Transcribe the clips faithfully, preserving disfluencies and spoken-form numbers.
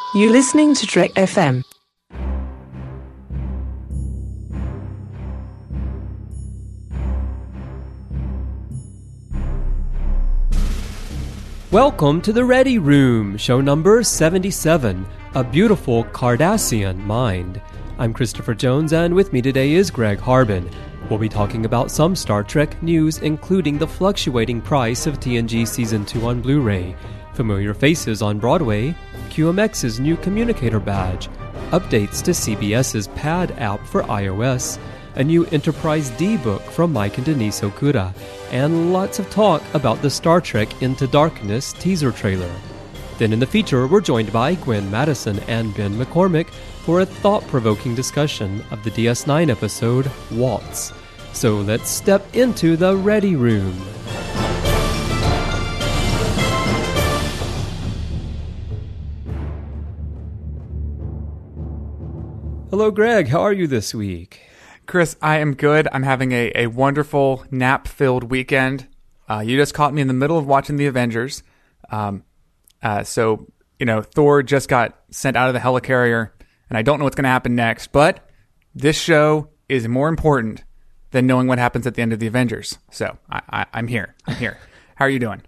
You're listening to Trek F M. Welcome to the Ready Room, show number seventy-seven, A Beautiful Cardassian Mind. I'm Christopher Jones, and with me today is Greg Harbin. We'll be talking about some Star Trek news, including the fluctuating price of T N G Season two on Blu-ray, familiar faces on Broadway, Q M X's new communicator badge, updates to CBS's Pad app for iOS, a new Enterprise D book from Mike and Denise Okuda, and lots of talk about the Star Trek Into Darkness teaser trailer. Then in the feature, we're joined by Gwen Madison and Ben McCormick for a thought-provoking discussion of the D S nine episode, Waltz. So let's step into the Ready Room. Hello, Greg. How are you this week? Chris, I am good. I'm having a, a wonderful nap-filled weekend. Uh, you just caught me in the middle of watching The Avengers. Um, uh, so, you know, Thor just got sent out of the helicarrier, and I don't know what's going to happen next. But this show is more important than knowing what happens at the end of The Avengers. So I, I, I'm here. I'm here. How are you doing?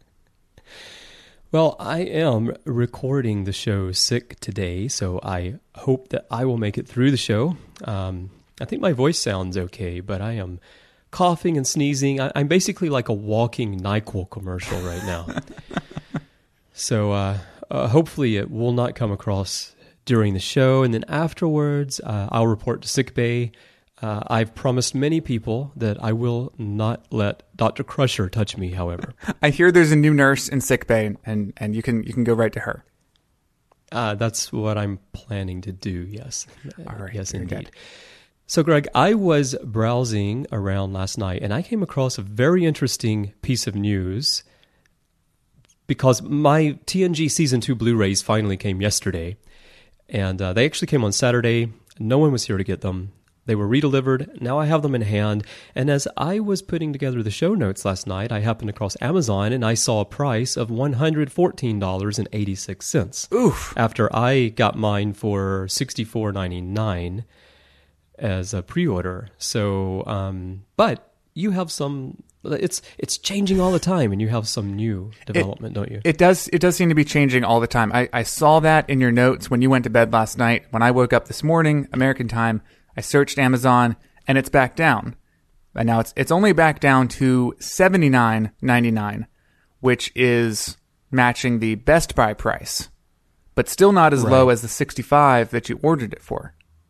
Well, I am recording the show sick today, so I hope that I will make it through the show. Um, I think my voice sounds okay, but I am coughing and sneezing. I, I'm basically like a walking NyQuil commercial right now. so uh, uh, hopefully it will not come across during the show, and then afterwards uh, I'll report to sickbay. Uh, I've promised many people that I will not let Doctor Crusher touch me, however. I hear there's a new nurse in sickbay, and, and you can you can go right to her. Uh, that's what I'm planning to do, yes. All right. Yes, indeed. Good. So, Greg, I was browsing around last night, and I came across a very interesting piece of news because my T N G Season two Blu-rays finally came yesterday, and uh, they actually came on Saturday. No one was here to get them. They were redelivered. Now I have them in hand. And as I was putting together the show notes last night, I happened across Amazon and I saw a price of one hundred fourteen dollars and eighty-six cents. Oof. After I got mine for sixty-four ninety-nine as a pre-order. So, um, but you have some, it's it's changing all the time, and you have some new development, it, don't you? It does It does seem to be changing all the time. I, I saw that in your notes when you went to bed last night. When I woke up this morning, American time, I searched Amazon, and it's back down. And now it's it's only back down to seventy-nine ninety-nine, which is matching the Best Buy price, but still not as right. low as the sixty-five that you ordered it for.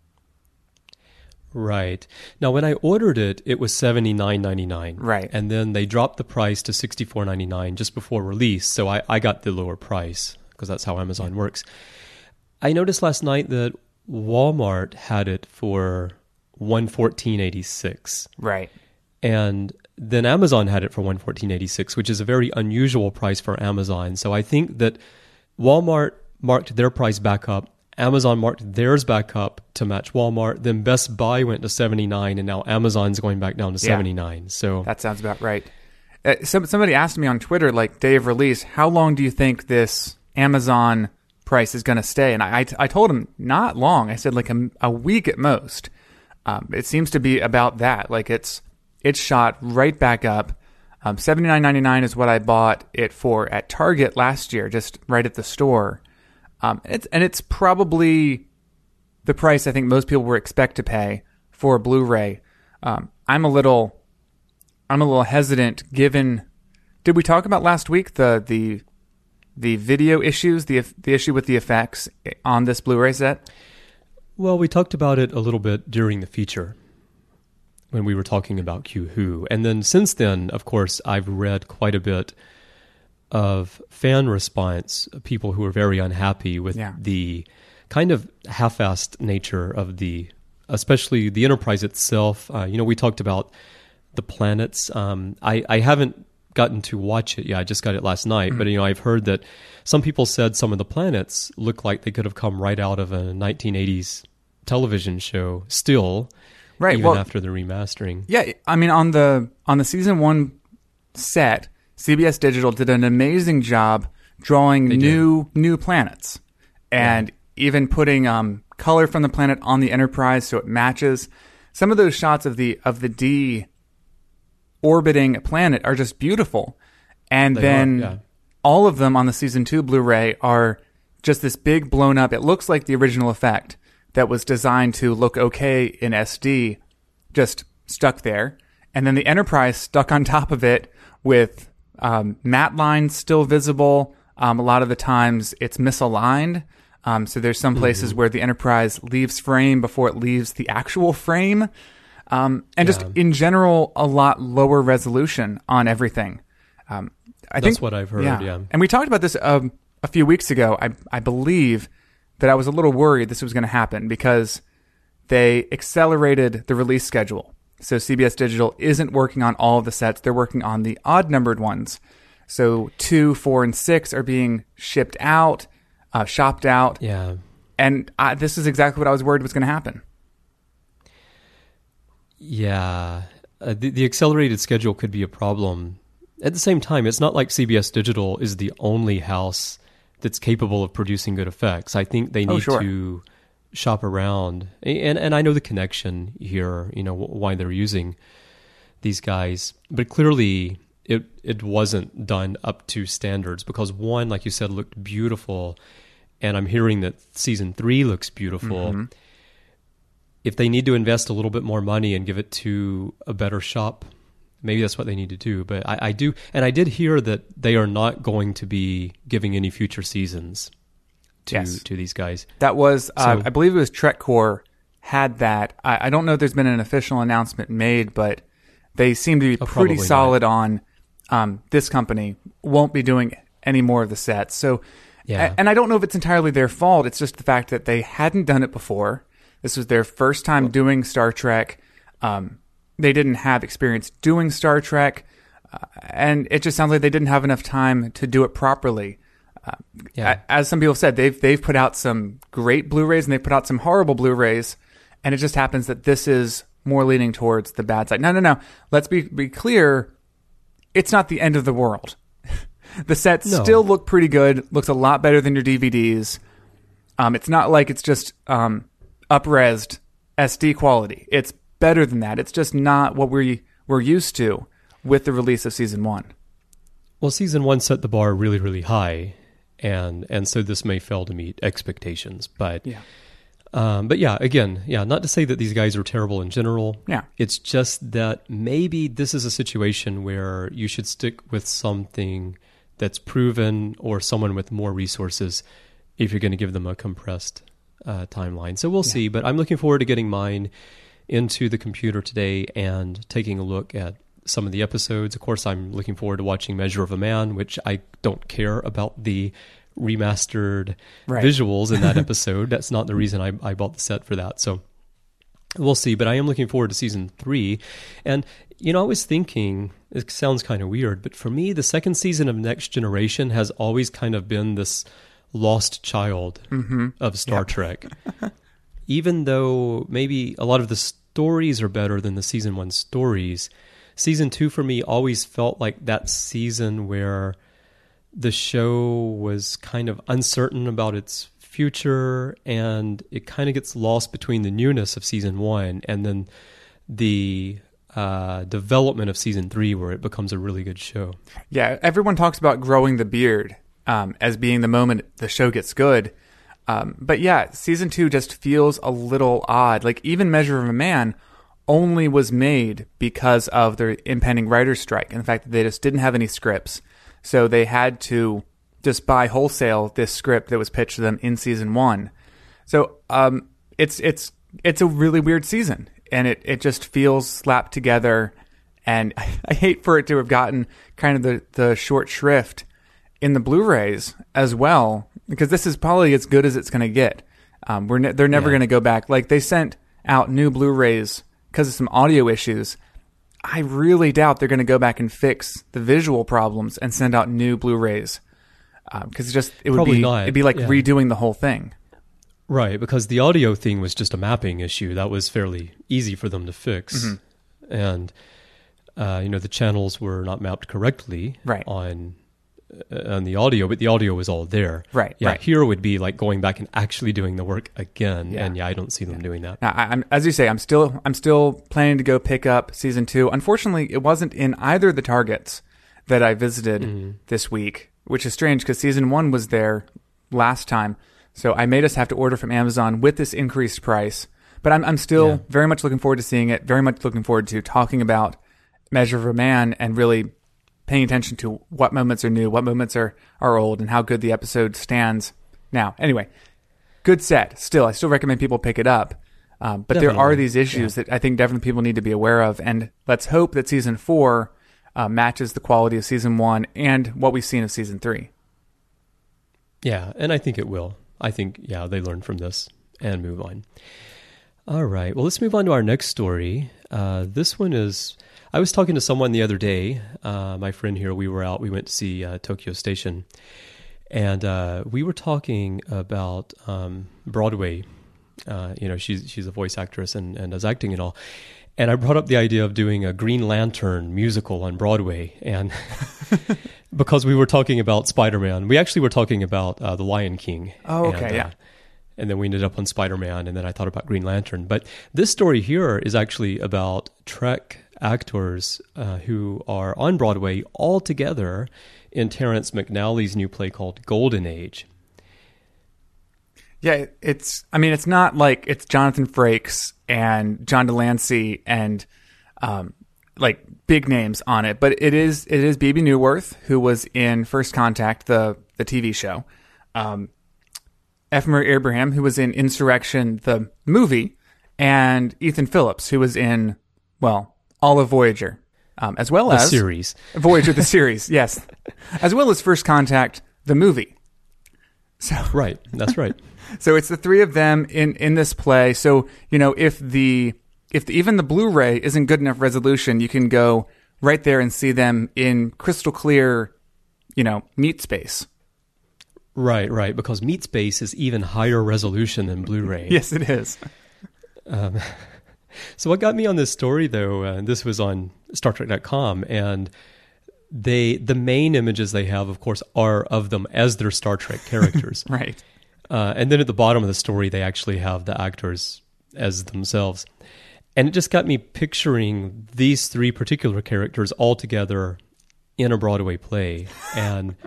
Right. Now, when I ordered it, it was seventy-nine ninety-nine. Right. And then they dropped the price to sixty-four ninety-nine just before release, so I, I got the lower price because that's how Amazon yeah. works. I noticed last night that Walmart had it for one fourteen eighty-six. Right. And then Amazon had it for one fourteen eighty-six, which is a very unusual price for Amazon. So I think that Walmart marked their price back up, Amazon marked theirs back up to match Walmart, then Best Buy went to seventy-nine, and now Amazon's going back down to yeah. seventy-nine. So that sounds about right. Uh, some, somebody asked me on Twitter, like, day of release, how long do you think this Amazon price is going to stay? And I, I, I told him not long. I said like a, a week at most. Um, it seems to be about that. Like it's it's shot right back up. Um, seventy-nine ninety-nine is what I bought it for at Target last year, just right at the store. Um, it's and it's probably the price I think most people would expect to pay for a Blu-ray. Um, I'm a little I'm a little hesitant given. Did we talk about last week the the the video issues, the the issue with the effects on this Blu-ray set? Well, we talked about it a little bit during the feature when we were talking about Q Who. And then since then, of course, I've read quite a bit of fan response, people who are very unhappy with yeah. the kind of half-assed nature of the, especially the Enterprise itself. Uh, you know, we talked about the planets. Um, I, I haven't gotten to watch it. Yeah, I just got it last night. Mm-hmm. But, you know, I've heard that some people said some of the planets look like they could have come right out of a nineteen eighties television show still, right, even well, after the remastering. Yeah, I mean, on the on the season one set, C B S Digital did an amazing job drawing They new did. new planets. and yeah. even putting um, color from the planet on the Enterprise so it matches. Some of those shots of the of the D orbiting a planet are just beautiful. And they then are, yeah. all of them on the Season two Blu-ray are just this big blown up, it looks like the original effect that was designed to look okay in S D, just stuck there. And then the Enterprise stuck on top of it with um, matte lines still visible. Um, a lot of the times it's misaligned. Um, so there's some places mm-hmm. where the Enterprise leaves frame before it leaves the actual frame. Um, and yeah. just in general, a lot lower resolution on everything. Um, I That's think, what I've heard, yeah. yeah. And we talked about this um, a few weeks ago. I, I believe that I was a little worried this was going to happen because they accelerated the release schedule. So C B S Digital isn't working on all of the sets. They're working on the odd-numbered ones. So two, four, and six are being shipped out, uh, shopped out. Yeah. And I, this is exactly what I was worried was going to happen. Yeah. Uh, the, the accelerated schedule could be a problem. At the same time, it's not like C B S Digital is the only house that's capable of producing good effects. I think they need oh, sure. to shop around. And and I know the connection here, you know, why they're using these guys. But clearly, it it wasn't done up to standards because one, like you said, looked beautiful. And I'm hearing that season three looks beautiful. Mm-hmm. If they need to invest a little bit more money and give it to a better shop, maybe that's what they need to do. But I, I do, and I did hear that they are not going to be giving any future seasons to yes. to these guys. That was, uh, so, I believe it was TrekCore had that. I, I don't know if there's been an official announcement made, but they seem to be oh, pretty solid not. on um, this company won't be doing any more of the sets. So, yeah. and I don't know if it's entirely their fault. It's just the fact that they hadn't done it before. This was their first time doing Star Trek. Um, they didn't have experience doing Star Trek. Uh, and it just sounds like they didn't have enough time to do it properly. Uh, yeah. As some people said, they've they've put out some great Blu-rays and they've put out some horrible Blu-rays. And it just happens that this is more leaning towards the bad side. No, no, no. Let's be, be clear. It's not the end of the world. The sets no. still look pretty good. Looks a lot better than your D V Ds. Um, it's not like it's just... Um, up-resed S D quality. It's better than that. It's just not what we we're used to with the release of season one. Well, season one set the bar really, really high, and and so this may fail to meet expectations. But yeah, um, but yeah, again, yeah, not to say that these guys are terrible in general. Yeah, it's just that maybe this is a situation where you should stick with something that's proven or someone with more resources if you're going to give them a compressed Uh, timeline. So we'll yeah. see, but I'm looking forward to getting mine into the computer today and taking a look at some of the episodes. Of course, I'm looking forward to watching Measure of a Man, which I don't care about the remastered right. visuals in that episode. That's not the reason I, I bought the set for that. So we'll see, but I am looking forward to season three. And, you know, I was thinking, it sounds kind of weird, but for me, the second season of Next Generation has always kind of been this lost child mm-hmm. of Star yep. Trek. Even though maybe a lot of the stories are better than the season one stories, season two for me always felt like that season where the show was kind of uncertain about its future and it kind of gets lost between the newness of season one and then the uh, development of season three where it becomes a really good show. Yeah, everyone talks about growing the beard Um, as being the moment the show gets good. Um, but yeah, season two just feels a little odd. Like even Measure of a Man only was made because of the impending writer's strike and the fact that they just didn't have any scripts. So they had to just buy wholesale this script that was pitched to them in season one. So um, it's it's it's a really weird season and it, it just feels slapped together. And I, I hate for it to have gotten kind of the, the short shrift in the Blu-rays as well, because this is probably as good as it's going to get. Um, we're ne- they're never yeah. going to go back. Like they sent out new Blu-rays because of some audio issues. I really doubt they're going to go back and fix the visual problems and send out new Blu-rays because um, just it would probably be not. it'd be like yeah. redoing the whole thing. Right, because the audio thing was just a mapping issue that was fairly easy for them to fix, mm-hmm. and uh, you know the channels were not mapped correctly right. on on the audio, but the audio was all there. Right, Yeah. right. Here would be like going back and actually doing the work again. Yeah. And yeah, I don't see them doing that. Now, I, I'm, as you say, I'm still I'm still planning to go pick up season two. Unfortunately, it wasn't in either of the Targets that I visited Mm-hmm. this week, which is strange because season one was there last time. So I made us have to order from Amazon with this increased price. But I'm I'm still Yeah. very much looking forward to seeing it. Very much looking forward to talking about Measure of a Man and really paying attention to what moments are new, what moments are, are old, and how good the episode stands now. Anyway, good set. Still, I still recommend people pick it up. Um, but there are Definitely. these issues that I think definitely people need to be aware of. And let's hope that season four uh, matches the quality of season one and what we've seen of season three. Yeah, and I think it will. I think, yeah, they learn from this and move on. All right. Well, let's move on to our next story. Uh, this one is, I was talking to someone the other day, uh, my friend here, we were out, we went to see uh, Tokyo Station, and uh, we were talking about um, Broadway. Uh, you know, she's she's a voice actress and, and does acting and all. And I brought up the idea of doing a Green Lantern musical on Broadway. And because we were talking about Spider-Man, we actually were talking about uh, The Lion King. Oh, okay, and, yeah. Uh, and then we ended up on Spider-Man, and then I thought about Green Lantern. But this story here is actually about Trek actors uh, who are on Broadway all together in Terrence McNally's new play called Golden Age. Yeah, it's, I mean, it's not like it's Jonathan Frakes and John Delancey and um, like big names on it, but it is it is Bebe Neuwirth, who was in First Contact, the the T V show. Um, F. Murray Abraham, who was in Insurrection, the movie, and Ethan Phillips, who was in, well, all of Voyager, um, as well The as series. Voyager, the series, yes, as well as First Contact, the movie. So Right, that's right. So it's the three of them in, in this play. So, you know, if the if the, even the Blu-ray isn't good enough resolution, you can go right there and see them in crystal clear, you know, meat space. Right, right, because Meat Space is even higher resolution than Blu-ray. Yes, it is. Um, so what got me on this story, though, uh, this was on Star Trek dot com, and they the main images they have, of course, are of them as their Star Trek characters. Right. Uh, and then at the bottom of the story, they actually have the actors as themselves. And it just got me picturing these three particular characters all together in a Broadway play. And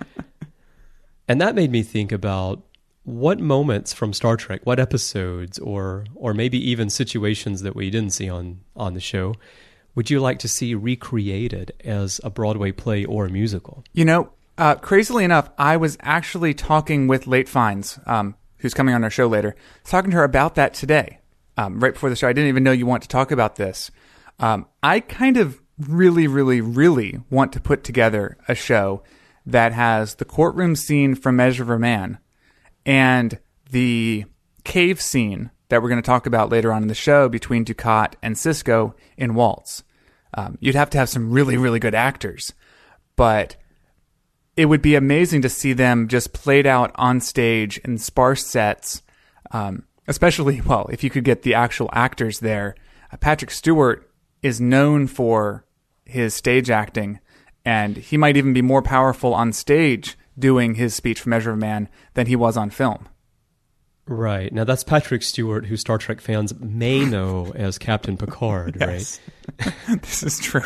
and that made me think about what moments from Star Trek, what episodes, or or maybe even situations that we didn't see on, on the show, would you like to see recreated as a Broadway play or a musical? You know, uh, crazily enough, I was actually talking with Late Fines, um, who's coming on our show later, talking to her about that today, um, right before the show. I didn't even know you want to talk about this. Um, I kind of really, really, really want to put together a show that has the courtroom scene from Measure of a Man and the cave scene that we're going to talk about later on in the show between Ducat and Sisko in Waltz. Um, you'd have to have some really, really good actors, but it would be amazing to see them just played out on stage in sparse sets, um, especially, well, if you could get the actual actors there. Uh, Patrick Stewart is known for his stage acting, and he might even be more powerful on stage doing his speech for Measure of a Man than he was on film. Right. Now, that's Patrick Stewart, who Star Trek fans may know as Captain Picard, Yes. right? This is true.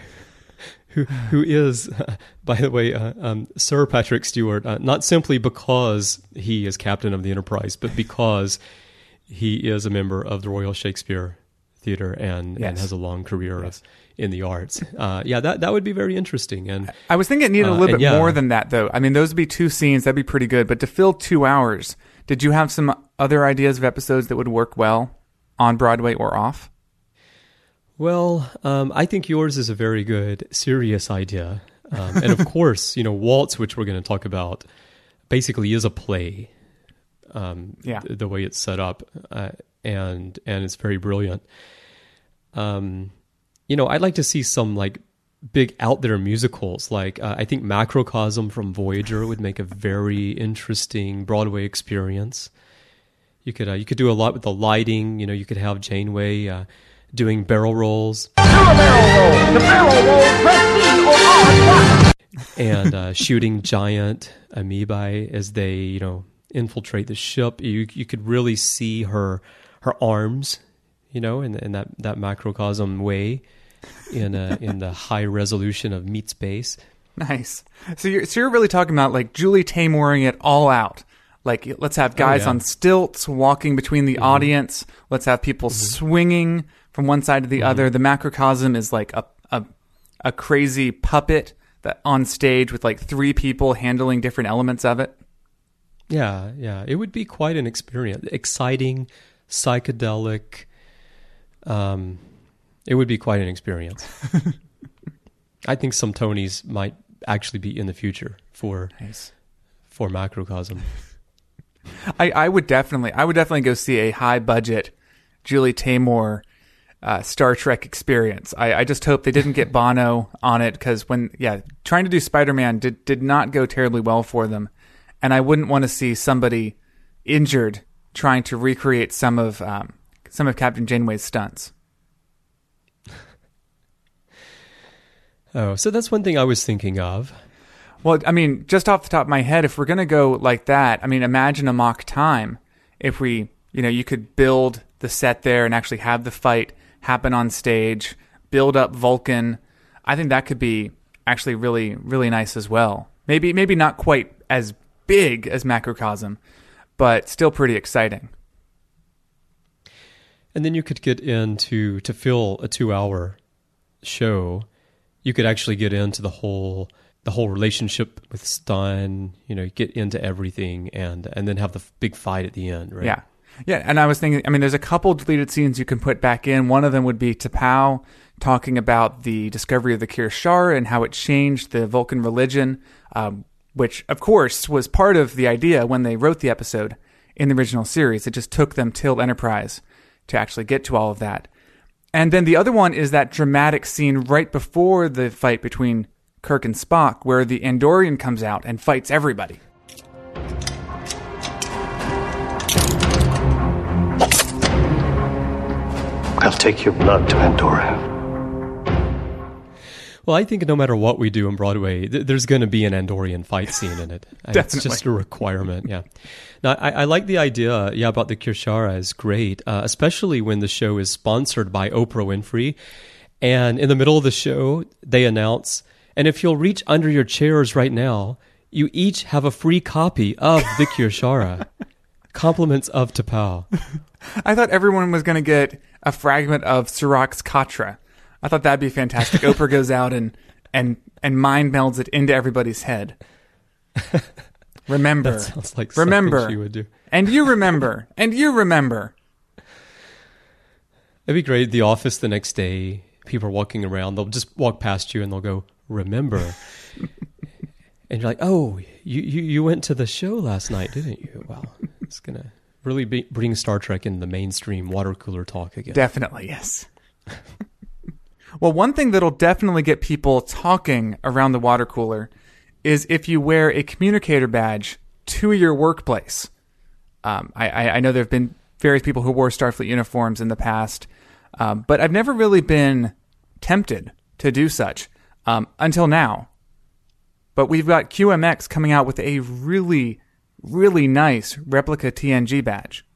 Who, who is, uh, by the way, uh, um, Sir Patrick Stewart, uh, not simply because he is captain of the Enterprise, but because he is a member of the Royal Shakespeare Theatre and, Yes. and has a long career Yes. of, in the arts. Uh, yeah, that, that would be very interesting. And I was thinking it needed a Uh, little and bit yeah. more than that, though. I mean, those would be two scenes. That'd be pretty good. But to fill two hours, did you have some other ideas of episodes that would work well on Broadway or off? Well, um, I think yours is a very good, serious idea. Um, and of course, you know, Waltz, which we're going to talk about, basically is a play. Um, Yeah. th- the way it's set up, uh, and and it's very brilliant. Um, you know, I'd like to see some like big out there musicals. Like uh, I think Macrocosm from Voyager would make a very interesting Broadway experience. You could uh, you could do a lot with the lighting. You know, you could have Janeway uh, doing barrel rolls. and uh, shooting giant amoebae as they, you know, infiltrate the ship. You you could really see her her arms, you know, in in that, that macrocosm way, in a, in the high resolution of meat space. Nice. So you're so you're really talking about like Julie Taymoring it all out. Like, let's have guys oh, yeah. on stilts walking between the mm-hmm. audience. Let's have people mm-hmm. swinging from one side to the mm-hmm. other. The macrocosm is like a, a a crazy puppet that on stage with like three people handling different elements of it. Yeah, yeah. It would be quite an experience. Exciting, psychedelic. Um, it would be quite an experience. I think some Tonys might actually be in the future for nice. for macrocosm. I, I would definitely, I would definitely go see a high budget Julie Taymor uh, Star Trek experience. I, I just hope they didn't get Bono on it because when, yeah, trying to do Spider-Man did did not go terribly well for them, and I wouldn't want to see somebody injured trying to recreate some of um, some of Captain Janeway's stunts. Oh, so that's one thing I was thinking of. Well, I mean, just off the top of my head, if we're going to go like that, I mean, imagine a mock time. If we, you know, you could build the set there and actually have the fight happen on stage, build up Vulcan. I think that could be actually really, really nice as well. Maybe, maybe not quite as big as Macrocosm, but still pretty exciting. And then you could get into, to fill a two-hour show, you could actually get into the whole... the whole relationship with Stan, you know, get into everything and and then have the big fight at the end, right? Yeah. Yeah, and I was thinking, I mean, there's a couple deleted scenes you can put back in. One of them would be T'Pau talking about the discovery of the Kir'Shara and how it changed the Vulcan religion, um, which, of course, was part of the idea when they wrote the episode in the original series. It just took them till Enterprise to actually get to all of that. And then the other one is that dramatic scene right before the fight between Kirk and Spock, where the Andorian comes out and fights everybody. I'll take your blood to Andorra. Well, I think no matter what we do in Broadway, th- there's going to be an Andorian fight scene in it. It's just a requirement, yeah. Now, I, I like the idea, yeah, about the Kir'Shara is great, uh, especially when the show is sponsored by Oprah Winfrey. And in the middle of the show, they announce... and if you'll reach under your chairs right now, you each have a free copy of the Kir'Shara. Compliments of T'Pau. I thought everyone was going to get a fragment of Sirach's Katra. I thought that'd be fantastic. Oprah goes out and, and, and mind melds it into everybody's head. Remember. That sounds like remember, something she would do. And you remember. And you remember. It'd be great. The office the next day, people are walking around. They'll just walk past you and they'll go, remember. And you're like, oh, you, you, you went to the show last night, didn't you? Wow. It's going to really be, bring Star Trek in the mainstream water cooler talk again. Definitely, yes. Well, one thing that'll definitely get people talking around the water cooler is if you wear a communicator badge to your workplace. Um, I, I, I know there have been various people who wore Starfleet uniforms in the past, um, but I've never really been tempted to do such um, until now. But we've got Q M X coming out with a really, really nice replica T N G badge.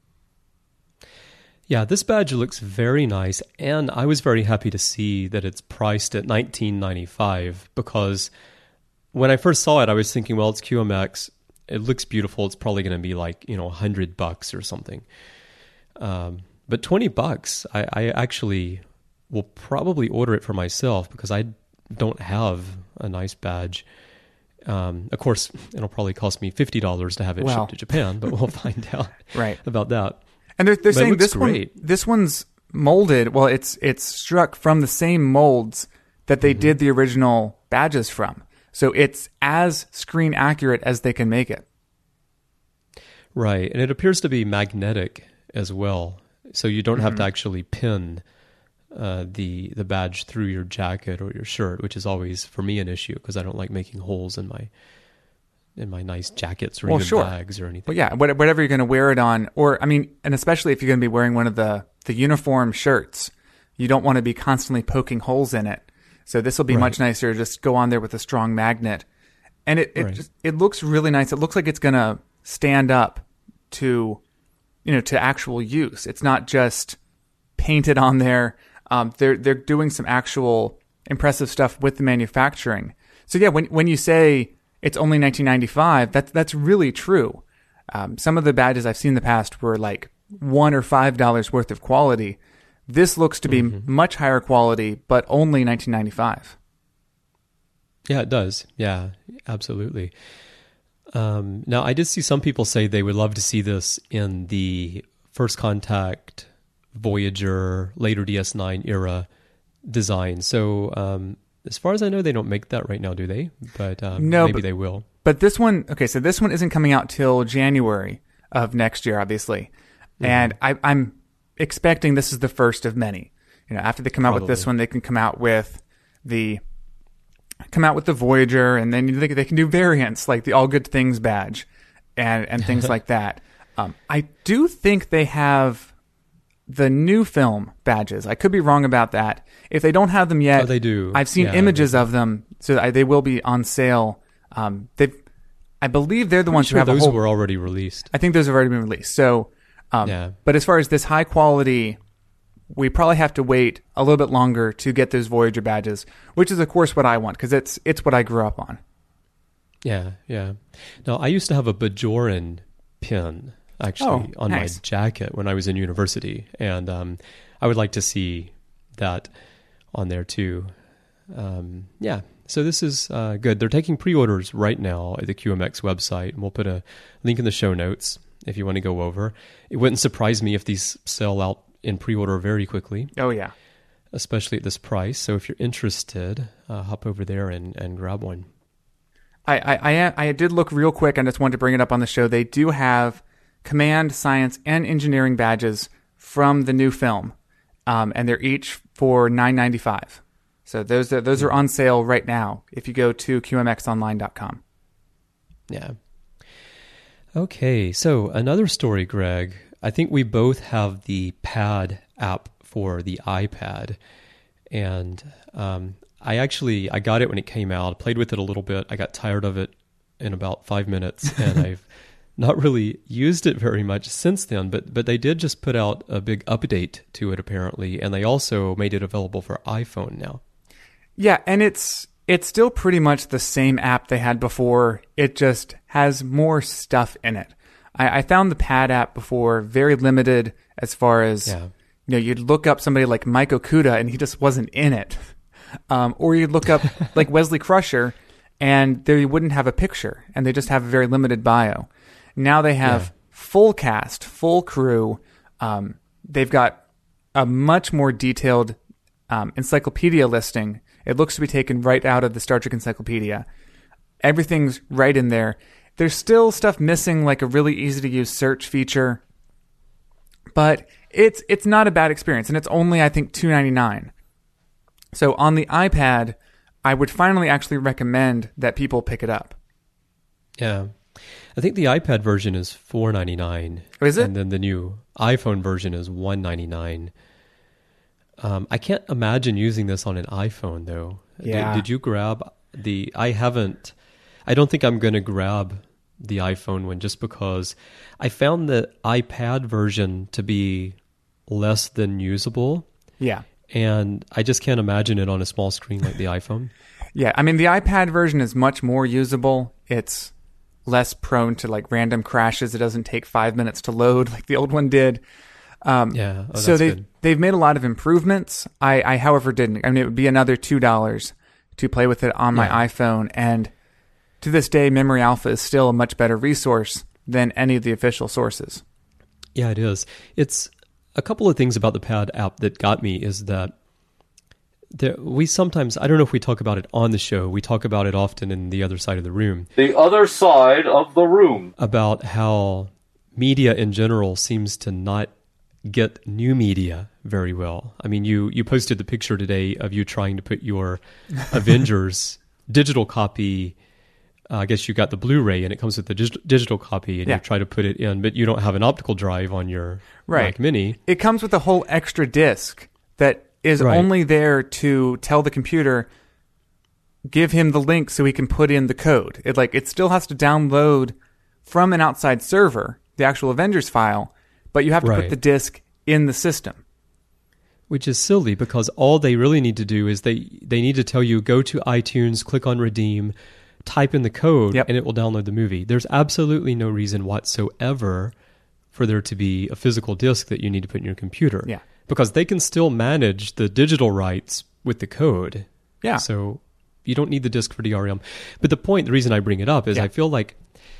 Yeah, this badge looks very nice, and I was very happy to see that it's priced at nineteen ninety-five because when I first saw it, I was thinking, well, it's Q M X. It looks beautiful. It's probably going to be like, you know, one hundred bucks or something. Um, but twenty bucks, I, I actually will probably order it for myself because I don't have a nice badge. Um, of course, it'll probably cost me fifty dollars to have it well. shipped to Japan, but we'll find out right. about that. And they're, they're saying this great. one, this one's molded. Well, it's it's struck from the same molds that they mm-hmm. did the original badges from. So it's as screen accurate as they can make it. Right, and it appears to be magnetic as well. So you don't mm-hmm. have to actually pin uh, the the badge through your jacket or your shirt, which is always for me an issue because I don't like making holes in my in my nice jackets or well, even sure. bags or anything. Well, yeah, whatever you're going to wear it on, or I mean, and especially if you're going to be wearing one of the the uniform shirts, you don't want to be constantly poking holes in it. So this will be right. much nicer. Just go on there with a strong magnet and it it, Right. just, it looks really nice. It looks like it's gonna stand up to, you know, to actual use. It's not just painted on there. Um, they're they're doing some actual impressive stuff with the manufacturing. So yeah, when when you say it's only nineteen ninety-five, that's that's really true. Um, some of the badges I've seen in the past were like one or five dollars worth of quality. This looks to be Mm-hmm. much higher quality, but only nineteen ninety-five. Yeah, it does. Yeah, absolutely. Um, now, I did see some people say they would love to see this in the First Contact, Voyager, later D S nine era design. So, um, as far as I know, they don't make that right now, do they? But um, No, maybe but- they will. But this one, okay, so this one isn't coming out till January of next year, obviously. Mm-hmm. And I, I'm expecting this is the first of many. You know, after they come out with this Probably. one, they can come out with the come out with the Voyager, and then they, they can do variants like the All Good Things badge and and things like that. Um, I do think they have the new film badges. I could be wrong about that. If they don't have them yet, Oh, they do. I've seen Yeah, images of them, so I, they will be on sale. Um, they, I believe they're the ones Sure, who have those a whole. were already released. I think those have already been released. So, um, Yeah. but as far as this high quality, we probably have to wait a little bit longer to get those Voyager badges, which is of course what I want because it's it's what I grew up on. Yeah, yeah. Now, I used to have a Bajoran pin actually Oh, on nice. my jacket when I was in university, and um, I would like to see that on there too. Um, yeah, so this is uh, good. They're taking pre-orders right now at the Q M X website, and we'll put a link in the show notes if you want to go over. It wouldn't surprise me if these sell out in pre-order very quickly, Oh yeah, especially at this price. So if you're interested, uh, hop over there and, and grab one. I, I I I did look real quick. I just wanted to bring it up on the show. They do have command, science, and engineering badges from the new film, um, and they're each for nine ninety-five. So those are, those are on sale right now if you go to Q M X online dot com. Yeah. Okay, so another story, Greg. I think we both have the Pad app for the iPad, and um, I actually I got it when it came out. Played with it a little bit. I got tired of it in about five minutes, and I've not really used it very much since then. But but they did just put out a big update to it apparently, and they also made it available for iPhone now. Yeah, and it's it's still pretty much the same app they had before. It just has more stuff in it. I, I found the Pad app before very limited as far as, Yeah. you know, you'd look up somebody like Mike Okuda and he just wasn't in it. Um, or you'd look up like Wesley Crusher and they wouldn't have a picture and they just have a very limited bio. Now they have Yeah. full cast, full crew. Um, they've got a much more detailed um, encyclopedia listing. It looks to be taken right out of the Star Trek Encyclopedia. Everything's right in there. There's still stuff missing, like a really easy to use search feature, but it's it's not a bad experience, and it's only I think two ninety-nine. So on the iPad, I would finally actually recommend that people pick it up. Yeah. I think the iPad version is four ninety-nine. Oh, is it? And then the new iPhone version is one ninety-nine. Um, I can't imagine using this on an iPhone though. Yeah. Did, did you grab the? I haven't. I don't think I'm going to grab the iPhone one just because I found the iPad version to be less than usable, Yeah. and I just can't imagine it on a small screen like the iPhone. Yeah, I mean, the iPad version is much more usable. It's less prone to like random crashes. It doesn't take five minutes to load like the old one did. Um, Yeah. Oh, so that's they good. they've made a lot of improvements. I, I, however, didn't. I mean, it would be another two dollars to play with it on my Yeah. iPhone, and to this day, Memory Alpha is still a much better resource than any of the official sources. Yeah, it is. It's a couple of things about the Pad app that got me is that there, we sometimes, I don't know if we talk about it on the show, we talk about it often in the other side of the room, The other side of the room. about how media in general seems to not get new media very well. I mean, you, you posted the picture today of you trying to put your Avengers digital copy. Uh, I guess you got the Blu-ray and it comes with the dig- digital copy, and Yeah. you try to put it in, but you don't have an optical drive on your Right. Mac Mini. It comes with a whole extra disc that is Right. only there to tell the computer, give him the link so he can put in the code. It like it still has to download from an outside server the actual Avengers file, but you have to Right. put the disk in the system. Which is silly because all they really need to do is they, they need to tell you, go to iTunes, click on redeem, type in the code, Yep. and it will download the movie. There's absolutely no reason whatsoever for there to be a physical disc that you need to put in your computer. Yeah. Because they can still manage the digital rights with the code. Yeah. So you don't need the disc for D R M. But the point, the reason I bring it up is Yeah. I feel like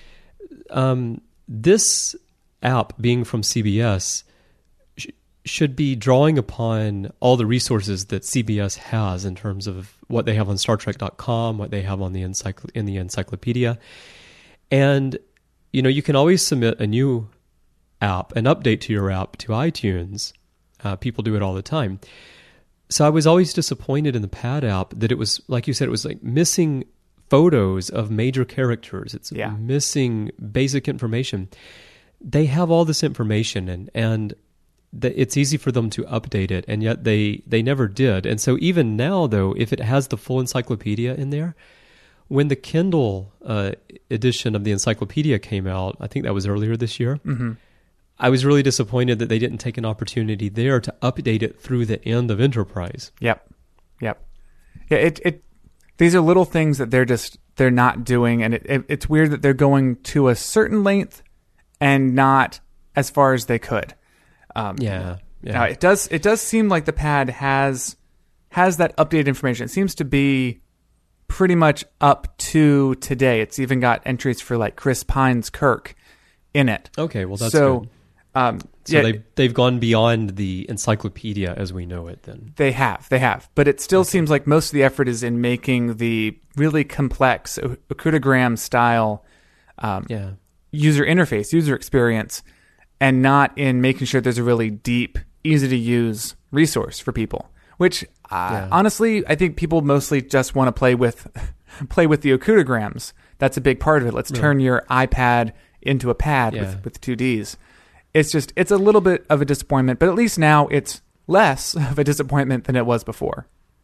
um, this app being from C B S sh- should be drawing upon all the resources that C B S has in terms of what they have on Star Trek dot com, what they have on the encycl- in the encyclopedia. And, you know, you can always submit a new app, an update to your app to iTunes. Uh, people do it all the time. So I was always disappointed in the Pad app that it was, like you said, it was like missing photos of major characters. It's Yeah. missing basic information. They have all this information, and and the, it's easy for them to update it, and yet they they never did. And so even now, though, if it has the full encyclopedia in there, when the Kindle uh, edition of the encyclopedia came out, I think that was earlier this year. Mm-hmm. I was really disappointed that they didn't take an opportunity there to update it through the end of Enterprise. Yep. Yep. Yeah, it it these are little things that they're just they're not doing, and it, it it's weird that they're going to a certain length and not as far as they could. Um, Yeah, yeah. Now, it does it does seem like the Pad has has that updated information. It seems to be pretty much up to today. It's even got entries for like Chris Pine's Kirk in it. Okay, well that's so, good. Um, So yeah, they've, they've gone beyond the encyclopedia as we know it then. They have, they have. But it still seems like most of the effort is in making the really complex Okudagram style um, Yeah. user interface, user experience, and not in making sure there's a really deep, easy to use resource for people. Which, uh, Yeah. honestly, I think people mostly just want to play with play with the Okudagrams. That's a big part of it. Let's Really? turn your iPad into a pad Yeah. with, with two Ds. It's just, it's a little bit of a disappointment, but at least now it's less of a disappointment than it was before.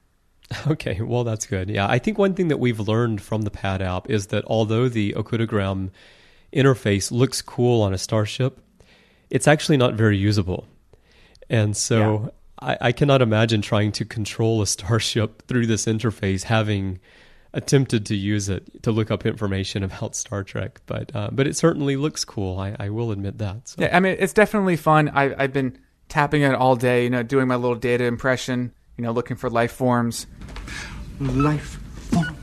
Okay, well, that's good. Yeah, I think one thing that we've learned from the Pad app is that although the Okudagram interface looks cool on a starship, it's actually not very usable. And so I, I cannot imagine trying to control a starship through this interface, having attempted to use it to look up information about Star Trek. But uh, but it certainly looks cool. I, I will admit that. So. Yeah, I mean, it's definitely fun. I, I've been tapping it all day, you know, doing my little data impression, you know, looking for life forms. Life forms.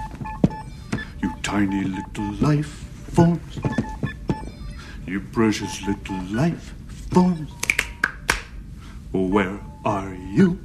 You tiny little life forms. You precious little life forms. Where are you?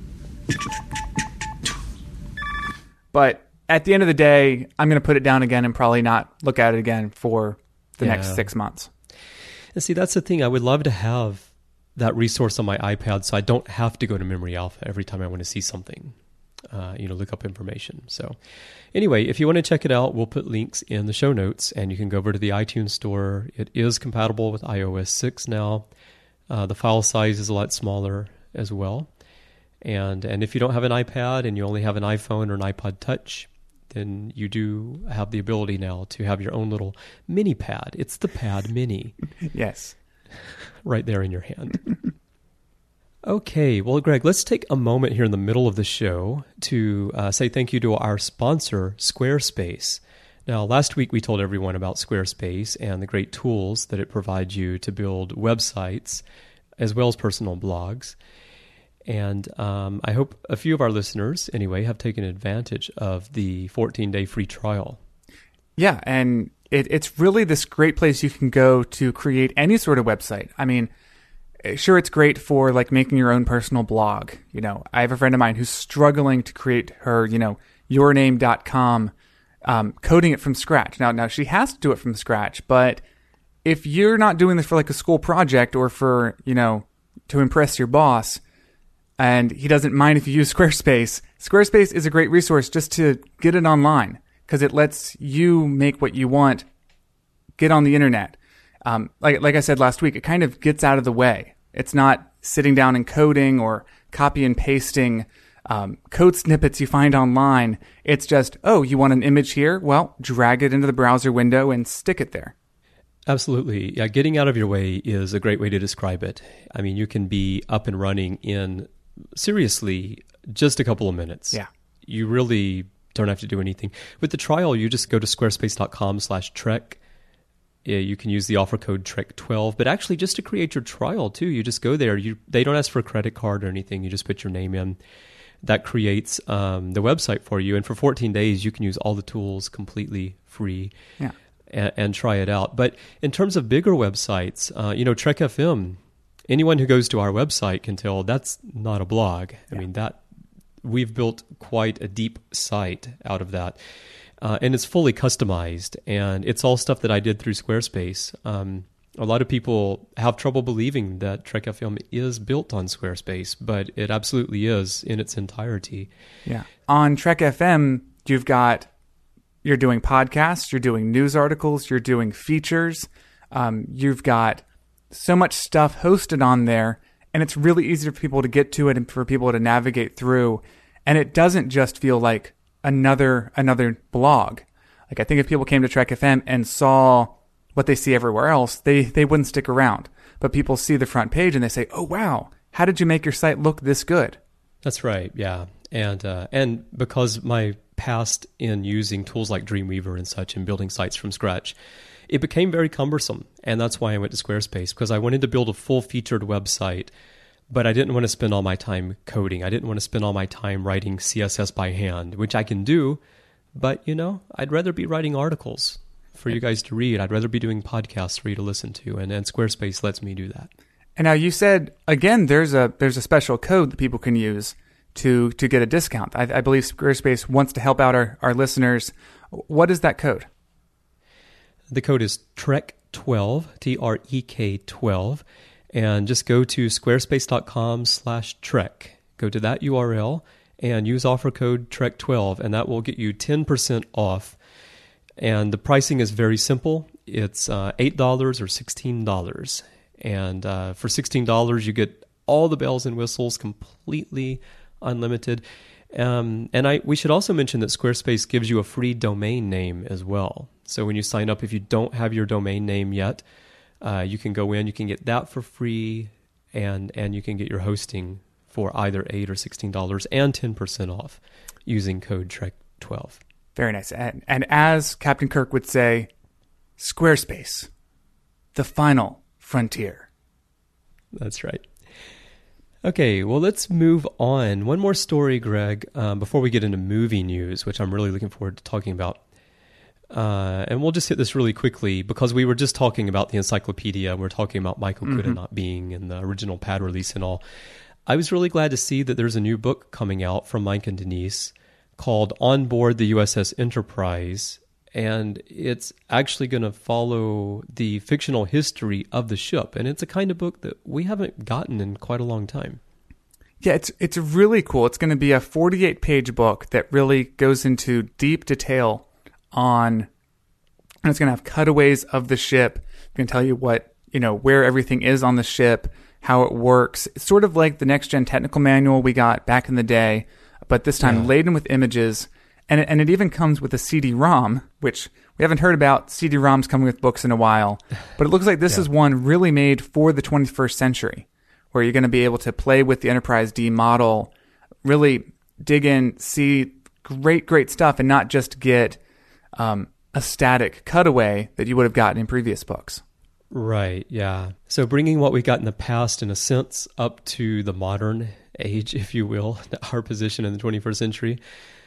But at the end of the day, I'm going to put it down again and probably not look at it again for the Yeah. next six months. And see, that's the thing. I would love to have that resource on my iPad so I don't have to go to Memory Alpha every time I want to see something, uh, you know, look up information. So anyway, if you want to check it out, we'll put links in the show notes, and you can go over to the iTunes store. It is compatible with i O S six now. Uh, the file size is a lot smaller as well. And and if you don't have an iPad and you only have an iPhone or an iPod Touch, then you do have the ability now to have your own little mini pad. It's the Pad Mini Yes. right there in your hand. Okay, well, Greg, let's take a moment here in the middle of the show to uh, say thank you to our sponsor, Squarespace. Now, last week we told everyone about Squarespace and the great tools that it provides you to build websites as well as personal blogs. And um, I hope a few of our listeners, anyway, have taken advantage of the fourteen-day free trial. Yeah, and it, it's really this great place you can go to create any sort of website. I mean, sure, it's great for like making your own personal blog. You know, I have a friend of mine who's struggling to create her, you know, your name dot com, um, coding it from scratch. Now, now she has to do it from scratch, but if you're not doing this for like a school project or for, you know, to impress your boss, and he doesn't mind if you use Squarespace, Squarespace is a great resource just to get it online because it lets you make what you want, get on the internet. Um, like like I said last week, it kind of gets out of the way. It's not sitting down and coding or copy and pasting um, code snippets you find online. It's just, oh, you want an image here? Well, drag it into the browser window and stick it there. Absolutely. Yeah, getting out of your way is a great way to describe it. I mean, you can be up and running in, seriously, just a couple of minutes. Yeah. You really don't have to do anything. With the trial, you just go to squarespace.com slash Trek. Yeah, you can use the offer code Trek twelve, but actually just to create your trial too, you just go there. You They don't ask for a credit card or anything. You just put your name in. That creates um, the website for you. And for fourteen days, you can use all the tools completely free. Yeah. And, and try it out. But in terms of bigger websites, uh, you know, Trek F M, anyone who goes to our website can tell that's not a blog. I Yeah. mean, that we've built quite a deep site out of that. Uh, and it's fully customized. And it's all stuff that I did through Squarespace. Um, a lot of people have trouble believing that Trek F M is built on Squarespace, but it absolutely is in its entirety. Yeah. On Trek F M, you've got... You're doing podcasts, you're doing news articles, you're doing features. Um, you've got so much stuff hosted on there, and it's really easy for people to get to it and for people to navigate through. And it doesn't just feel like another another blog. Like I think if people came to Trek F M and saw what they see everywhere else, they, they wouldn't stick around. But people see the front page and they say, oh, wow, how did you make your site look this good? That's right, yeah. And uh, and because my past in using tools like Dreamweaver and such and building sites from scratch, it became very cumbersome. And that's why I went to Squarespace, because I wanted to build a full-featured website, but I didn't want to spend all my time coding. I didn't want to spend all my time writing C S S by hand, which I can do, but, you know, I'd rather be writing articles for you guys to read. I'd rather be doing podcasts for you to listen to, and, and Squarespace lets me do that. And now you said, again, there's a there's a special code that people can use to to get a discount. I, I believe Squarespace wants to help out our, our listeners. What is that code? The code is Trek twelve, T R E K twelve, and just go to squarespace.com slash Trek. Go to that U R L and use offer code Trek twelve, and that will get you ten percent off. And the pricing is very simple. It's uh, eight dollars or sixteen dollars. And uh, for sixteen dollars, you get all the bells and whistles completely unlimited. Um, and I we should also mention that Squarespace gives you a free domain name as well. So when you sign up, if you don't have your domain name yet, uh, you can go in, you can get that for free, and and you can get your hosting for either eight or sixteen dollars and ten percent off using code Trek twelve. Very nice. And, and as Captain Kirk would say, Squarespace, the final frontier. That's right. Okay, well, let's move on. One more story, Greg, um, before we get into movie news, which I'm really looking forward to talking about. Uh, and we'll just hit this really quickly because we were just talking about the encyclopedia. We're talking about Michael Kuda mm-hmm. not being in the original pad release and all. I was really glad to see that there's a new book coming out from Mike and Denise called On Board the U S S Enterprise. And it's actually going to follow the fictional history of the ship. And it's a kind of book that we haven't gotten in quite a long time. Yeah, it's it's really cool. It's going to be a forty-eight page book that really goes into deep detail on, and it's going to have cutaways of the ship. It's going to tell you what, you know, where everything is on the ship, how it works. It's sort of like the Next Gen Technical Manual we got back in the day, but this time yeah. laden with images. And it, and it even comes with a C D ROM, which we haven't heard about C D ROMs coming with books in a while. But it looks like this yeah. is one really made for the twenty-first century, where you're going to be able to play with the Enterprise D model, really dig in, see great, great stuff, and not just get um, a static cutaway that you would have gotten in previous books. Right, yeah. So bringing what we got in the past, in a sense, up to the modern age, if you will, our position in the twenty-first century.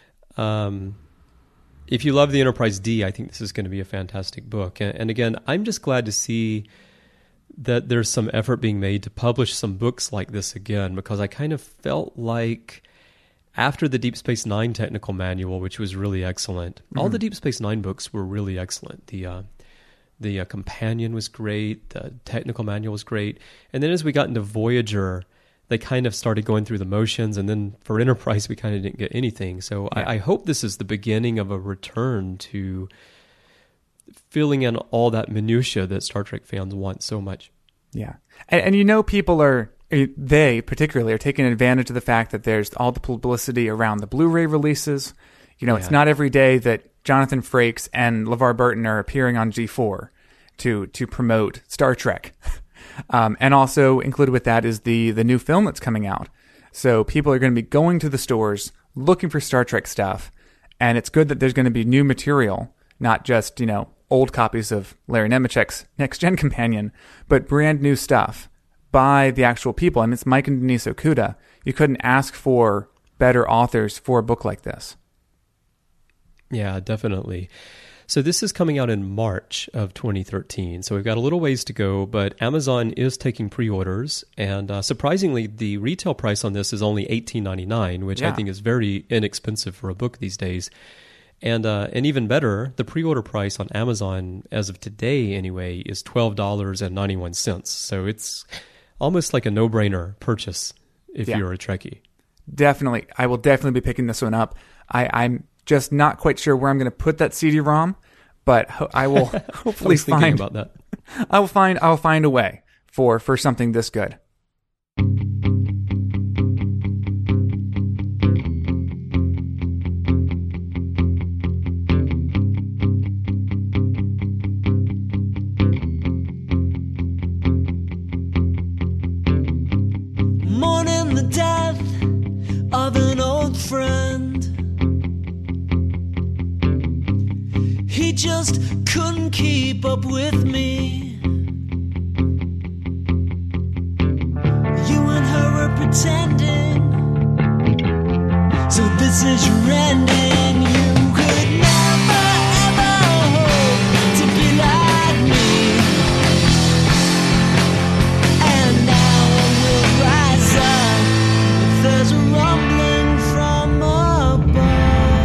Um, if you love the Enterprise D, I think this is going to be a fantastic book. And, and again, I'm just glad to see that there's some effort being made to publish some books like this again, because I kind of felt like after the Deep Space Nine technical manual, which was really excellent, mm-hmm. all the Deep Space Nine books were really excellent. The uh, the uh, companion was great, the technical manual was great, and then as we got into Voyager, they kind of started going through the motions, and then for Enterprise, we kind of didn't get anything. So yeah. I, I hope this is the beginning of a return to filling in all that minutia that Star Trek fans want so much. Yeah. And, and you know people are they particularly are taking advantage of the fact that there's all the publicity around the Blu-ray releases. You know, Yeah. it's not every day that Jonathan Frakes and LeVar Burton are appearing on G four to to promote Star Trek. Um, and also included with that is the the new film that's coming out. So people are going to be going to the stores looking for Star Trek stuff, and it's good that there's going to be new material, not just, you know, old copies of Larry Nemechek's Next Gen Companion, but brand new stuff by the actual people. I mean, it's Mike and Denise Okuda. You couldn't ask for better authors for a book like this. Yeah, definitely. So this is coming out in March of twenty thirteen. So we've got a little ways to go, but Amazon is taking pre-orders. And uh, surprisingly, the retail price on this is only eighteen ninety-nine, which Yeah. I think is very inexpensive for a book these days. And uh, and even better, the pre-order price on Amazon, as of today anyway, is twelve dollars and ninety-one cents. So it's almost like a no-brainer purchase if Yeah. you're a Trekkie. Definitely. I will definitely be picking this one up. I, I'm just not quite sure where I'm going to put that C D ROM, but ho- I will I hopefully was thinking find about that. I will find I will find a way for for something this good. Mourning the death of an old friend. He just couldn't keep up with me. You and her were pretending, so this is your ending. You could never ever hope to be like me. And now we'll rise up if there's a rumbling from above.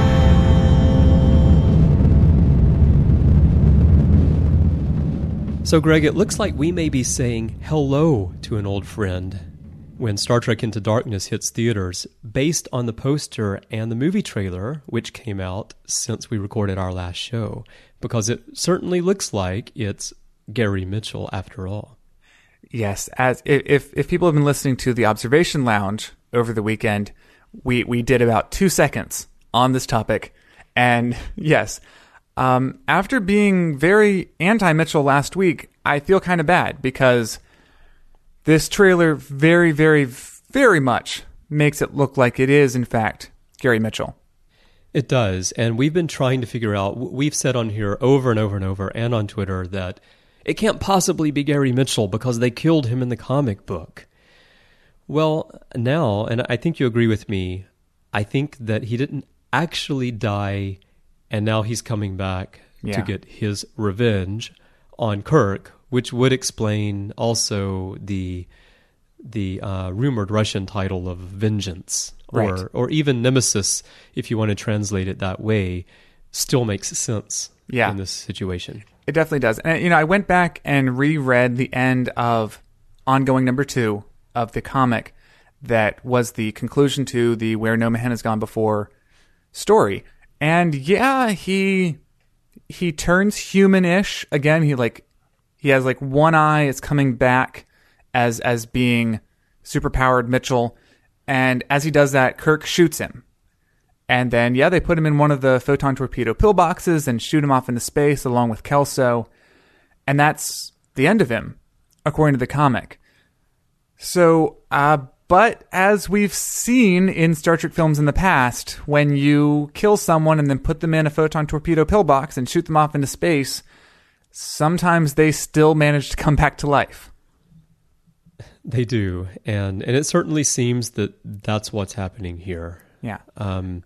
So, Greg, it looks like we may be saying hello to an old friend when Star Trek Into Darkness hits theaters, based on the poster and the movie trailer, which came out since we recorded our last show, because it certainly looks like it's Gary Mitchell after all. Yes, as if if people have been listening to the Observation Lounge over the weekend, we we did about two seconds on this topic, and yes, um, after being very anti-Mitchell last week, I feel kind of bad because this trailer very, very, very much makes it look like it is in fact Gary Mitchell. It does, and we've been trying to figure out. We've said on here over and over and over, and on Twitter, that it can't possibly be Gary Mitchell because they killed him in the comic book. Well, now, and I think you agree with me, I think that he didn't actually die, and now he's coming back Yeah. to get his revenge on Kirk, which would explain also the the uh, rumored Russian title of Vengeance, or Right. or even Nemesis, if you want to translate it that way, still makes sense Yeah. in this situation. It definitely does. And, you know, I went back and reread the end of ongoing number two of the comic that was the conclusion to the Where No Man Has Gone Before story. And yeah, he he turns human-ish. Again, he like he has like one eye is coming back as as being superpowered Mitchell. And as he does that, Kirk shoots him. And then, yeah, they put him in one of the photon torpedo pillboxes and shoot him off into space along with Kelso. And that's the end of him, according to the comic. So, uh, but as we've seen in Star Trek films in the past, when you kill someone and then put them in a photon torpedo pillbox and shoot them off into space, sometimes they still manage to come back to life. They do, and and it certainly seems that that's what's happening here. Yeah. Um,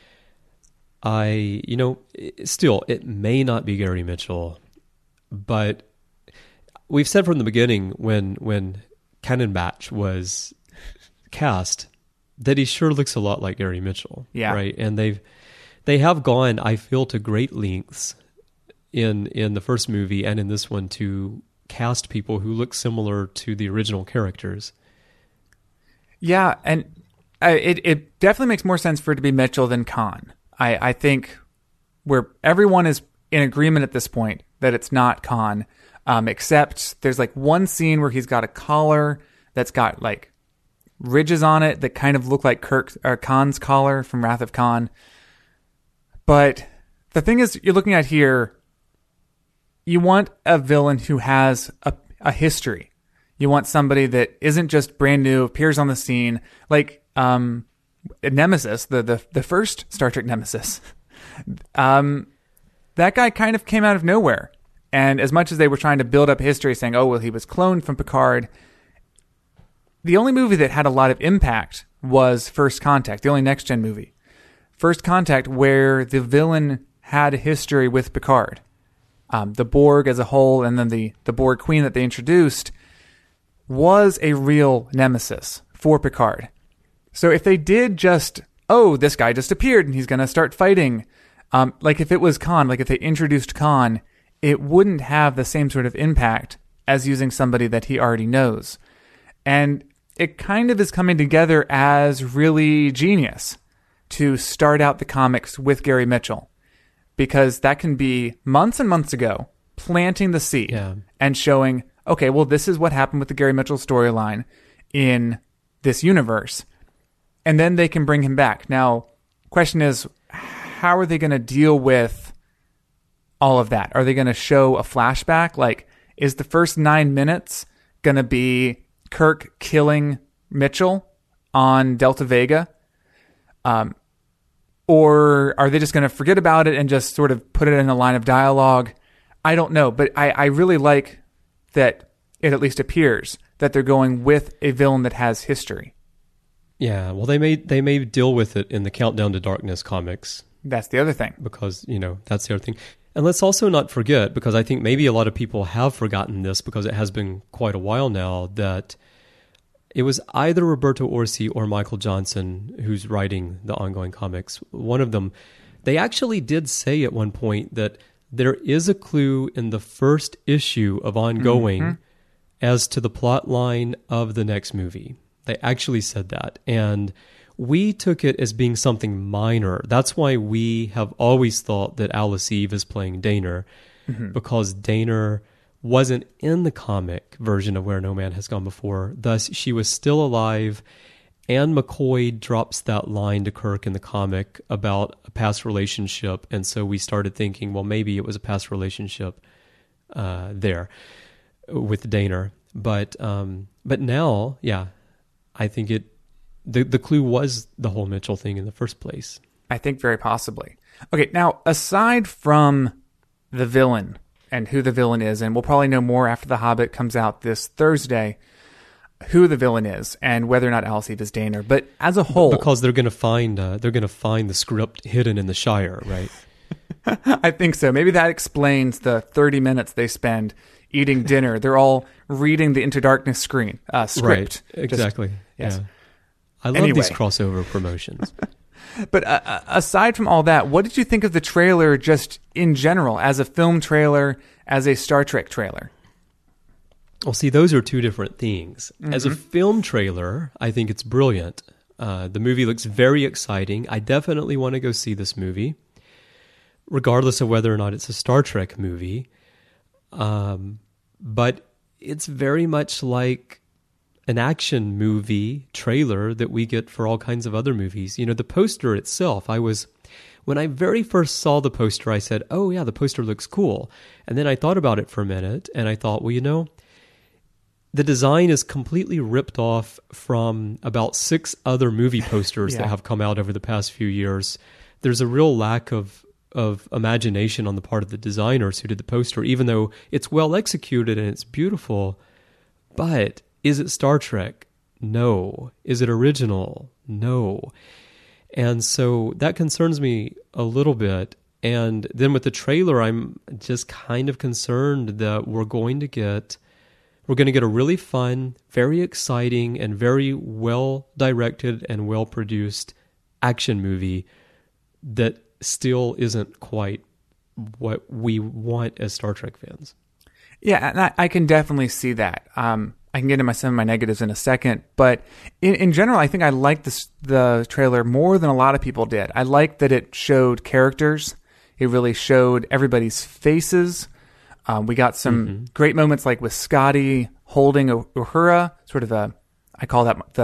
I, you know, i- still, it may not be Gary Mitchell, but we've said from the beginning when when Cannonbatch was cast that he sure looks a lot like Gary Mitchell. Yeah. Right, and they've they have gone, I feel, to great lengths in in the first movie and in this one to cast people who look similar to the original characters. Yeah, and uh, it it definitely makes more sense for it to be Mitchell than Khan. I, I think where everyone is in agreement at this point that it's not Khan, um, except there's like one scene where he's got a collar that's got like ridges on it that kind of look like Kirk or Khan's collar from Wrath of Khan. But the thing is, you're looking at here, you want a villain who has a, a history. You want somebody that isn't just brand new, appears on the scene, like um, Nemesis, the, the the first Star Trek Nemesis. um, that guy kind of came out of nowhere. And as much as they were trying to build up history, saying, oh, well, he was cloned from Picard, the only movie that had a lot of impact was First Contact, the only next-gen movie. First Contact, where the villain had a history with Picard. Um, the Borg as a whole, and then the, the Borg Queen that they introduced, was a real nemesis for Picard. So if they did just, oh, this guy just appeared and he's going to start fighting, um, like if it was Khan, like if they introduced Khan, it wouldn't have the same sort of impact as using somebody that he already knows. And it kind of is coming together as really genius to start out the comics with Gary Mitchell, because that can be months and months ago, planting the seed Yeah. and showing, okay, well, this is what happened with the Gary Mitchell storyline in this universe. And then they can bring him back. Now, question is, how are they going to deal with all of that? Are they going to show a flashback? Like, is the first nine minutes going to be Kirk killing Mitchell on Delta Vega? Um, or are they just going to forget about it and just sort of put it in a line of dialogue? I don't know, but I, I really like that it at least appears that they're going with a villain that has history. Yeah, well, they may they may deal with it in the Countdown to Darkness comics. That's the other thing. Because, you know, that's the other thing. And let's also not forget, because I think maybe a lot of people have forgotten this because it has been quite a while now, that it was either Roberto Orci or Michael Johnson who's writing the ongoing comics. One of them, they actually did say at one point that there is a clue in the first issue of ongoing mm-hmm. as to the plot line of the next movie. They actually said that. And we took it as being something minor. That's why we have always thought that Alice Eve is playing Daner, mm-hmm. because Daner wasn't in the comic version of Where No Man Has Gone Before. Thus, she was still alive. And McCoy drops that line to Kirk in the comic about a past relationship. And so we started thinking, well, maybe it was a past relationship uh, there with Daner. But um, but now, yeah, I think it the, the clue was the whole Mitchell thing in the first place. I think very possibly. Okay, now, aside from the villain and who the villain is, and we'll probably know more after The Hobbit comes out this Thursday, who the villain is and whether or not Alice Eve is Daner. But as a whole, because they're going to find uh, they're going to find the script hidden in the Shire, right? I think so. Maybe that explains the thirty minutes they spend eating dinner. They're all reading the Into Darkness screen uh, script. Right, exactly. Just, yes. Yeah. I love anyway. these crossover promotions. But uh, aside from all that, what did you think of the trailer just in general, as a film trailer, as a Star Trek trailer? Well, see, those are two different things. Mm-hmm. As a film trailer, I think it's brilliant. Uh, the movie looks very exciting. I definitely want to go see this movie, regardless of whether or not it's a Star Trek movie. Um, but it's very much like an action movie trailer that we get for all kinds of other movies. You know, the poster itself, I was... When I very first saw the poster, I said, oh, yeah, the poster looks cool. And then I thought about it for a minute, and I thought, well, you know, the design is completely ripped off from about six other movie posters yeah. that have come out over the past few years. There's a real lack of of imagination on the part of the designers who did the poster, even though it's well executed and it's beautiful. But is it Star Trek? No. Is it original? No. And so that concerns me a little bit. And then with the trailer, I'm just kind of concerned that we're going to get we're going to get a really fun, very exciting, and very well directed and well produced action movie that still isn't quite what we want as Star Trek fans. Yeah, and I, I can definitely see that. Um, I can get into my, some of my negatives in a second, but in, in general, I think I liked this, the trailer more than a lot of people did. I liked that it showed characters. It really showed everybody's faces. Um, we got some mm-hmm. great moments, like with Scotty holding Uhura, sort of a, I call that the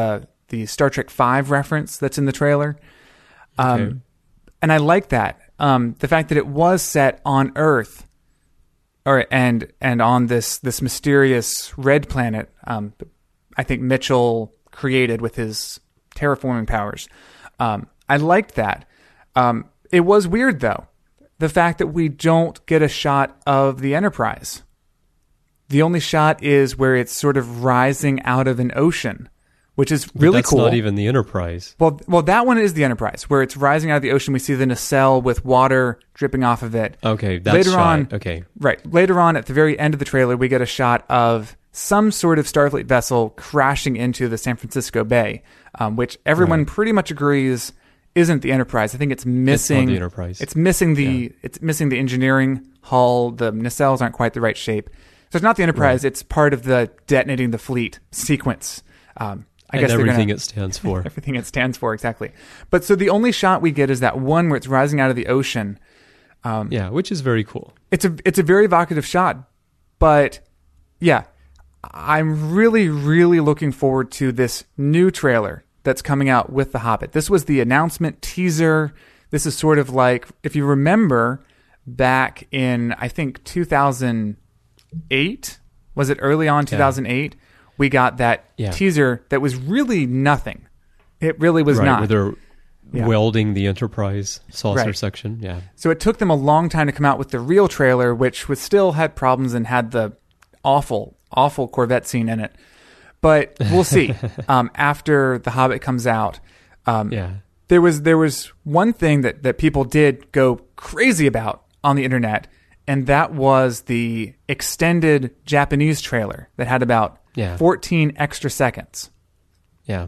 the Star Trek five reference that's in the trailer. Um, Okay. And I like that. Um, the fact that it was set on Earth, or and and on this this mysterious red planet. Um, I think Mitchell created with his terraforming powers. Um, I liked that. Um, it was weird though, the fact that we don't get a shot of the Enterprise. The only shot is where it's sort of rising out of an ocean, which is really That's cool. not even the Enterprise. Well, well, that one is the Enterprise, where it's rising out of the ocean. We see the nacelle with water dripping off of it. Okay, that's later shot. on. Okay, Right. Later on, at the very end of the trailer, we get a shot of some sort of Starfleet vessel crashing into the San Francisco Bay, um, which everyone Right. pretty much agrees isn't the Enterprise. I think it's missing the Enterprise. It's missing the Yeah. it's missing the engineering hull. The nacelles aren't quite the right shape, so it's not the Enterprise. Right. It's part of the detonating the fleet sequence. Um, I and guess they're everything gonna, it stands for. everything it stands for, exactly. But so the only shot we get is that one where it's rising out of the ocean. Um, Yeah, which is very cool. It's a it's a very evocative shot, but yeah, I'm really really looking forward to this new trailer that's coming out with The Hobbit. This was the announcement teaser. This is sort of like, if you remember back in, I think two thousand eight, was it early on two thousand eight? We got that Yeah. teaser that was really nothing. It really was right, not. where they're Yeah. welding the Enterprise saucer Right. section. Yeah. So it took them a long time to come out with the real trailer, which was still had problems and had the awful, awful Corvette scene in it. But we'll see. um, after The Hobbit comes out, um, Yeah. there was there was one thing that, that people did go crazy about on the internet, and that was the extended Japanese trailer that had about Yeah. fourteen extra seconds. Yeah.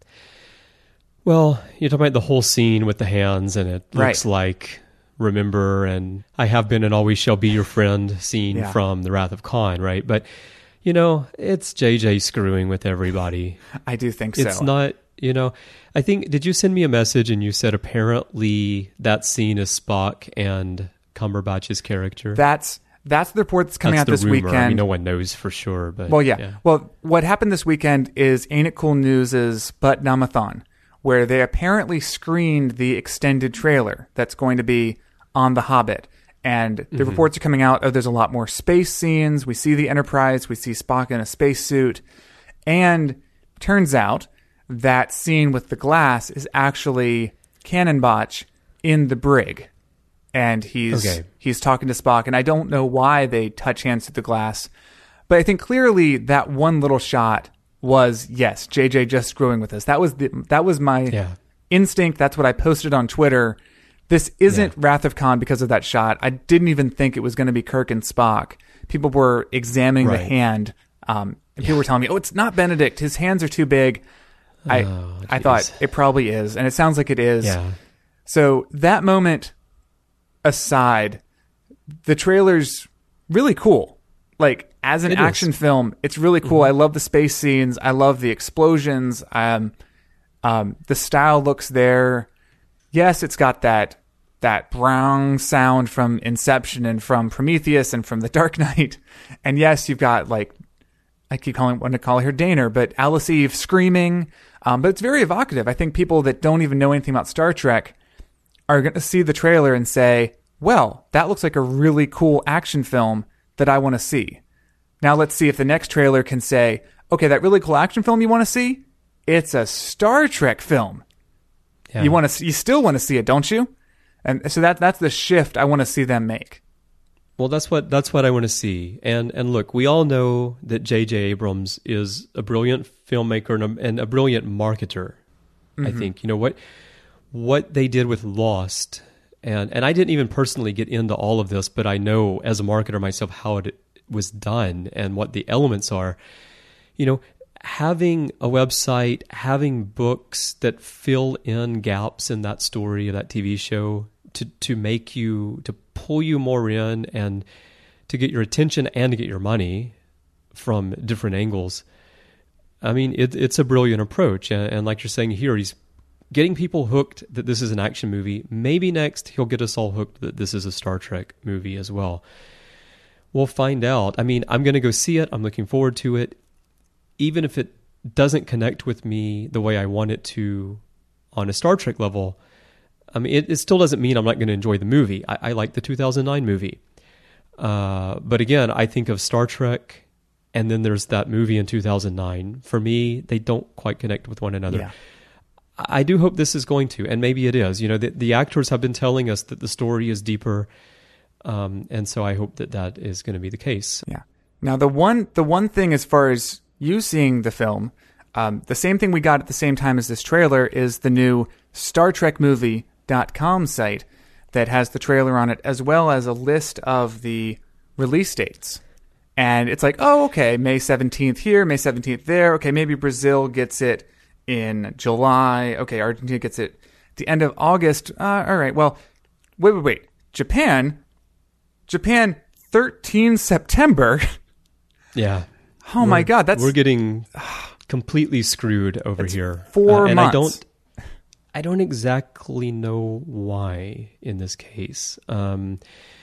Well, you're talking about the whole scene with the hands, and it Right. looks like Remember and I Have Been and Always Shall Be Your Friend scene Yeah. from The Wrath of Khan, right? But, you know, it's J J screwing with everybody. I do think so. It's not, you know, I think, did you send me a message and you said apparently that scene is Spock and Cumberbatch's character? That's that's the report that's coming That's out the this rumor. weekend. I mean, no one knows for sure, but Well, yeah. Well, what happened this weekend is Ain't It Cool News' Butt Namathon, where they apparently screened the extended trailer that's going to be on The Hobbit. And the Mm-hmm. reports are coming out, oh, there's a lot more space scenes. We see the Enterprise. We see Spock in a spacesuit. And turns out that scene with the glass is actually Cannonbotch in the brig. And he's Okay. he's talking to Spock, and I don't know why they touch hands through the glass, but I think clearly that one little shot was, yes, J J just screwing with us. That was the that was my Yeah. instinct. That's what I posted on Twitter. This isn't Yeah. Wrath of Khan because of that shot. I didn't even think it was going to be Kirk and Spock. People were examining the Right. hand, um, and people were telling me, "Oh, it's not Benedict. His hands are too big." I Oh, I geez. thought it probably is, and it sounds like it is. Yeah. So that moment aside, the trailer's really cool. Like, as an It action is. film, it's really cool. I love the space scenes. I love the explosions. Um, um, the style looks there. Yes, it's got that that brown sound from Inception and from Prometheus and from The Dark Knight. And yes, you've got, like, I keep calling want to call her Daner, but Alice Eve screaming. Um, but it's very evocative. I think people that don't even know anything about Star Trek are going to see the trailer and say, well, that looks like a really cool action film that I want to see. Now let's see if the next trailer can say, okay, that really cool action film you want to see? It's a Star Trek film. Yeah. You want to, you still want to see it, don't you? And so that that's the shift I want to see them make. Well, that's what that's what I want to see. And and look, we all know that J J Abrams is a brilliant filmmaker and a, and a brilliant marketer. Mm-hmm. I think, you know, what what they did with Lost, and and I didn't even personally get into all of this, but I know as a marketer myself how it was done and what the elements are. You know, having a website, having books that fill in gaps in that story of that T V show to to make you, to pull you more in and to get your attention and to get your money from different angles. I mean, it, it's a brilliant approach. And, and like you're saying here, he's getting people hooked that this is an action movie. Maybe next he'll get us all hooked that this is a Star Trek movie as well. We'll find out. I mean, I'm going to go see it. I'm looking forward to it. Even if it doesn't connect with me the way I want it to on a Star Trek level, I mean, it, it still doesn't mean I'm not going to enjoy the movie. I, I like the two thousand nine movie. Uh, but again, I think of Star Trek, and then there's that movie in two thousand nine. For me, they don't quite connect with one another. Yeah. I do hope this is going to, and maybe it is. You know, the, the actors have been telling us that the story is deeper, um, and so I hope that that is going to be the case. Yeah. Now, the one the one thing as far as you seeing the film, um, the same thing we got at the same time as this trailer is the new Star Trek Movie dot com site that has the trailer on it, as well as a list of the release dates. And it's like, oh, okay, May seventeenth here, May seventeenth there. Okay, maybe Brazil gets it in July. Okay, Argentina gets it at the end of August. Uh, all right, well, wait, wait, wait. Japan, Japan, thirteenth September. Yeah. Oh my God, that's we're getting completely screwed over It's here. four Uh, and months. I don't, I don't exactly know why in this case. Um,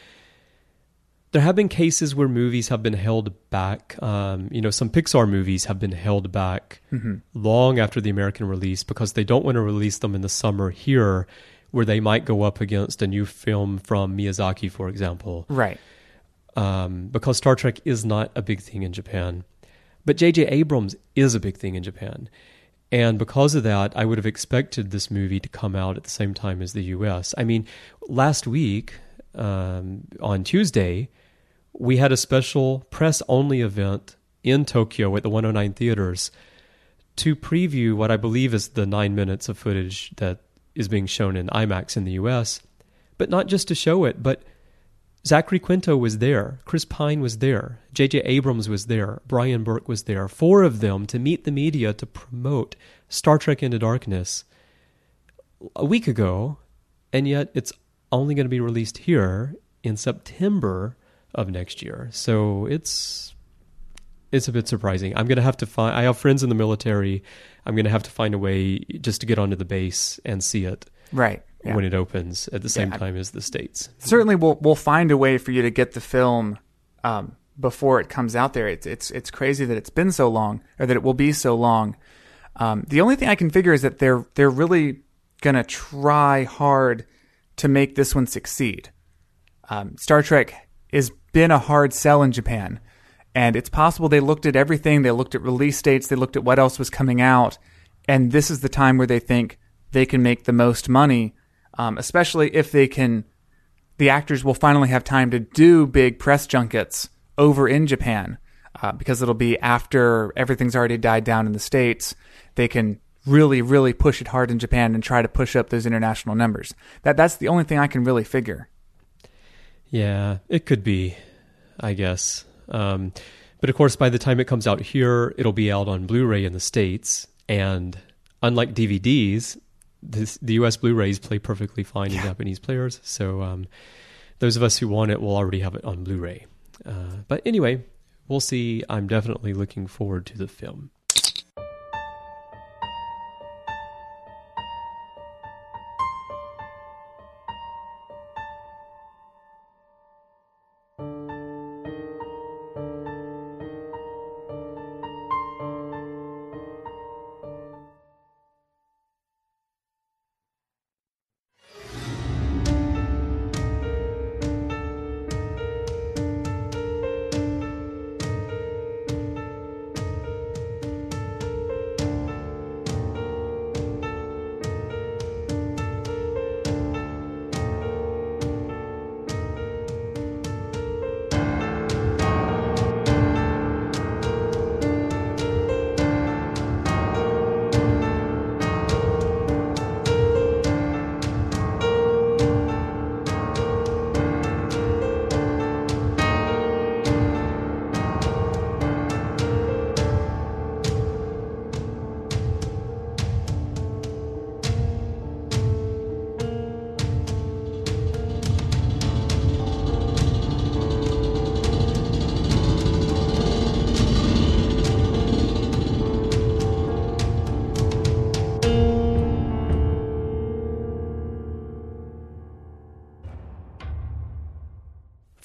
there have been cases where movies have been held back. Um, you know, some Pixar movies have been held back Mm-hmm. long after the American release because they don't want to release them in the summer here, where they might go up against a new film from Miyazaki, for example. right. Um, because Star Trek is not a big thing in Japan. But J J Abrams is a big thing in Japan. And because of that, I would have expected this movie to come out at the same time as the U S. I mean, last week, um, on Tuesday, we had a special press-only event in Tokyo at the one oh nine Theaters to preview what I believe is the nine minutes of footage that is being shown in IMAX in the U S. But not just to show it, but Zachary Quinto was there, Chris Pine was there, J J Abrams was there, Brian Burke was there, four of them to meet the media to promote Star Trek Into Darkness a week ago, and yet it's only going to be released here in September of next year. So it's it's a bit surprising. I'm going to have to find, I have friends in the military, I'm going to have to find a way just to get onto the base and see it. Right. Yeah. When it opens at the same Yeah. time as the States. Certainly, we'll we'll find a way for you to get the film um, before it comes out there. It's it's it's crazy that it's been so long, or that it will be so long. Um, the only thing I can figure is that they're they're really gonna try hard to make this one succeed. Um, Star Trek has been a hard sell in Japan, and it's possible they looked at everything. They looked at release dates. They looked at what else was coming out, and this is the time where they think they can make the most money. Um, especially if they can, the actors will finally have time to do big press junkets over in Japan, uh, because it'll be after everything's already died down in the States. They can really, really push it hard in Japan and try to push up those international numbers. That that's the only thing I can really figure. Yeah, it could be, I guess. Um, but of course, by the time it comes out here, it'll be out on Blu-ray in the States. And unlike D V Ds, this, the U S Blu-rays play perfectly fine in Japanese players. So um, those of us who want it will already have it on Blu-ray. Uh, but anyway, we'll see. I'm definitely looking forward to the film.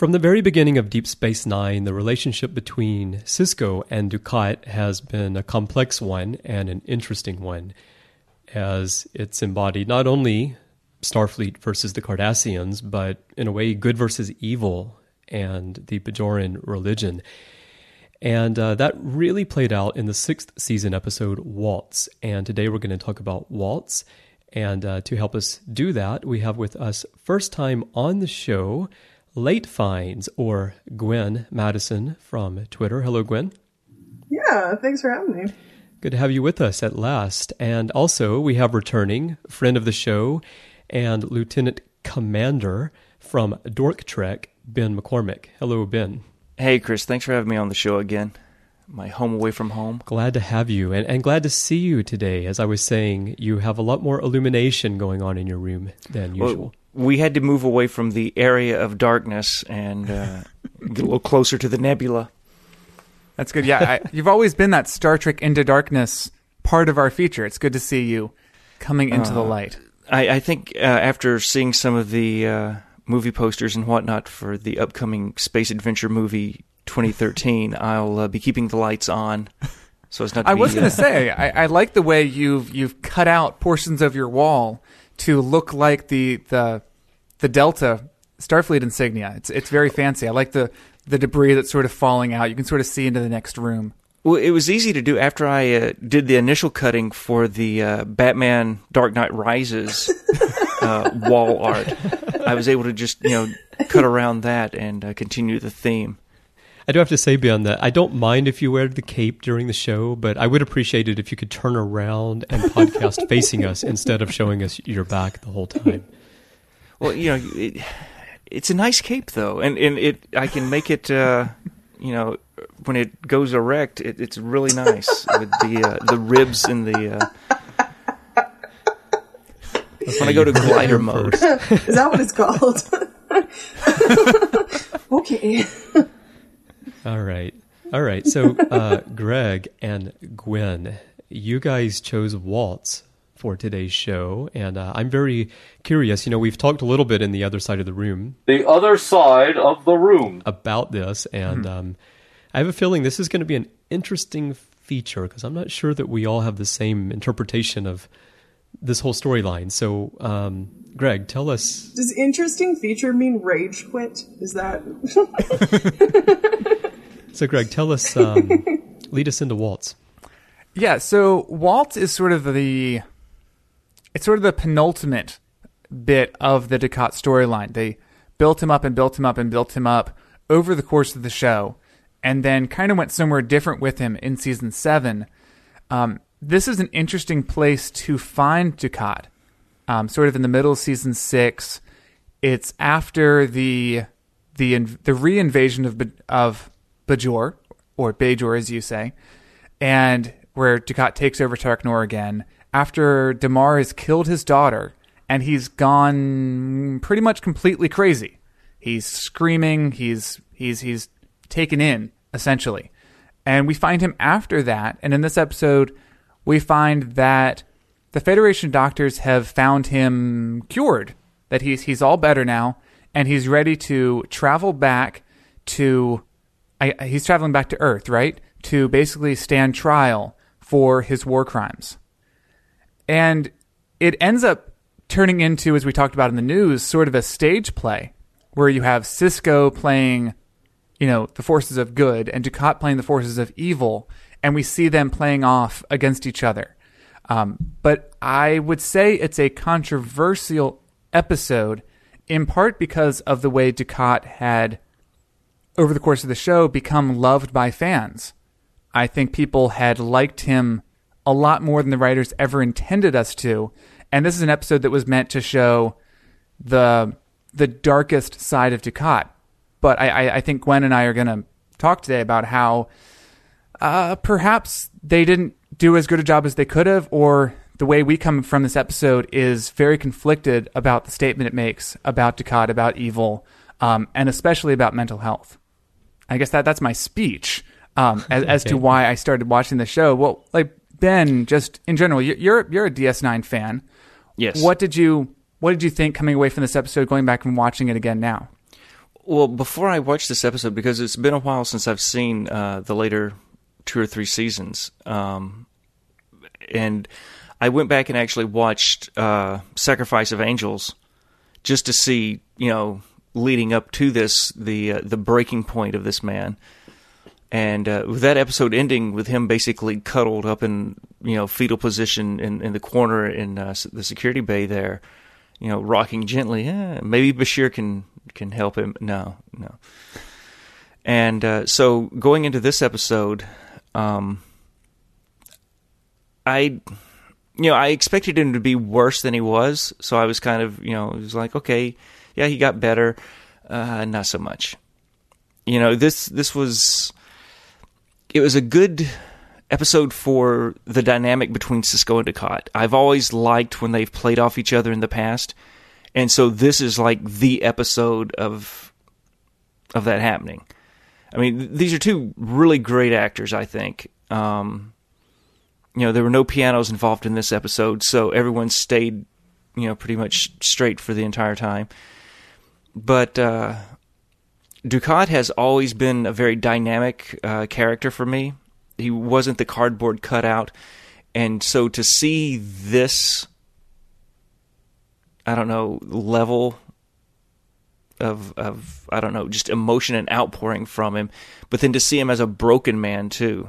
From the very beginning of Deep Space Nine, the relationship between Sisko and Dukat has been a complex one and an interesting one, as it's embodied not only Starfleet versus the Cardassians, but in a way, good versus evil and the Bajoran religion. And uh, that really played out in the sixth season episode, Waltz. And today we're going to talk about Waltz. And uh, to help us do that, we have with us, first time on the show, Late Finds, or Gwen Madison from Twitter. Hello, Gwen. Yeah, thanks for having me. Good to have you with us at last. And also, we have returning friend of the show and Lieutenant Commander from Dork Trek, Ben McCormick. Hello, Ben. Hey, Chris. Thanks for having me on the show again. My home away from home. Glad to have you, and, and glad to see you today. As I was saying, you have a lot more illumination going on in your room than usual. Well, we had to move away from the area of darkness and uh, get a little closer to the nebula. That's good. Yeah, I, you've always been that Star Trek Into Darkness part of our feature. It's good to see you coming into uh, the light. I, I think uh, after seeing some of the uh, movie posters and whatnot for the upcoming space adventure movie twenty thirteen, I'll uh, be keeping the lights on. So it's not. To I be, was going to uh, say, I, I like the way you've you've cut out portions of your wall to look like the the the Delta Starfleet insignia. It's it's very fancy. I like the the debris that's sort of falling out. You can sort of see into the next room. Well, it was easy to do after I uh, did the initial cutting for the uh, Batman Dark Knight Rises uh, wall art. I was able to just, you know, cut around that and uh, continue the theme. I do have to say, Ben, that I don't mind if you wear the cape during the show, but I would appreciate it if you could turn around and podcast facing us instead of showing us your back the whole time. Well, you know, it, it's a nice cape, though, and, and it I can make it, uh, you know, when it goes erect, it, it's really nice with the uh, the ribs and the... Uh, when I go to glider mode. Is that what it's called? Okay. All right. All right. So, uh, Greg and Gwen, you guys chose Waltz for today's show, and uh, I'm very curious. You know, we've talked a little bit in the other side of the room. The other side of the room. About this, and mm-hmm. um, I have a feeling this is going to be an interesting feature, because I'm not sure that we all have the same interpretation of this whole storyline. So, um, Greg, tell us... Does interesting feature mean rage quit? Is that... So, Greg, tell us, um, lead us into Waltz. Yeah, so Waltz is sort of the, it's sort of the penultimate bit of the Dukat storyline. They built him up and built him up and built him up over the course of the show, and then kind of went somewhere different with him in season seven. Um, this is an interesting place to find Dukat, um, sort of in the middle of season six. It's after the the the re-invasion of of Bajor, or Bajor as you say, and where Dukat takes over Tarknor again, after Damar has killed his daughter, and he's gone pretty much completely crazy. He's screaming, he's he's he's taken in, essentially. And we find him after that, and in this episode, we find that the Federation doctors have found him cured, that he's he's all better now, and he's ready to travel back to... I, he's traveling back to Earth, right? To basically stand trial for his war crimes. And it ends up turning into, as we talked about in the news, sort of a stage play where you have Sisko playing, you know, the forces of good and Dukat playing the forces of evil, and we see them playing off against each other. Um, but I would say it's a controversial episode, in part because of the way Dukat had, over the course of the show, become loved by fans. I think people had liked him a lot more than the writers ever intended us to. And this is an episode that was meant to show the the darkest side of Dukat. But I, I, I think Gwen and I are going to talk today about how uh, perhaps they didn't do as good a job as they could have, or the way we come from this episode is very conflicted about the statement it makes about Dukat, about evil, um, and especially about mental health. I guess that that's my speech um, as, as to why I started watching the show. Well, like Ben, just in general, you're you're a D S nine fan. Yes. What did you What did you think coming away from this episode, going back and watching it again now? Well, before I watched this episode, because it's been a while since I've seen uh, the later two or three seasons, um, and I went back and actually watched uh, Sacrifice of Angels just to see, you know, leading up to this, the uh, the breaking point of this man. And uh, with that episode ending with him basically cuddled up in, you know, fetal position in, in the corner in uh, the security bay there, you know, rocking gently. Eh, maybe Bashir can can help him. No, no. And uh, so going into this episode, um, I, you know, I expected him to be worse than he was. So I was kind of, you know, it was like, okay, yeah, he got better, uh, not so much. You know, this this was. It was a good episode for the dynamic between Sisko and Dukat. I've always liked when they've played off each other in the past, and so this is like the episode of of that happening. I mean, these are two really great actors, I think. Um, you know, there were no pianos involved in this episode, so everyone stayed, you know, pretty much straight for the entire time. But uh Dukat has always been a very dynamic uh, character for me. He wasn't the cardboard cutout. And so to see this, I don't know, level of, of I don't know, just emotion and outpouring from him, but then to see him as a broken man too,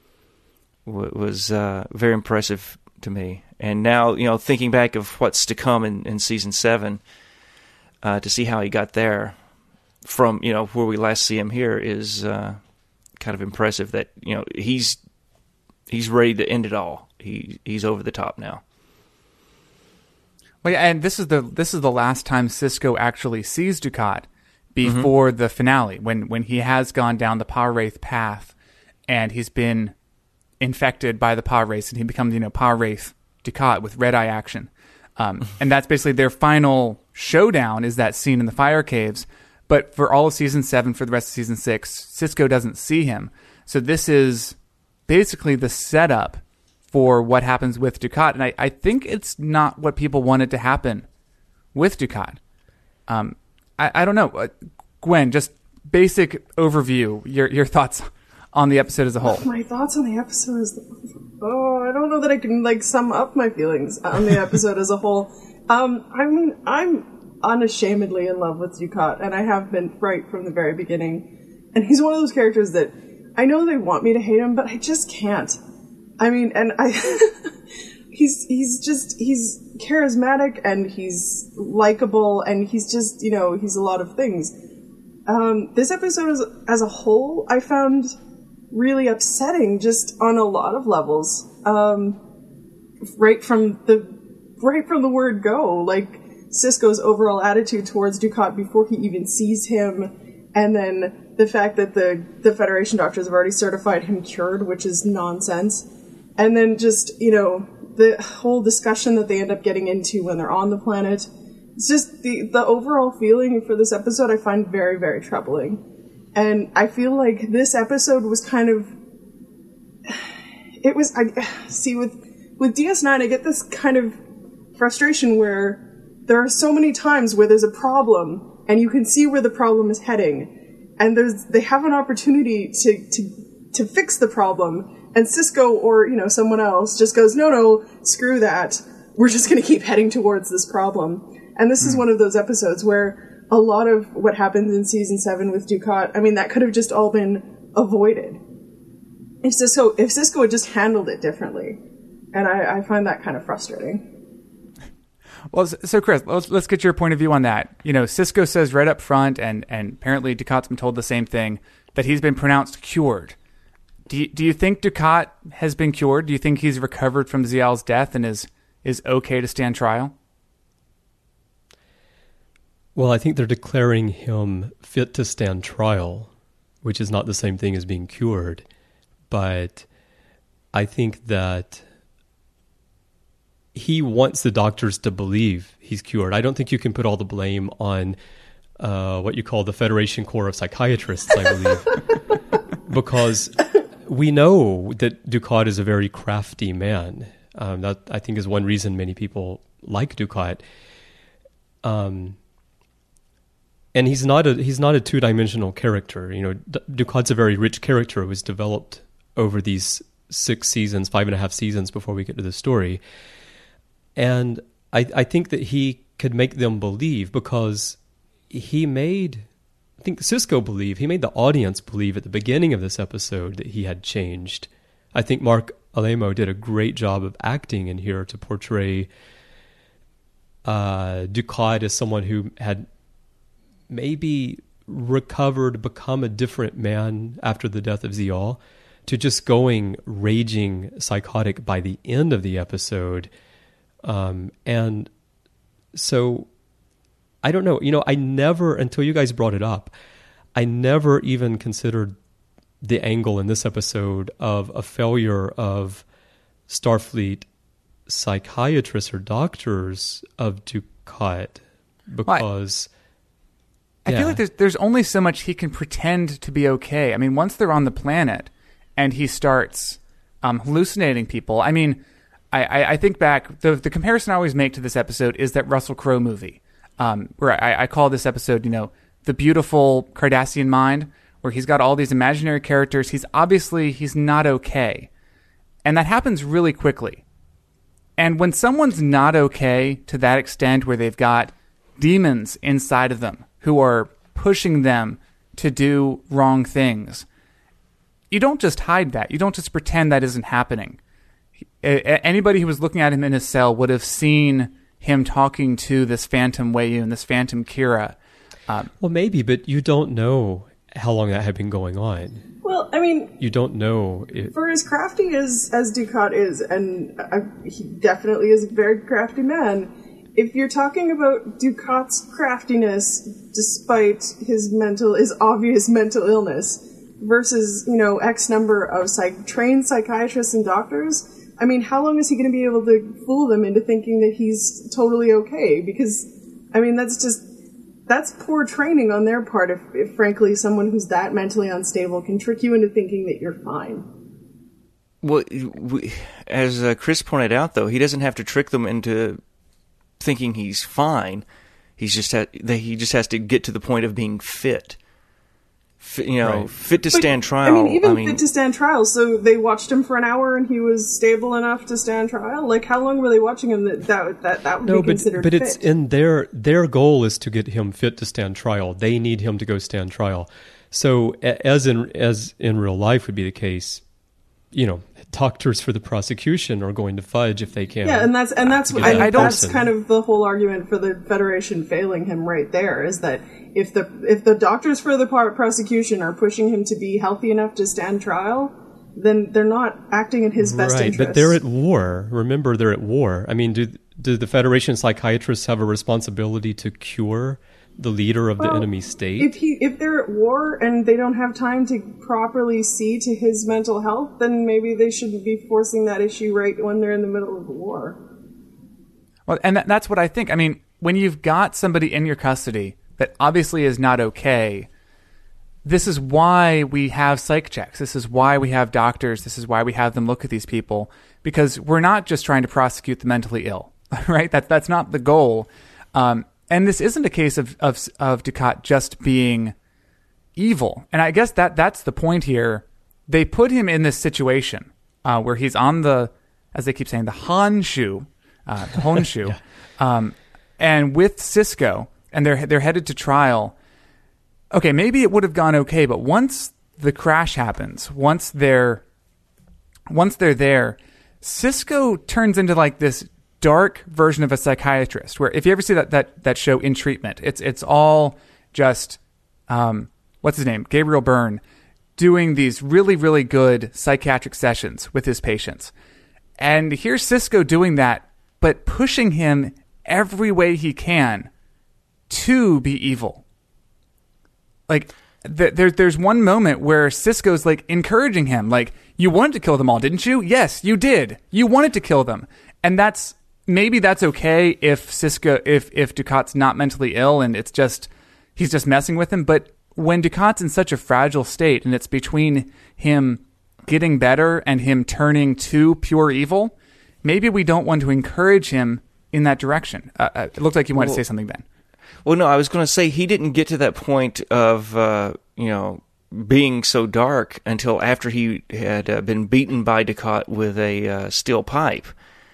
w- was uh, very impressive to me. And now, you know, thinking back of what's to come in, in season seven, uh, to see how he got there, from, you know, where we last see him here is uh, kind of impressive that, you know, he's he's ready to end it all. He he's over the top now. Well, yeah, and this is the this is the last time Sisko actually sees Dukat before mm-hmm. the finale, when when he has gone down the Power Wraith path and he's been infected by the Power Wraith and he becomes, you know, Power Wraith Dukat with red eye action. Um, and that's basically their final showdown, is that scene in the fire caves. But for all of season seven, for the rest of season six, Sisko doesn't see him. So this is basically the setup for what happens with Dukat. And I, I think it's not what people wanted to happen with Dukat. Um, I, I don't know. Uh, Gwen, just basic overview, your your thoughts on the episode as a whole. My thoughts on the episode is... Oh, I don't know that I can, like, sum up my feelings on the episode as a whole. Um, I mean, I'm... unashamedly in love with Dukat, and I have been right from the very beginning. And he's one of those characters that I know they want me to hate him, but I just can't. I mean, and I he's he's just he's charismatic and he's likable and he's just, you know, he's a lot of things. Um, this episode as, as a whole, I found really upsetting, just on a lot of levels. Um, right from the right from the word go, like Sisko's overall attitude towards Dukat before he even sees him, and then the fact that the, the Federation doctors have already certified him cured, which is nonsense. And then just, you know, the whole discussion that they end up getting into when they're on the planet. It's just the, the overall feeling for this episode I find very, very troubling. And I feel like this episode was kind of... It was... I see, with, with D S nine, I get this kind of frustration where there are so many times where there's a problem and you can see where the problem is heading, and there's they have an opportunity to to to fix the problem, and Sisko or, you know, someone else just goes, no no screw that, we're just going to keep heading towards this problem. And this mm. is one of those episodes where a lot of what happens in season seven with Dukat, I mean, that could have just all been avoided if Sisko if Sisko had just handled it differently. And I, I find that kind of frustrating. Well, so Chris, let's let's get your point of view on that. You know, Sisko says right up front, and, and apparently Dukat's been told the same thing, that he's been pronounced cured. Do you, do you think Dukat has been cured? Do you think he's recovered from Ziyal's death and is is okay to stand trial? Well, I think they're declaring him fit to stand trial, which is not the same thing as being cured. But I think that he wants the doctors to believe he's cured. I don't think you can put all the blame on uh, what you call the Federation Corps of Psychiatrists, I believe. Because we know that Dukat is a very crafty man. Um, that, I think, is one reason many people like Dukat. Um, and he's not a he's not a two dimensional character. You know, D- Ducat's a very rich character. It was developed over these six seasons, five and a half seasons before we get to the story, and I, I think that he could make them believe because he made, I think Sisko believe, he made the audience believe at the beginning of this episode that he had changed. I think Mark Alemo did a great job of acting in here to portray uh, Ducat as someone who had maybe recovered, become a different man after the death of Zial, to just going raging psychotic by the end of the episode. Um, and so I don't know, you know, I never, until you guys brought it up, I never even considered the angle in this episode of a failure of Starfleet psychiatrists or doctors of Ducat because I yeah. feel like there's there's only so much he can pretend to be okay. I mean, once they're on the planet and he starts um, hallucinating people, I mean, I, I, I think back, the the comparison I always make to this episode is that Russell Crowe movie, um, where I, I call this episode, you know, The Beautiful Cardassian Mind, where he's got all these imaginary characters. He's obviously, he's not okay. And that happens really quickly. And when someone's not okay to that extent where they've got demons inside of them who are pushing them to do wrong things, you don't just hide that. You don't just pretend that isn't happening. Anybody who was looking at him in his cell would have seen him talking to this Phantom Weyoun, this Phantom Kira. Um, well, maybe, but you don't know how long that had been going on. Well, I mean, you don't know. It, for as crafty as, as Ducat is, and I, he definitely is a very crafty man, if you're talking about Ducat's craftiness despite his mental, his obvious mental illness, versus, you know, X number of psych- trained psychiatrists and doctors, I mean, how long is he going to be able to fool them into thinking that he's totally okay? Because, I mean, that's just, that's poor training on their part if, if frankly, someone who's that mentally unstable can trick you into thinking that you're fine. Well, we, as uh, Chris pointed out, though, he doesn't have to trick them into thinking he's fine. He's just ha- he just has to get to the point of being fit. Fit, you know, right. fit to but, stand trial. I mean, even I mean, fit to stand trial. So they watched him for an hour, and he was stable enough to stand trial. Like, how long were they watching him? That that that, that would no, be considered but, but fit. it's in their their goal is to get him fit to stand trial. They need him to go stand trial. So as in as in real life would be the case, you know, doctors for the prosecution are going to fudge if they can. Yeah, and that's and that's what I, I don't, that's kind of the whole argument for the Federation failing him right there, is that if the if the doctors for the prosecution are pushing him to be healthy enough to stand trial, then they're not acting in his best right, interest. But they're at war. Remember, they're at war. I mean, do do the Federation psychiatrists have a responsibility to cure the leader of well, the enemy state? If he if they're at war and they don't have time to properly see to his mental health, then maybe they shouldn't be forcing that issue right when they're in the middle of the war. Well, and that, that's what I think. I mean, when you've got somebody in your custody that obviously is not okay, this is why we have psych checks. This is why we have doctors. This is why we have them look at these people, because we're not just trying to prosecute the mentally ill, right? That that's not the goal. Um, and this isn't a case of, of of Ducat just being evil. And I guess that that's the point here. They put him in this situation uh, where he's on the, as they keep saying, the Honshu, uh, the Honshu, yeah. um, and with Sisko, and they're they're headed to trial. Okay, maybe it would have gone okay, but once the crash happens, once they're once they're there, Sisko turns into like this dark version of a psychiatrist. Where if you ever see that that that show In Treatment, it's it's all just um, what's his name, Gabriel Byrne, doing these really really good psychiatric sessions with his patients, and here's Sisko doing that, but pushing him every way he can to be evil. Like, th- there, there's one moment where Sisko's, like, encouraging him. Like, you wanted to kill them all, didn't you? Yes, you did. You wanted to kill them. And that's, maybe that's okay if Sisko, if, if Ducat's not mentally ill and it's just, he's just messing with him. But when Ducat's in such a fragile state and it's between him getting better and him turning to pure evil, maybe we don't want to encourage him in that direction. Uh, it looked like you wanted well, to say something, Ben. Well, no, I was going to say he didn't get to that point of, uh, you know, being so dark until after he had uh, been beaten by Dukat with a uh, steel pipe.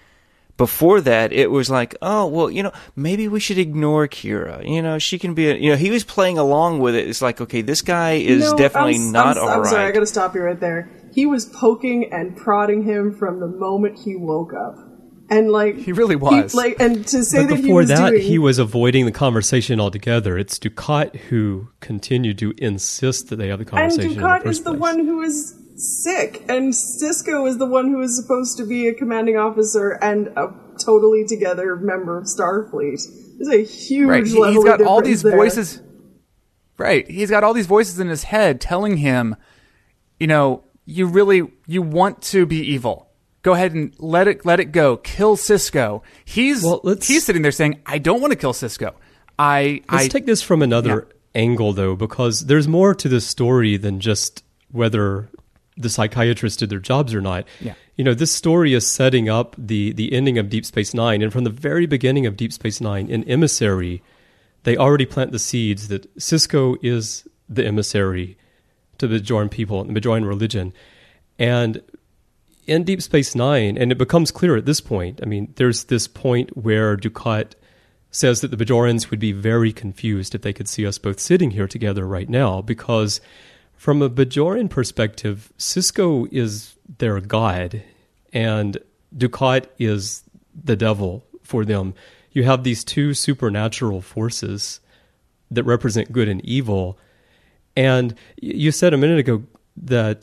Before that, it was like, oh, well, you know, maybe we should ignore Kira. You know, she can be, a, you know, he was playing along with it. It's like, okay, this guy is no, definitely I'm, not I'm, all I'm right. sorry, I gotta stop you right there. He was poking and prodding him from the moment he woke up. And like he really was. He, like, and to say but that before he was that, doing, he was avoiding the conversation altogether. It's Dukat who continued to insist that they have the conversation. And Dukat in the first is the place. one who is sick, and Cisco is the one who is supposed to be a commanding officer and a totally together member of Starfleet. There's a huge right. He, level he's got of all these there. voices. Right. He's got all these voices in his head telling him, you know, you really you want to be evil. Go ahead and let it let it go. Kill Cisco. He's well, he's sitting there saying, I don't want to kill Cisco. I Let's I, take this from another yeah. angle, though, because there's more to this story than just whether the psychiatrists did their jobs or not. Yeah. You know, this story is setting up the, the ending of Deep Space Nine. And from the very beginning of Deep Space Nine, in Emissary, they already plant the seeds that Cisco is the emissary to the Bajoran people and the Bajoran religion. And in Deep Space Nine, and it becomes clear at this point, I mean, there's this point where Dukat says that the Bajorans would be very confused if they could see us both sitting here together right now, because from a Bajoran perspective, Cisco is their god, and Dukat is the devil for them. You have these two supernatural forces that represent good and evil. And you said a minute ago that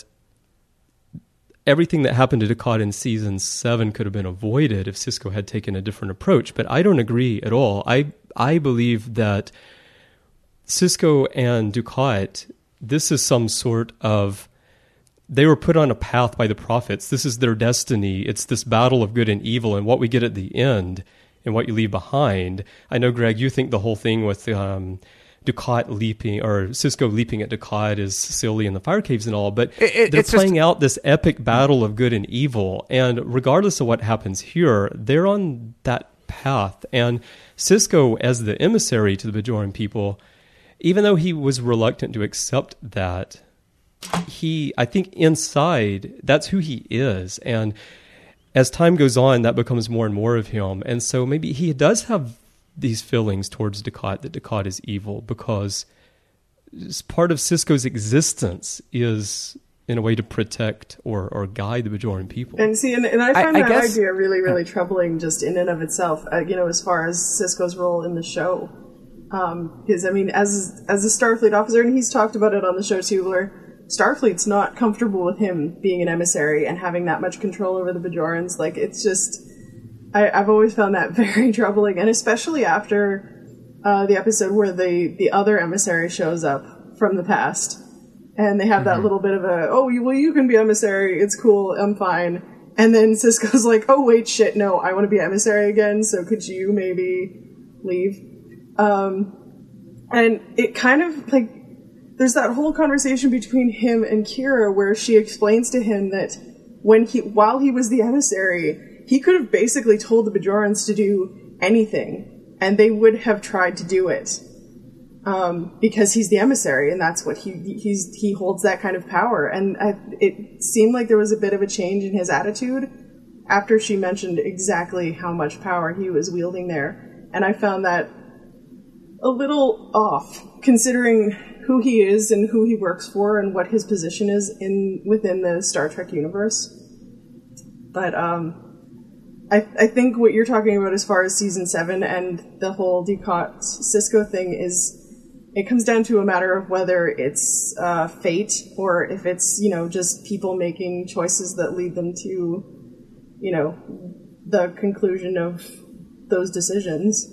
everything that happened to Dukat in season seven could have been avoided if Cisco had taken a different approach. But I don't agree at all. I I believe that Cisco and Dukat, this is some sort of, they were put on a path by the prophets. This is their destiny. It's this battle of good and evil, and what we get at the end and what you leave behind. I know, Greg, you think the whole thing with um, Dukat leaping, or Cisco leaping at Dukat is silly in the fire caves and all, but It- it- they're it's playing just- out this epic battle of good and evil, and regardless of what happens here, they're on that path. And Cisco, as the emissary to the Bajoran people, even though he was reluctant to accept that, he, I think inside, that's who he is. And as time goes on, that becomes more and more of him. And so maybe he does have these feelings towards Dukat, that Dukat is evil, because part of Cisco's existence is in a way to protect or, or guide the Bajoran people. And see, and, and I find I- I that guess- idea really, really troubling just in and of itself, uh, you know, as far as Cisco's role in the show. Because, um, I mean, as as a Starfleet officer, and he's talked about it on the show too, where Starfleet's not comfortable with him being an emissary and having that much control over the Bajorans. Like, it's just, I, I've always found that very troubling, and especially after uh, the episode where the, the other emissary shows up from the past, and they have mm-hmm. that little bit of a, oh, you, well, you can be emissary, it's cool, I'm fine. And then Cisco's like, oh, wait, shit, no, I want to be emissary again, so could you maybe leave? Um, and it kind of, like, there's that whole conversation between him and Kira where she explains to him that when he, while he was the emissary, he could have basically told the Bajorans to do anything, and they would have tried to do it. Um, because he's the emissary, and that's what he, he's, he holds that kind of power. And I, it seemed like there was a bit of a change in his attitude after she mentioned exactly how much power he was wielding there. And I found that a little off, considering who he is and who he works for and what his position is in within the Star Trek universe. But um, I, I think what you're talking about as far as season seven and the whole Dukat Cisco thing is, it comes down to a matter of whether it's uh, fate or if it's, you know, just people making choices that lead them to, you know, the conclusion of those decisions.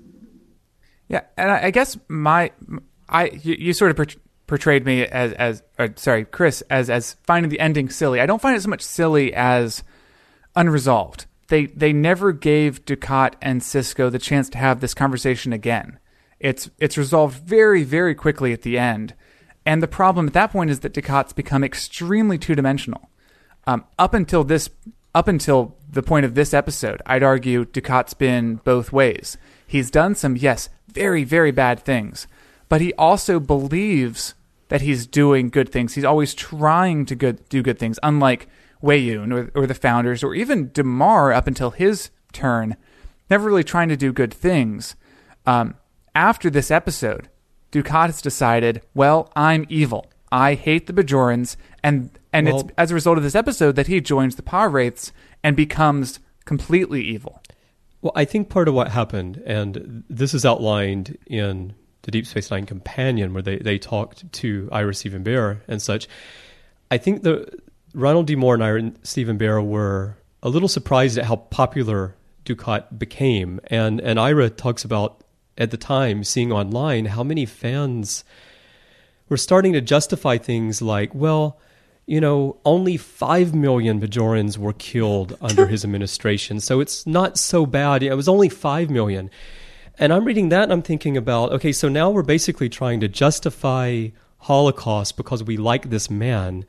Yeah, and I, I guess my, I you, you sort of per- portrayed me as as or, sorry, Chris as as finding the ending silly. I don't find it so much silly as unresolved. They they never gave Dukat and Cisco the chance to have this conversation again. It's it's resolved very very quickly at the end, and the problem at that point is that Dukat's become extremely two dimensional. Um, up until this, up until the point of this episode, I'd argue Dukat's been both ways. He's done some, yes, very, very bad things. But he also believes that he's doing good things. He's always trying to good, do good things, unlike Weyoun or, or the Founders, or even Damar up until his turn, never really trying to do good things. Um, after this episode, Dukat has decided, well, I'm evil. I hate the Bajorans, and and well, it's as a result of this episode that he joins the Power Wraiths and becomes completely evil. Well, I think part of what happened, and this is outlined in the Deep Space Nine Companion, where they, they talked to Ira Stephen Bear and such, I think the Ronald D. Moore and Ira Stephen Bear were a little surprised at how popular Dukat became. And, and Ira talks about, at the time, seeing online how many fans were starting to justify things like, well, you know, only five million Bajorans were killed under his administration, so it's not so bad. It was only five million. And I'm reading that and I'm thinking about, okay, so now we're basically trying to justify Holocaust because we like this man.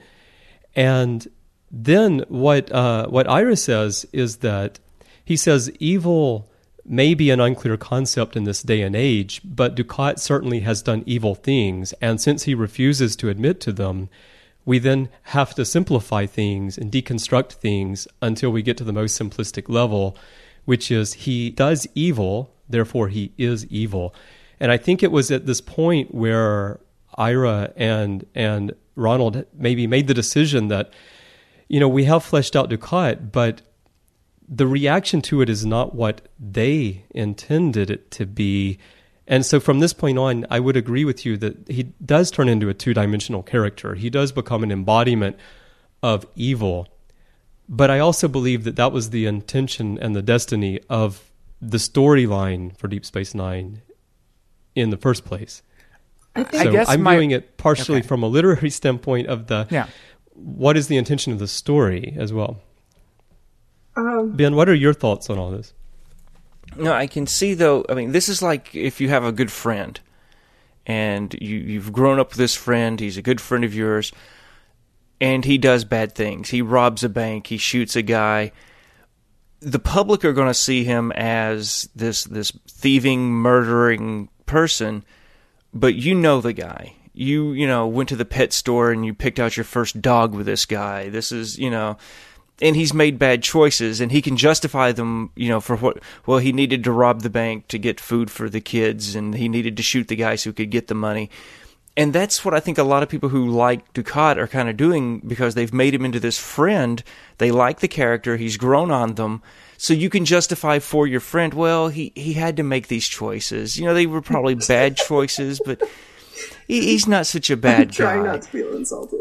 And then what uh, what Ira says is that he says evil may be an unclear concept in this day and age, but Dukat certainly has done evil things. And since he refuses to admit to them, we then have to simplify things and deconstruct things until we get to the most simplistic level, which is he does evil, therefore he is evil. And I think it was at this point where Ira and and Ronald maybe made the decision that, you know, we have fleshed out Dukat, but the reaction to it is not what they intended it to be. And so from this point on, I would agree with you that he does turn into a two-dimensional character. He does become an embodiment of evil. But I also believe that that was the intention and the destiny of the storyline for Deep Space Nine in the first place. I, think so I guess I'm my, viewing it partially okay. from a literary standpoint of the yeah. what is the intention of the story as well. Um, Ben, what are your thoughts on all this? No, I can see, though, I mean, this is like if you have a good friend, and you, you've grown up with this friend, he's a good friend of yours, and he does bad things. He robs a bank, he shoots a guy. The public are going to see him as this this thieving, murdering person, but you know the guy. You, you know, went to the pet store and you picked out your first dog with this guy. This is, you know... And he's made bad choices, and he can justify them, you know, for what, well, he needed to rob the bank to get food for the kids, and he needed to shoot the guy so he could get the money. And that's what I think a lot of people who like Dukat are kind of doing, because they've made him into this friend. They like the character. He's grown on them. So you can justify for your friend, well, he, he had to make these choices. You know, they were probably bad choices, but he, he's not such a bad I'm guy. trying not to feel insulted.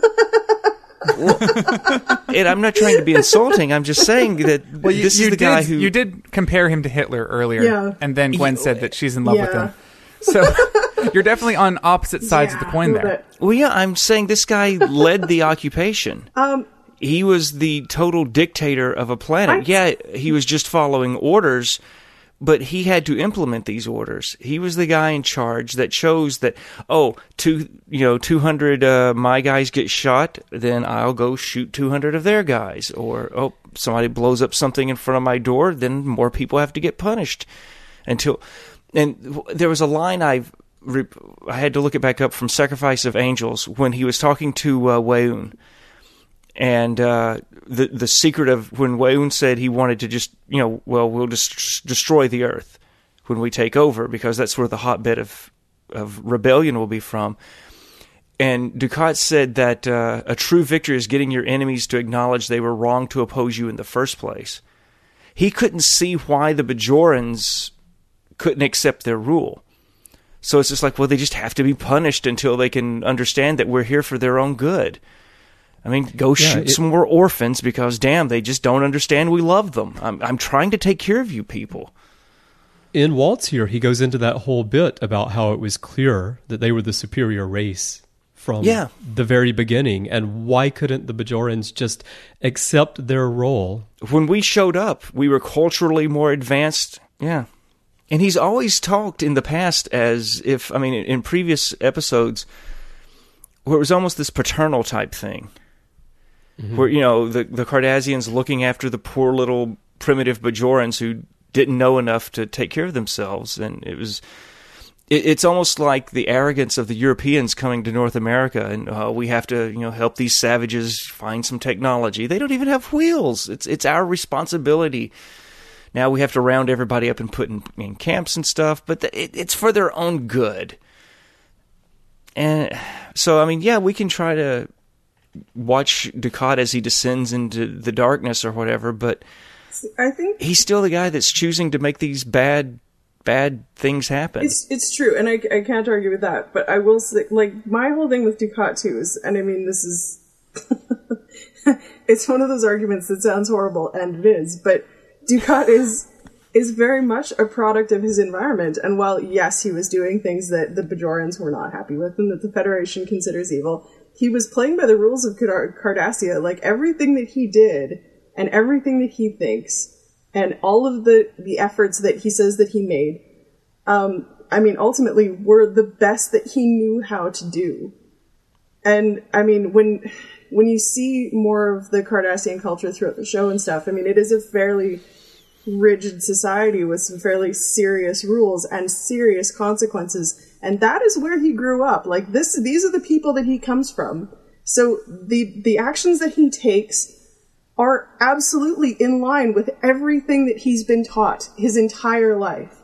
Well, and I'm not trying to be insulting. I'm just saying that well, you, this you is the did, guy who... You did compare him to Hitler earlier, yeah. and then Gwen said that she's in love yeah. with him. So you're definitely on opposite sides yeah, of the coin there. bit. Well, yeah, I'm saying this guy led the occupation. Um, he was the total dictator of a planet. I... Yeah, he was just following orders, but he had to implement these orders. He was the guy in charge that chose that, oh, two, you know, two hundred uh, my guys get shot, then I'll go shoot two hundred of their guys. Or, oh, somebody blows up something in front of my door, then more people have to get punished. Until, and there was a line I've, I had to look it back up from Sacrifice of Angels when he was talking to uh, Weyoun. And uh, the the secret of when Weyoun said he wanted to just, you know, well, we'll just destroy the Earth when we take over, because that's where the hotbed of, of rebellion will be from. And Dukat said that uh, a true victory is getting your enemies to acknowledge they were wrong to oppose you in the first place. He couldn't see why the Bajorans couldn't accept their rule. So it's just like, well, they just have to be punished until they can understand that we're here for their own good. I mean, go Yeah, shoot it, some more orphans because, damn, they just don't understand we love them. I'm I'm trying to take care of you people. In Waltz here, he goes into that whole bit about how it was clear that they were the superior race from yeah. the very beginning, and why couldn't the Bajorans just accept their role? When we showed up, we were culturally more advanced. Yeah. And he's always talked in the past as if, I mean, in previous episodes, where it was almost this paternal type thing. Mm-hmm. Where, you know, the, the Cardassians looking after the poor little primitive Bajorans who didn't know enough to take care of themselves. And it was, it, it's almost like the arrogance of the Europeans coming to North America, and uh, we have to, you know, help these savages find some technology. They don't even have wheels. It's it's our responsibility. Now we have to round everybody up and put in, in camps and stuff, but the, it, it's for their own good. And so, I mean, yeah, we can try to watch Dukat as he descends into the darkness or whatever, but I think he's still the guy that's choosing to make these bad, bad things happen. It's it's true, and I, I can't argue with that. But I will say, like, my whole thing with Dukat too is, and I mean, this is, it's one of those arguments that sounds horrible, and it is, but Dukat is is very much a product of his environment. And while, yes, he was doing things that the Bajorans were not happy with and that the Federation considers evil, he was playing by the rules of Cardassia. Like, everything that he did and everything that he thinks and all of the, the efforts that he says that he made, um, I mean, ultimately were the best that he knew how to do. And, I mean, when when you see more of the Cardassian culture throughout the show and stuff, I mean, it is a fairly rigid society with some fairly serious rules and serious consequences. And that is where he grew up. Like, this, these are the people that he comes from. So the the actions that he takes are absolutely in line with everything that he's been taught his entire life.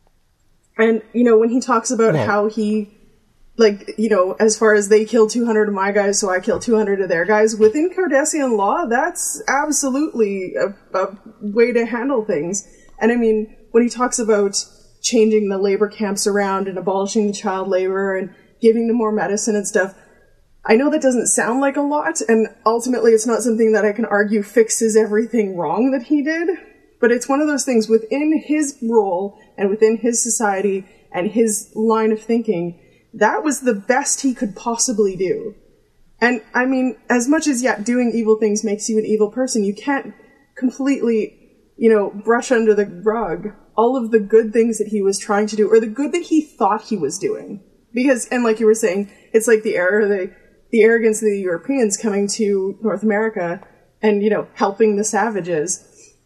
And, you know, when he talks about well, how he, like, you know, as far as they kill two hundred of my guys, so I kill two hundred of their guys, within Cardassian law, that's absolutely a, a way to handle things. And I mean, when he talks about changing the labor camps around and abolishing the child labor and giving them more medicine and stuff, I know that doesn't sound like a lot, and ultimately it's not something that I can argue fixes everything wrong that he did, but it's one of those things within his role and within his society and his line of thinking, that was the best he could possibly do. And, I mean, as much as, yeah, doing evil things makes you an evil person, you can't completely, you know, brush under the rug all of the good things that he was trying to do, or the good that he thought he was doing. Because, and like you were saying, it's like the error, the, the arrogance of the Europeans coming to North America and, you know, helping the savages.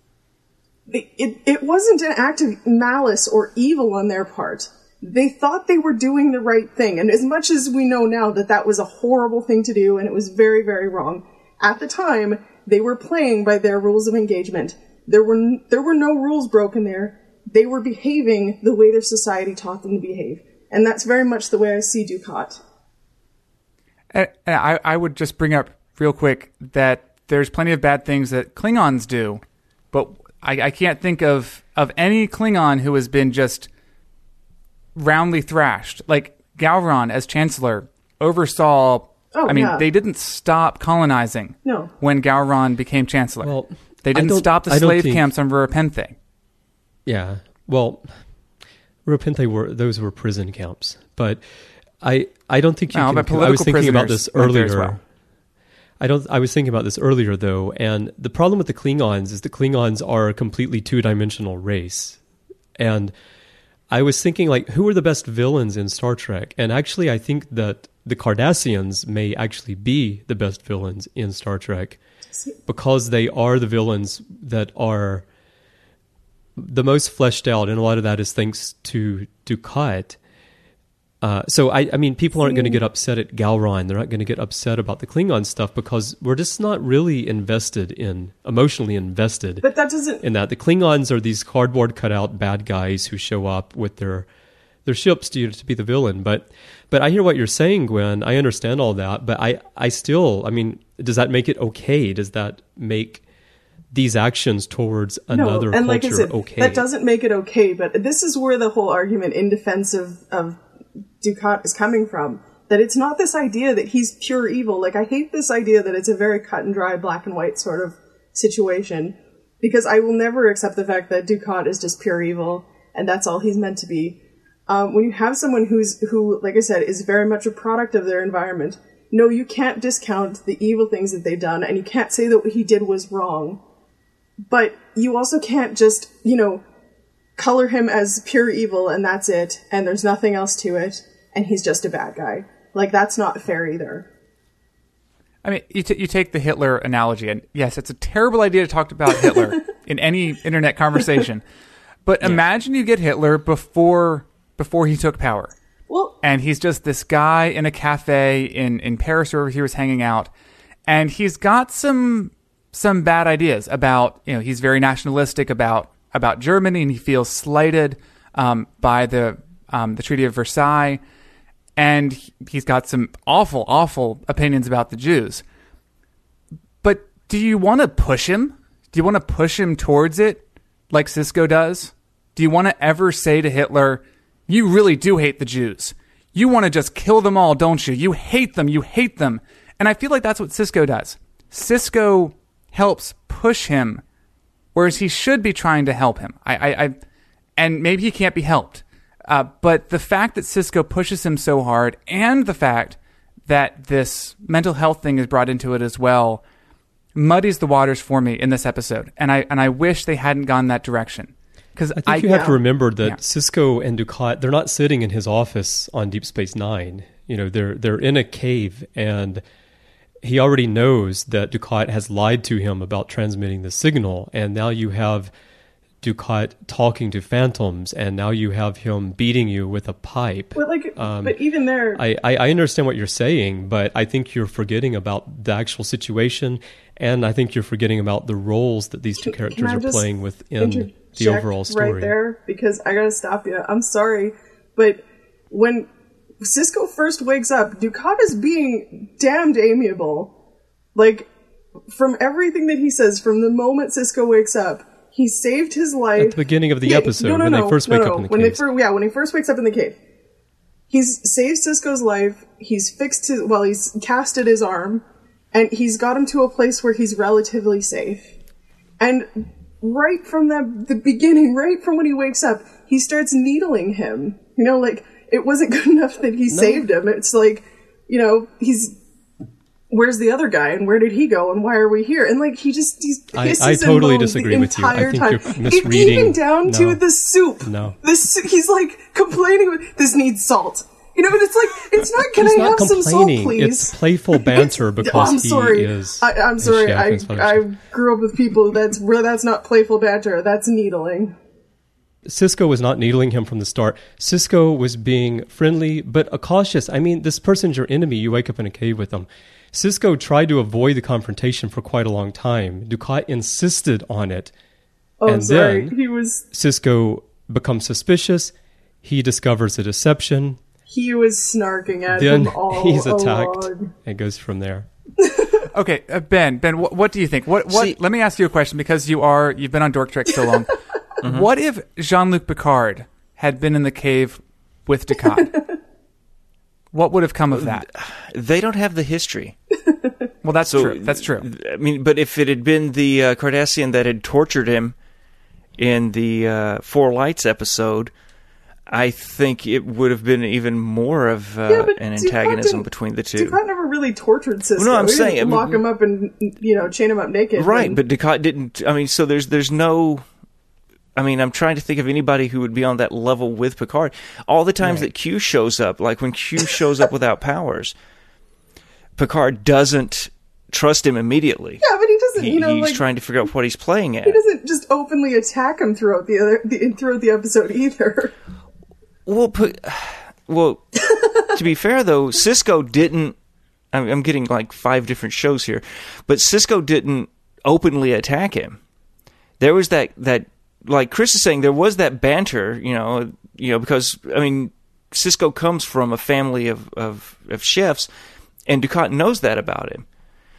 It, it, it wasn't an act of malice or evil on their part. They thought they were doing the right thing. And as much as we know now that that was a horrible thing to do and it was very, very wrong, at the time, they were playing by their rules of engagement. There were, n- there were no rules broken there. They were behaving the way their society taught them to behave. And that's very much the way I see Dukat. And I, I would just bring up real quick that there's plenty of bad things that Klingons do, but I, I can't think of, of any Klingon who has been just roundly thrashed. Like, Gowron, as Chancellor, oversaw... Oh, I mean, yeah. they didn't stop colonizing No. when Gowron became Chancellor. Well, they I didn't don't- stop the I don't slave think- camps on Rurapenthe. Yeah, well, Rurapenthe were those were prison camps, but I I don't think you No, can. but I was political thinking about prisoners this went there earlier. as well. I don't. I was thinking about this earlier though, and the problem with the Klingons is the Klingons are a completely two-dimensional race, and I was thinking, like, who are the best villains in Star Trek? And actually, I think that the Cardassians may actually be the best villains in Star Trek because they are the villains that are the most fleshed out, and a lot of that is thanks to Dukat. Uh, so, I, I mean, people aren't going to get upset at Gowron. They're not going to get upset about the Klingon stuff because we're just not really invested in, emotionally invested But that doesn't... in that. The Klingons are these cardboard cutout bad guys who show up with their their ships to, to be the villain. But but I hear what you're saying, Gwen. I understand all that. But I, I still, I mean, does that make it okay? Does that make these actions towards another no, and culture like I said, okay? that doesn't make it okay, but this is where the whole argument in defense of, of Dukat is coming from. That it's not this idea that he's pure evil. Like, I hate this idea that it's a very cut and dry, black and white sort of situation, because I will never accept the fact that Dukat is just pure evil, and that's all he's meant to be. Um, when you have someone who's, who, like I said, is very much a product of their environment, no, you can't discount the evil things that they've done, and you can't say that what he did was wrong. But you also can't just, you know, color him as pure evil and that's it, and there's nothing else to it, and he's just a bad guy. Like, that's not fair either. I mean, you, t- you take the Hitler analogy, and yes, it's a terrible idea to talk about Hitler in any internet conversation. But Yeah. imagine you get Hitler before before he took power. Well, and he's just this guy in a cafe in, in Paris where he was hanging out. And he's got some some bad ideas about, you know, he's very nationalistic about about Germany, and he feels slighted um, by the um, the Treaty of Versailles. And he's got some awful, awful opinions about the Jews. But do you want to push him? Do you want to push him towards it like Sisko does? Do you want to ever say to Hitler, you really do hate the Jews. You want to just kill them all, don't you? You hate them. You hate them. And I feel like that's what Sisko does. Sisko helps push him, whereas he should be trying to help him. I, I, I and maybe he can't be helped. Uh, but the fact that Sisko pushes him so hard, and the fact that this mental health thing is brought into it as well, muddies the waters for me in this episode. And I and I wish they hadn't gone that direction. Because I think I, you have yeah. to remember that Yeah. Sisko and Dukat, they're not sitting in his office on Deep Space Nine. You know, they're they're in a cave, and he already knows that Dukat has lied to him about transmitting the signal, and now you have Dukat talking to phantoms, and now you have him beating you with a pipe. but like, Um, but even there, I, I, I understand what you're saying, but I think you're forgetting about the actual situation, and I think you're forgetting about the roles that these two Can- characters can I are just playing within the interject overall story. right there, because I gotta stop you. I'm sorry, but when Sisko first wakes up, Dukat is being damned amiable. Like, from everything that he says, from the moment Sisko wakes up, he saved his life. At the beginning of the He- episode, no, no, when no, they first no, wake no. up in the when cave. They fir- yeah, when he first wakes up in the cave. He's saved Sisko's life, he's fixed his, well, he's casted his arm, and he's got him to a place where he's relatively safe. And right from the, the beginning, right from when he wakes up, he starts needling him. You know, like, it wasn't good enough that he saved him. It's like, you know, he's, where's the other guy, and where did he go, and why are we here? And like, he just, he's I- hisses I and totally moans disagree the with you. I entire think time. you're It- misreading- Even down No. to the soup. No. The su- he's like complaining, with, this needs salt. You know, but it's like, it's not, can He's I not have some salt, complaining. please? It's playful banter It's- because I'm he sorry. is I, I'm a sorry. chef I, and Spanish I chef. grew up with people that's where that's not playful banter. That's needling. Sisko was not needling him from the start. Sisko was being friendly, but cautious. I mean, this person's your enemy. You wake up in a cave with them. Sisko tried to avoid the confrontation for quite a long time. Dukat insisted on it. Oh, and sorry. then He was Sisko becomes suspicious. He discovers a deception. he was snarking at Then him all he's attacked along. and goes from there. Okay, uh, Ben. Ben, what, what do you think? What? What? See- let me ask you a question, because you are you've been on Dork Trek so long. What if Jean-Luc Picard had been in the cave with Dukat? What would have come of that? They don't have the history. Well, that's So true. That's true. I mean, but if it had been the uh, Cardassian that had tortured him in the uh, Four Lights episode, I think it would have been even more of uh, Yeah, but an Dukat antagonism didn't- between the two. Dukat never really tortured Sisko. Well, no, I'm He didn't saying- I mean- lock him up and, you know, chain him up naked. Right, and- but Dukat didn't. I mean, so there's there's no. I mean, I'm trying to think of anybody who would be on that level with Picard. All the times Right. that Q shows up, like when Q shows up without powers, Picard doesn't trust him immediately. yeah, but he doesn't. He, you know, he's like trying to figure out what he's playing at. he doesn't just openly attack him throughout the other the, throughout the episode either. Well, P- well, to be fair though, Sisko didn't. I'm, I'm getting like five different shows here, but Sisko didn't openly attack him. There was that that like Chris is saying, there was that banter, you know, you know, because I mean, Sisko comes from a family of of, of chefs, and Dukat knows that about him.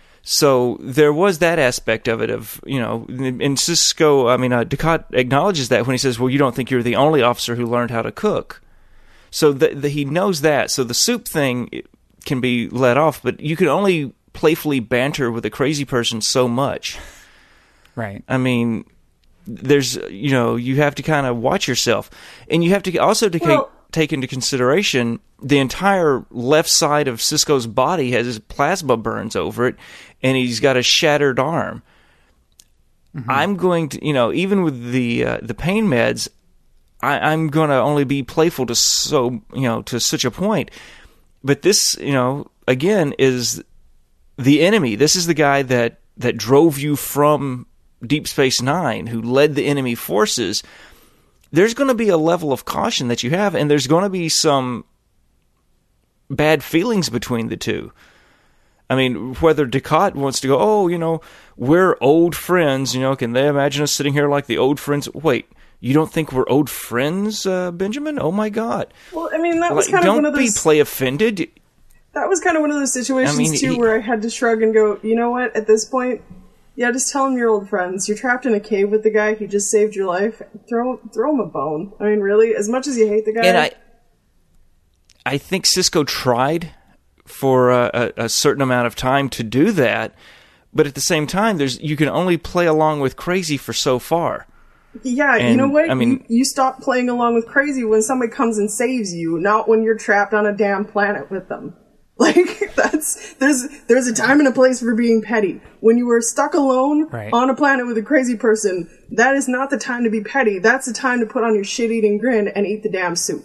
So there was that aspect of it, of, you know, and Sisko, I mean, uh, Dukat acknowledges that when he says, well, you don't think you're the only officer who learned how to cook. So the, the, he knows that. So the soup thing can be let off, but you can only playfully banter with a crazy person so much. Right. I mean, there's, you know, you have to kind of watch yourself. And you have to also to Well- take into consideration the entire left side of Sisko's body has plasma burns over it, and he's got a shattered arm. Mm-hmm. I'm going to, you know, even with the uh, the pain meds, I, I'm going to only be playful to so, you know, to such a point. But this, you know, again, is the enemy. This is the guy that, that drove you from Deep Space Nine, who led the enemy forces. there's going to be a level of caution that you have, and there's going to be some bad feelings between the two. I mean, whether Dukat wants to go, oh, you know, we're old friends, you know, can they imagine us sitting here like the old friends? Wait, you don't think we're old friends, uh, Benjamin? Oh, my God. Well, I mean, that was like, kind of don't one of those... be play offended. That was kind of one of those situations, I mean, too, he, where I had to shrug and go, you know what, at this point, yeah, just tell him you're old friends. You're trapped in a cave with the guy, he just saved your life. Throw throw him a bone. I mean, really, as much as you hate the guy... And I, I think Sisko tried for a, a, a certain amount of time to do that, but at the same time, there's you can only play along with crazy for so far. Yeah, and, you know what? I mean, you, you stop playing along with crazy when somebody comes and saves you, not when you're trapped on a damn planet with them. Like, that's, there's, there's a time and a place for being petty. When you were stuck alone right. on on a planet with a crazy person, that is not the time to be petty. That's the time to put on your shit-eating grin and eat the damn soup.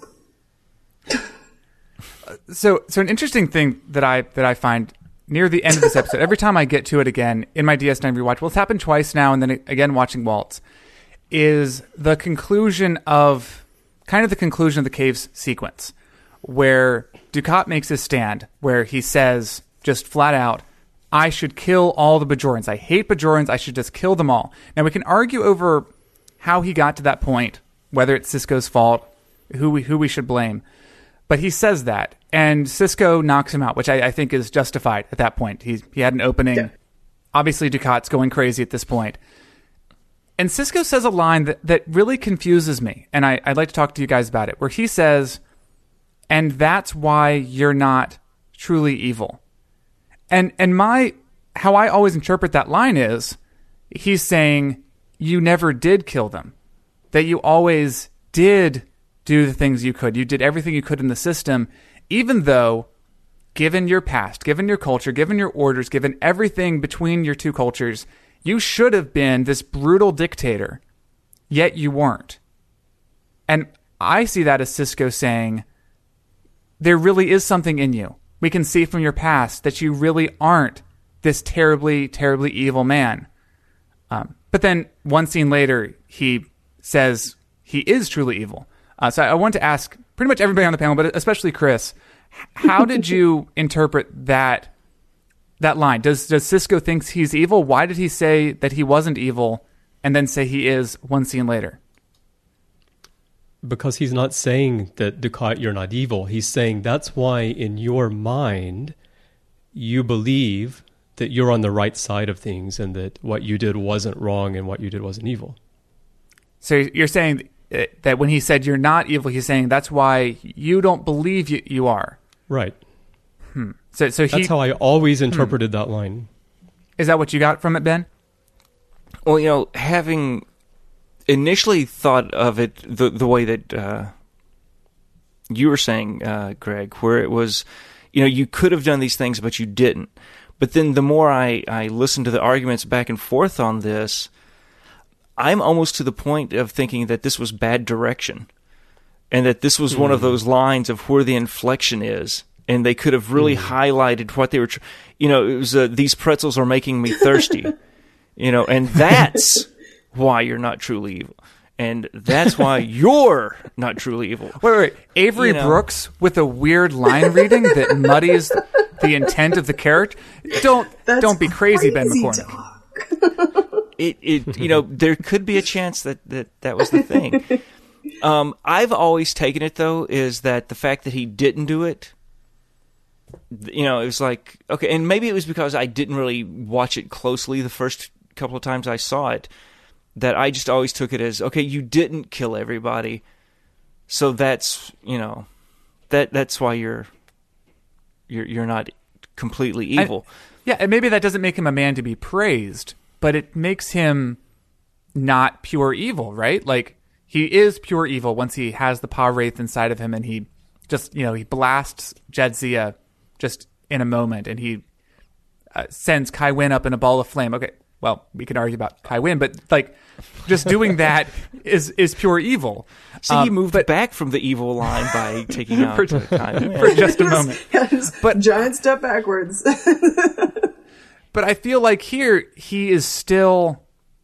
So, so an interesting thing that I that I find near the end of this episode, every time I get to it again in my D S nine rewatch, well, it's happened twice now, and then again watching Waltz, is the conclusion of kind of the conclusion of the caves sequence, where Dukat makes his stand, where he says just flat out, "I should kill all the Bajorans. I hate Bajorans. I should just kill them all." Now we can argue over how he got to that point, whether it's Sisko's fault, who we who we should blame. But he says that, and Sisko knocks him out, which I, I think is justified at that point. He he had an opening. Yeah. Obviously, Dukat's going crazy at this point. And Sisko says a line that, that really confuses me, and I, I'd like to talk to you guys about it, where he says, "And that's why you're not truly evil." And and my how I always interpret that line is, he's saying, you never did kill them. That you always did do the things you could. You did everything you could in the system, even though, given your past, given your culture, given your orders, given everything between your two cultures, you should have been this brutal dictator, yet you weren't. And I see that as Sisko saying, there really is something in you. We can see from your past that you really aren't this terribly, terribly evil man. Um, but then one scene later, he says he is truly evil. Uh, so I want to ask pretty much everybody on the panel, but especially Chris, how did you interpret that that line? Does does Sisko think he's evil? Why did he say that he wasn't evil and then say he is one scene later? Because he's not saying that, Dukat, you're not evil. He's saying that's why in your mind you believe that you're on the right side of things and that what you did wasn't wrong and what you did wasn't evil. So you're saying that when he said you're not evil, he's saying that's why you don't believe you, you are. Right. Hmm. So, so he, that's how I always interpreted hmm. that line. Is that what you got from it, Ben? Well, you know, having initially thought of it the the way that uh, you were saying, uh, Greg, where it was, you know, you could have done these things, but you didn't. But then the more I, I listened to the arguments back and forth on this, I'm almost to the point of thinking that this was bad direction and that this was mm. one of those lines of where the inflection is. And they could have really mm. highlighted what they were, tr- you know, it was, uh, these pretzels are making me thirsty, you know, and that's why you're not truly evil. And that's why you're not truly evil. Wait, wait, wait. Avery you know. Brooks with a weird line reading that muddies the intent of the character. Don't, that's don't be crazy, crazy Ben McCormick. It, it, you know, there could be a chance that, that, that was the thing. Um, I've always taken it, though, is that the fact that he didn't do it, you know, it was like, okay, and maybe it was because I didn't really watch it closely the first couple of times I saw it, that I just always took it as, okay, you didn't kill everybody, so that's, you know, that that's why you're, you're, you're not completely evil. I, yeah, and maybe that doesn't make him a man to be praised, but it makes him not pure evil, right? Like, he is pure evil once he has the Paw Wraith inside of him, and he just, you know, he blasts Jadzia just in a moment, and he uh, sends Kai Wynn up in a ball of flame. Okay, well, we can argue about Kai Wynn, but, like, just doing that is is pure evil. See, um, he moved but, back from the evil line by taking out for, Kai Wynn. For just a moment. Yes, but giant step backwards. But I feel like here, he is still,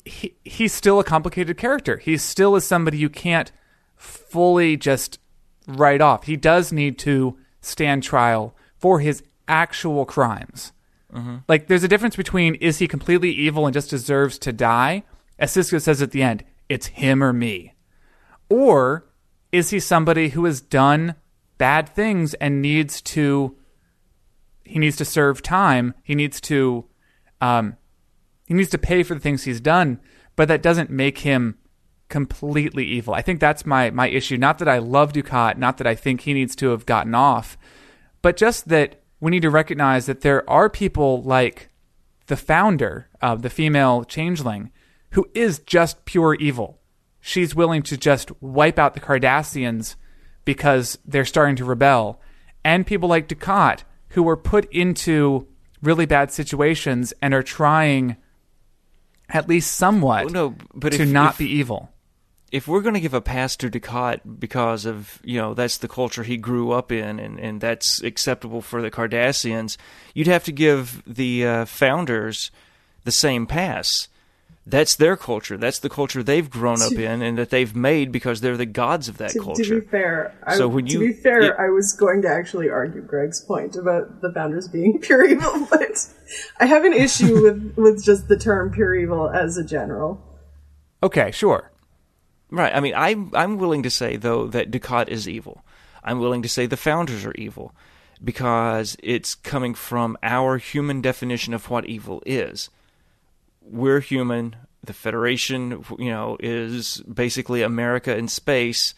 he, he's still a complicated character. He still is somebody you can't fully just write off. He does need to stand trial for his actual crimes. Mm-hmm. Like, there's a difference between, is he completely evil and just deserves to die? As Sisko says at the end, it's him or me. Or is he somebody who has done bad things and needs to, he needs to serve time. He needs to, um, he needs to pay for the things he's done, but that doesn't make him completely evil. I think that's my, my issue. Not that I love Dukat, not that I think he needs to have gotten off, but just that we need to recognize that there are people like the founder of the female changeling who is just pure evil. She's willing to just wipe out the Cardassians because they're starting to rebel. And people like Dukat who were put into really bad situations and are trying at least somewhat well, no, but to if, not if, be evil. If we're going to give a pass to Dukat because of, you know, that's the culture he grew up in and, and that's acceptable for the Cardassians, you'd have to give the uh, founders the same pass. That's their culture. That's the culture they've grown up in and that they've made because they're the gods of that to, culture. To be fair, so I, when to you, be fair, it, I was going to actually argue Greg's point about the founders being pure evil, but I have an issue with, with just the term pure evil as a general. Okay, sure. Right. I mean, I'm, I'm willing to say, though, that Dukat is evil. I'm willing to say the founders are evil because it's coming from our human definition of what evil is. We're human. The Federation, you know, is basically America in space.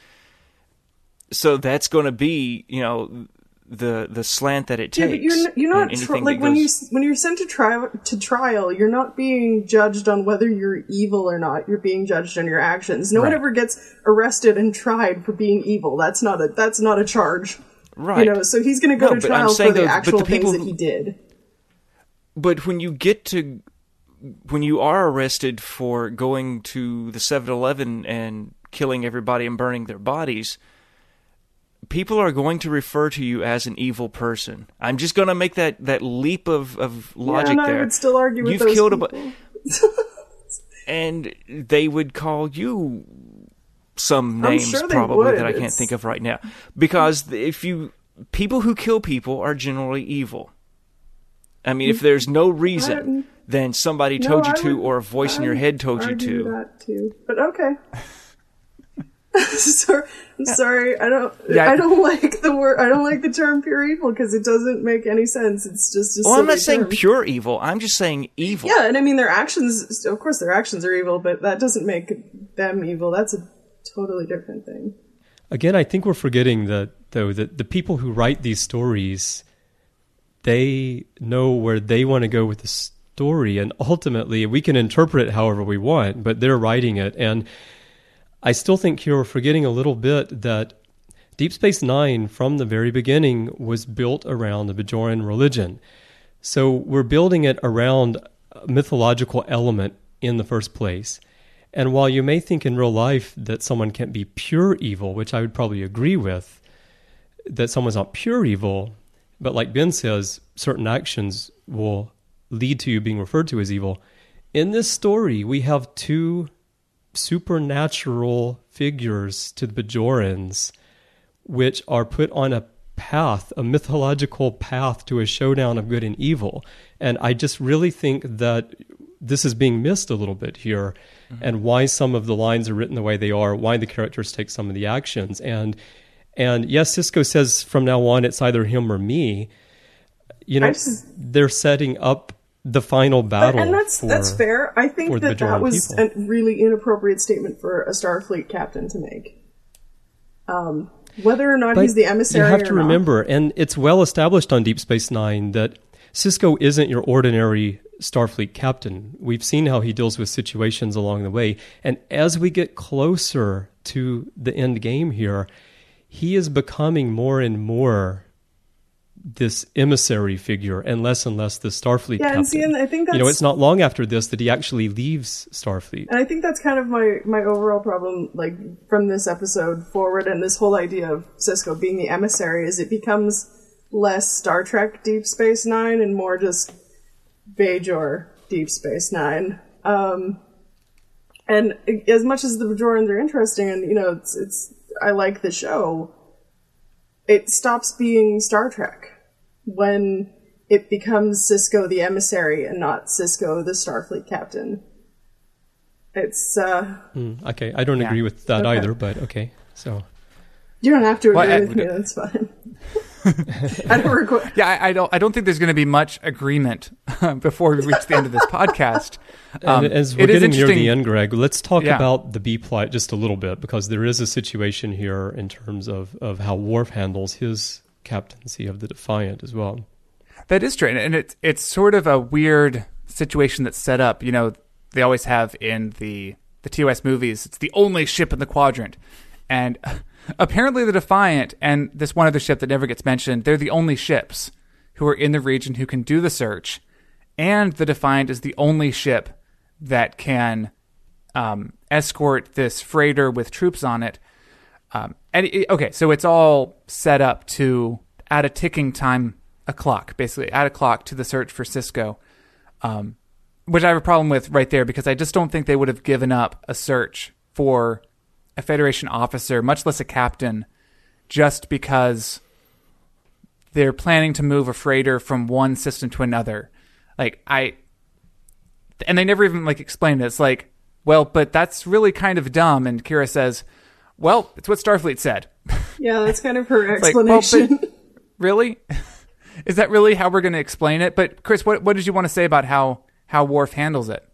So that's going to be, you know, the the slant that it Yeah, takes. but you're not, you're not tri- like when goes... you when you're sent to trial to trial, you're not being judged on whether you're evil or not. You're being judged on your actions. No right. one ever gets arrested and tried for being evil. That's not a that's not a charge. Right. You know, so he's going to go no, to trial for saying, the though, actual the things who, that he did. But when you get to when you are arrested for going to the seven eleven and killing everybody and burning their bodies, people are going to refer to you as an evil person. I'm just going to make that, that leap of, of logic yeah, and there. I would still argue with You've those killed people. A and they would call you some names sure probably would. that I can't It's... think of right now. Because if you people who kill people are generally evil. I mean, if there's no reason, then somebody no, told you I to, would, or a voice in your head told you to. That too. But okay. sorry, I'm sorry. I don't. Yeah. I don't like the word. I don't like the term pure evil because it doesn't make any sense. It's just. A Well, I'm not saying term. pure evil. I'm just saying evil. Yeah, and I mean their actions. Of course, their actions are evil, but that doesn't make them evil. That's a totally different thing. Again, I think we're forgetting that though that the people who write these stories, they know where they want to go with the story, and ultimately we can interpret it however we want, but they're writing it. And I still think here we're forgetting a little bit that Deep Space Nine from the very beginning was built around the Bajoran religion. So we're building it around a mythological element in the first place. And while you may think in real life that someone can't be pure evil, which I would probably agree with, that someone's not pure evil, but like Ben says, certain actions will lead to you being referred to as evil. In this story, we have two supernatural figures to the Bajorans, which are put on a path, a mythological path to a showdown of good and evil. And I just really think that this is being missed a little bit here, mm-hmm. and why some of the lines are written the way they are, why the characters take some of the actions. And And yes, Sisko says from now on it's either him or me. You know, just, they're setting up the final battle. And that's for, that's fair. I think that that was people. a really inappropriate statement for a Starfleet captain to make. Um, whether or not but he's the emissary, you have to or remember, not. And it's well established on Deep Space Nine that Sisko isn't your ordinary Starfleet captain. We've seen how he deals with situations along the way, and as we get closer to the end game here, he is becoming more and more this emissary figure and less and less the Starfleet yeah, captain. And see, and I think that's, you know, it's not long after this that he actually leaves Starfleet. And I think that's kind of my, my overall problem, like, from this episode forward, and this whole idea of Sisko being the emissary, is it becomes less Star Trek Deep Space Nine and more just Bajor Deep Space Nine. Um, And as much as the Bajorans are interesting, and you know, it's, it's I like the show, it stops being Star Trek when it becomes Sisko the emissary and not Sisko the Starfleet captain. It's uh mm, okay. I don't yeah. agree with that okay. either, but okay. So you don't have to agree well, I, with me. That's fine. I don't record. Yeah, I, I don't. I don't think there's going to be much agreement before we reach the end of this podcast. Um, and as we're it is getting near interesting- the end, Greg, let's talk Yeah. about the B plot just a little bit, because there is a situation here in terms of, of how Worf handles his captaincy of the Defiant as well. That is true, and it's it's sort of a weird situation that's set up. You know, they always have in the the T O S movies. It's the only ship in the quadrant, and apparently the Defiant and this one other ship that never gets mentioned, they're the only ships who are in the region who can do the search, and the Defiant is the only ship that can um, escort this freighter with troops on it. Um, and it, okay, so it's all set up to add a ticking time, a clock, basically add a clock to the search for Sisko, um, which I have a problem with right there, because I just don't think they would have given up a search for a Federation officer, much less a captain, just because they're planning to move a freighter from one system to another. Like, I... And they never even, like, explained it. It's like, well, but that's really kind of dumb. And Kira says, well, it's what Starfleet said. Yeah, that's kind of her It's like, well, explanation. but really? Is that really how we're going to explain it? But, Chris, what, what did you want to say about how, how Worf handles it?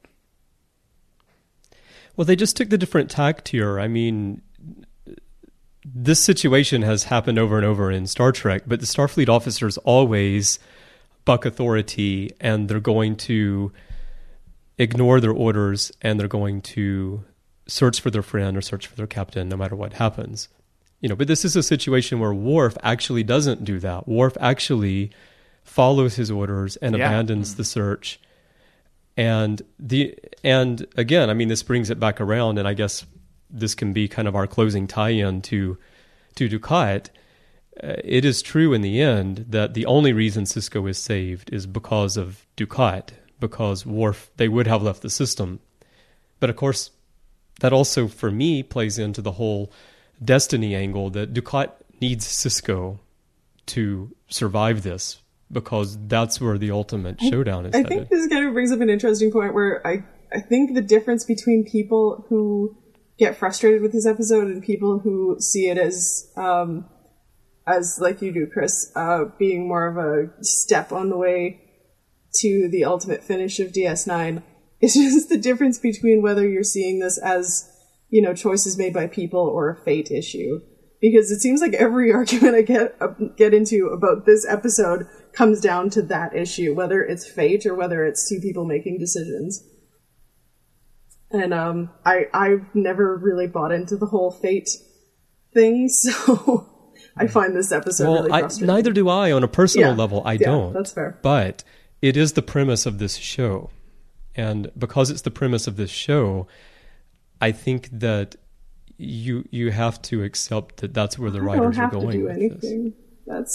Well, they just took the different tact here. I mean, this situation has happened over and over in Star Trek, but the Starfleet officers always buck authority, and they're going to ignore their orders, and they're going to search for their friend or search for their captain no matter what happens. You know, but this is a situation where Worf actually doesn't do that. Worf actually follows his orders and Yeah. abandons the search. And the and again, I mean, this brings it back around, and I guess this can be kind of our closing tie-in to to Dukat. Uh, it is true in the end that the only reason Sisko is saved is because of Dukat, because Worf, they would have left the system. But of course, that also, for me, plays into the whole destiny angle that Dukat needs Sisko to survive this, because that's where the ultimate showdown is I headed. think this kind of brings up an interesting point where I, I think the difference between people who get frustrated with this episode and people who see it as, um, as like you do, Chris, uh, being more of a step on the way to the ultimate finish of D S nine is just the difference between whether you're seeing this as, you know, choices made by people or a fate issue. Because it seems like every argument I get uh, get into about this episode comes down to that issue, whether it's fate or whether it's two people making decisions. And um, I I've never really bought into the whole fate thing, so I find this episode well, really I, frustrating. neither do I on a personal Yeah. level. I Yeah, don't. that's fair. But it is the premise of this show, and because it's the premise of this show, I think that you you have to accept that that's where the I writers don't have are going to do with anything. That's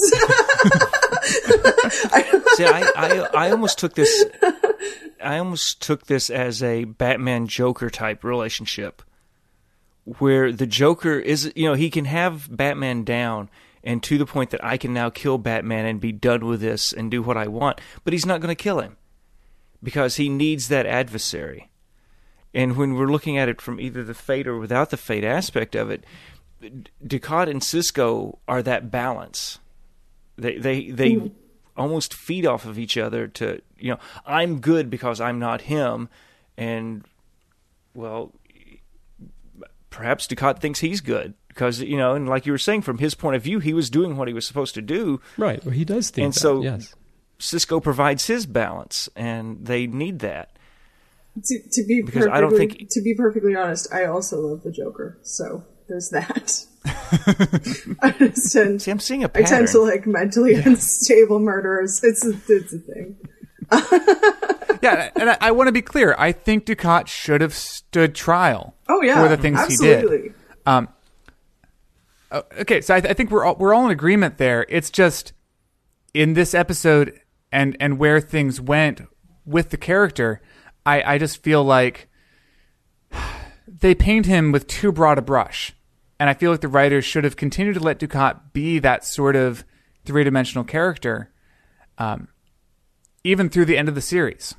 See, I, I, I almost took this. I almost took this as a Batman Joker type relationship, where the Joker is, you know, he can have Batman down, and to the point that I can now kill Batman and be done with this and do what I want, but he's not going to kill him because he needs that adversary. And when we're looking at it from either the fate or without the fate aspect of it, Dukat and Sisko are that balance. They they they mm. almost feed off of each other to, you know, I'm good because I'm not him, and well, perhaps Dukat thinks he's good because, you know, and like you were saying, from his point of view, he was doing what he was supposed to do. Right. Well, he does think and that, so yes. Sisko provides his balance, and they need that. To, to be because perfectly, I don't think to be perfectly honest, I also love the Joker, so there's that. I just tend, See, I'm seeing a I pattern. tend to like mentally yeah. unstable murderers. It's a, it's a thing. Yeah, and I, I want to be clear. I think Dukat should have stood trial. Oh yeah, for the things absolutely. he did. Um, okay, so I, I think we're all, we're all in agreement there. It's just in this episode and and where things went with the character, I, I just feel like they paint him with too broad a brush. And I feel like the writers should have continued to let Dukat be that sort of three-dimensional character, um, even through the end of the series.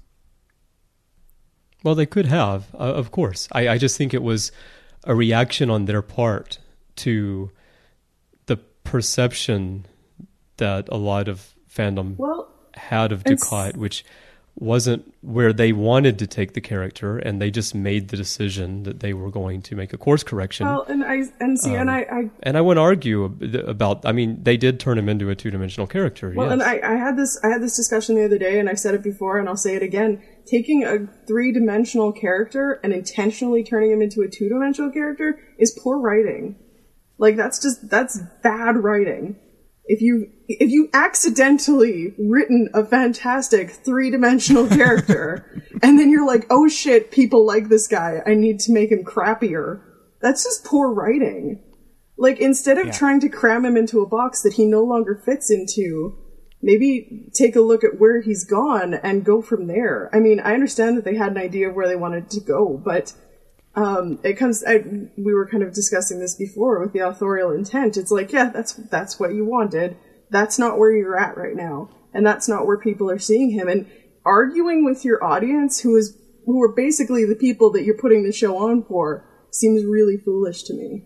Well, they could have, uh, of course. I, I just think it was a reaction on their part to the perception that a lot of fandom Well, had of it's- Dukat, which wasn't where they wanted to take the character, and they just made the decision that they were going to make a course correction. Well, and I and see, and I, I and I wouldn't argue ab- about. I mean, they did turn him into a two-dimensional character. Well, yes. and I, I had this I had this discussion the other day, and I've said it before, and I'll say it again. Taking a three-dimensional character and intentionally turning him into a two-dimensional character is poor writing. Like, that's just, that's bad writing. If you, if you accidentally written a fantastic three-dimensional character, and then you're like, oh shit, people like this guy, I need to make him crappier, that's just poor writing. Like, instead of Yeah. trying to cram him into a box that he no longer fits into, maybe take a look at where he's gone and go from there. I mean, I understand that they had an idea of where they wanted to go, but um, it comes. I, we were kind of discussing this before with the authorial intent. It's like, yeah, that's that's what you wanted. That's not where you're at right now, and that's not where people are seeing him. And arguing with your audience, who is who are basically the people that you're putting the show on for, seems really foolish to me.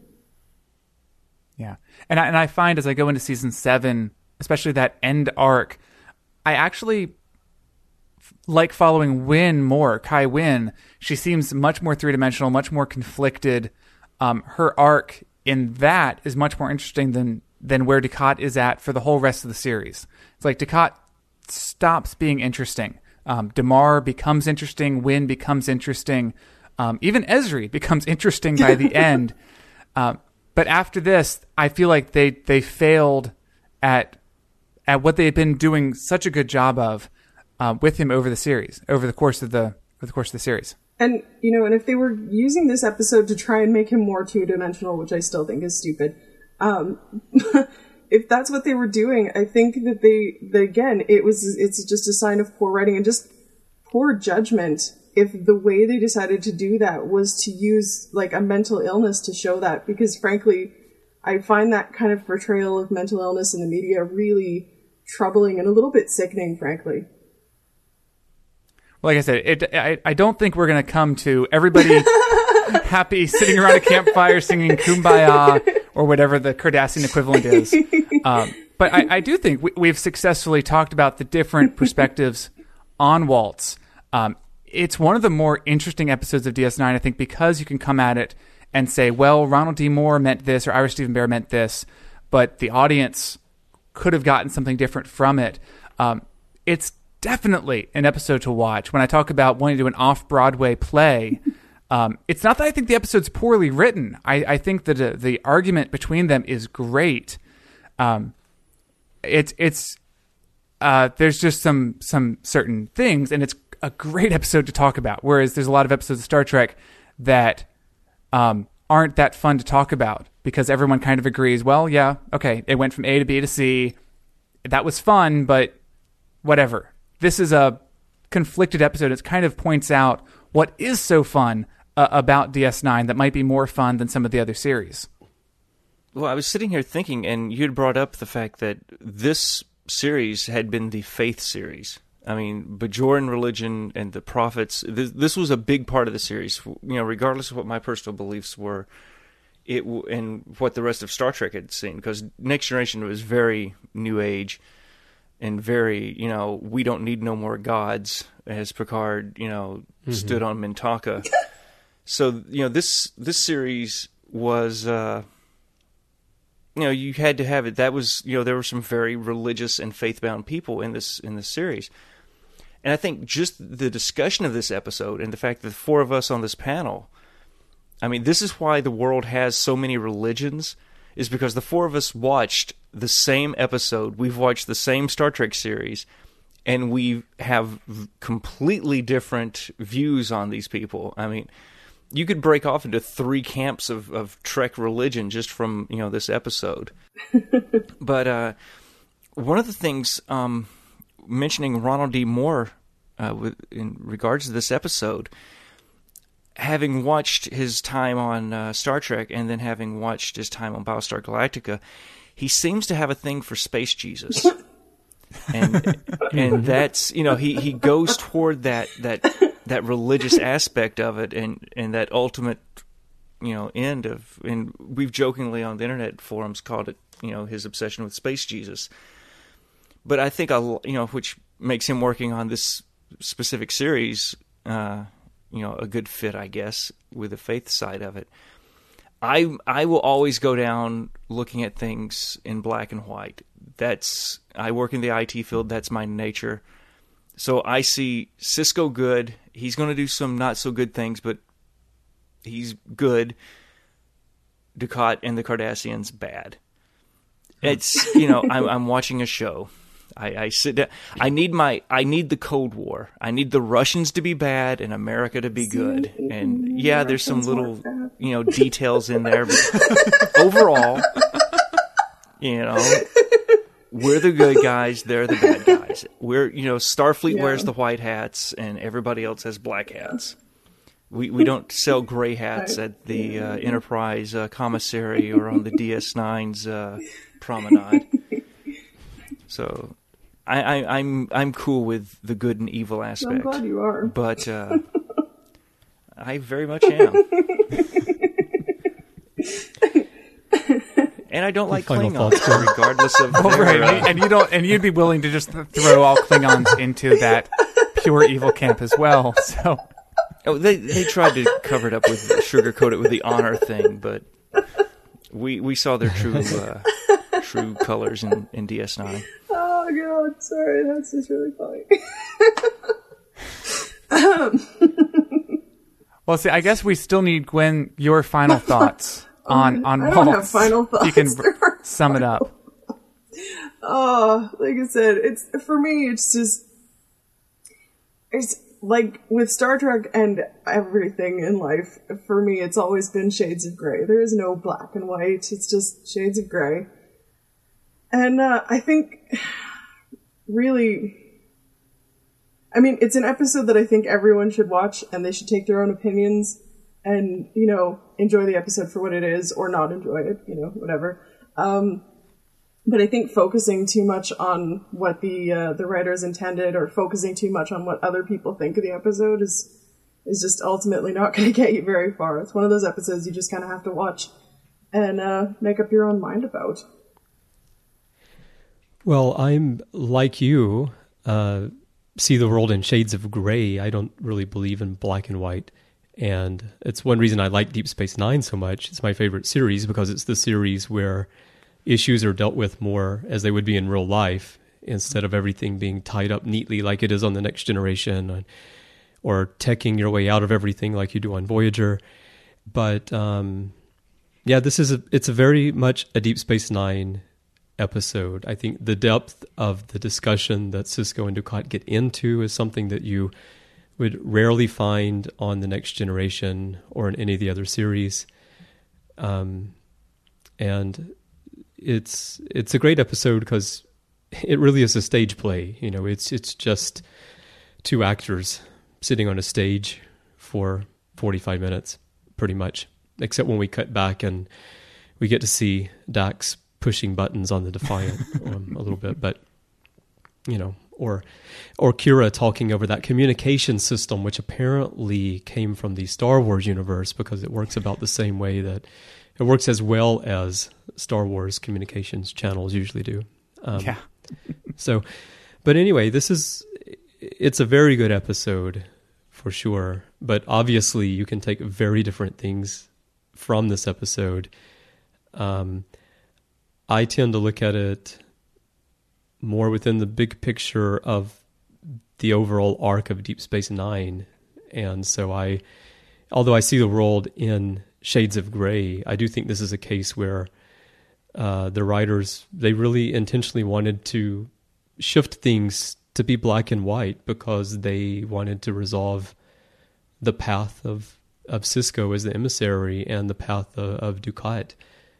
Yeah. And I, and I find as I go into season seven, especially that end arc, I actually f- like following Wynn more, Kai Wynn. She seems much more three-dimensional, much more conflicted. Um, her arc in that is much more interesting than, than where Dukat is at for the whole rest of the series. It's like Dukat stops being interesting. Um, Damar becomes interesting. Wynn becomes interesting. Um, even Ezri becomes interesting by the end. Um, but after this, I feel like they, they failed at at what they had been doing such a good job of uh, with him over the series, over the course of the over the course of the series. And, you know, and if they were using this episode to try and make him more two-dimensional, which I still think is stupid, um, if that's what they were doing, I think that they, that again, it was, it's just a sign of poor writing and just poor judgment if the way they decided to do that was to use, like, a mental illness to show that, because frankly, I find that kind of portrayal of mental illness in the media really troubling and a little bit sickening, frankly. Like I said, it, I, I don't think we're going to come to everybody happy sitting around a campfire singing Kumbaya or whatever the Cardassian equivalent is. Um, but I, I do think we, we've successfully talked about the different perspectives on Waltz. Um, it's one of the more interesting episodes of D S nine, I think, because you can come at it and say, well, Ronald D. Moore meant this or Ira Stephen Bear meant this, but the audience could have gotten something different from it. Um, it's definitely an episode to watch. When I talk about wanting to do an off-Broadway play, um, it's not that I think the episode's poorly written. I, I think that uh, the argument between them is great. Um, it's it's uh, there's just some some certain things, and it's a great episode to talk about. Whereas there's a lot of episodes of Star Trek that um, aren't that fun to talk about because everyone kind of agrees, well, yeah, okay, it went from A to B to C. That was fun, but whatever. This is a conflicted episode. It kind of points out what is so fun uh, about D S nine that might be more fun than some of the other series. Well, I was sitting here thinking, and you had brought up the fact that this series had been the faith series. I mean, Bajoran religion and the prophets, this, this was a big part of the series. You know, regardless of what my personal beliefs were, it and what the rest of Star Trek had seen, because Next Generation was very New Age and very, you know, we don't need no more gods, as Picard, you know, mm-hmm. stood on Mintaka. So, you know, this this series was, uh, you know, you had to have it. That was, you know, there were some very religious and faith-bound people in this in this series. And I think just the discussion of this episode and the fact that the four of us on this panel, I mean, this is why the world has so many religions, is because the four of us watched the same episode. We've watched the same Star Trek series, and we have completely different views on these people. I mean, you could break off into three camps of, of Trek religion just from, you know, this episode. But uh, one of the things, um, mentioning Ronald D. Moore uh, with, in regards to this episode, having watched his time on uh, Star Trek and then having watched his time on Battlestar Galactica, he seems to have a thing for Space Jesus. and and that's, you know, he, he goes toward that, that that religious aspect of it and, and that ultimate, you know, end of, and we've jokingly on the internet forums called it, you know, his obsession with Space Jesus. But I think, I'll, you know, which makes him working on this specific series, uh, you know, a good fit, I guess, with the faith side of it. I I will always go down looking at things in black and white. That's, I work in the I T field. That's my nature. So I see Sisko good. He's going to do some not so good things, but he's good. Dukat and the Cardassians bad. It's, you know, I'm I'm watching a show. I, I sit down. I need my. I need the Cold War. I need the Russians to be bad and America to be good. And yeah, there's some little, you know, details in there, but overall, you know, we're the good guys. They're the bad guys. We're, you know, Starfleet Yeah. wears the white hats, and everybody else has black hats. We we don't sell gray hats at the uh, Enterprise uh, commissary or on the D S nine's uh, promenade. So, I, I, I'm I'm cool with the good and evil aspect. I'm glad you are. But uh, I very much am. And I don't like final Klingons, thoughts, Tim? regardless of Oh, their, right, uh, and you don't, and you'd be willing to just throw all Klingons into that pure evil camp as well. So, oh, they they tried to cover it up with sugarcoat it with the honor thing, but we we saw their true uh, true colors in, in D S nine. Oh god, sorry, that's just really funny. well, see, I guess we still need, Gwen, your final thoughts on on I don't have Waltz. final thoughts. You can There are sum it up. Oh, like I said, it's for me. It's just it's like with Star Trek and everything in life. For me, it's always been shades of gray. There is no black and white. It's just shades of gray. And uh, I think, really, I mean, it's an episode that I think everyone should watch, and they should take their own opinions and, you know, enjoy the episode for what it is, or not enjoy it, you know, whatever. Um, but I think focusing too much on what the uh, the writers intended, or focusing too much on what other people think of the episode, is is just ultimately not going to get you very far. It's one of those episodes you just kind of have to watch and uh, make up your own mind about. Well, I'm like you, uh, see the world in shades of gray. I don't really believe in black and white. And it's one reason I like Deep Space Nine so much. It's my favorite series because it's the series where issues are dealt with more as they would be in real life, instead of everything being tied up neatly like it is on The Next Generation, or teching your way out of everything like you do on Voyager. But um, yeah, this is a, it's a very much a Deep Space Nine episode. I think the depth of the discussion that Sisko and Dukat get into is something that you would rarely find on The Next Generation or in any of the other series. Um, and it's it's a great episode because it really is a stage play. You know, it's it's just two actors sitting on a stage for forty-five minutes, pretty much, except when we cut back and we get to see Dax pushing buttons on the Defiant um, a little bit, but you know, or or Kira talking over that communication system, which apparently came from the Star Wars universe, because it works about the same way that it works as well as Star Wars communications channels usually do. Um, Yeah. so, but anyway, this is, it's a very good episode for sure, but obviously you can take very different things from this episode. Um, I tend to look at it more within the big picture of the overall arc of Deep Space Nine. And so I, although I see the world in shades of gray, I do think this is a case where uh, the writers, they really intentionally wanted to shift things to be black and white because they wanted to resolve the path of, of Sisko as the emissary and the path of, of Dukat.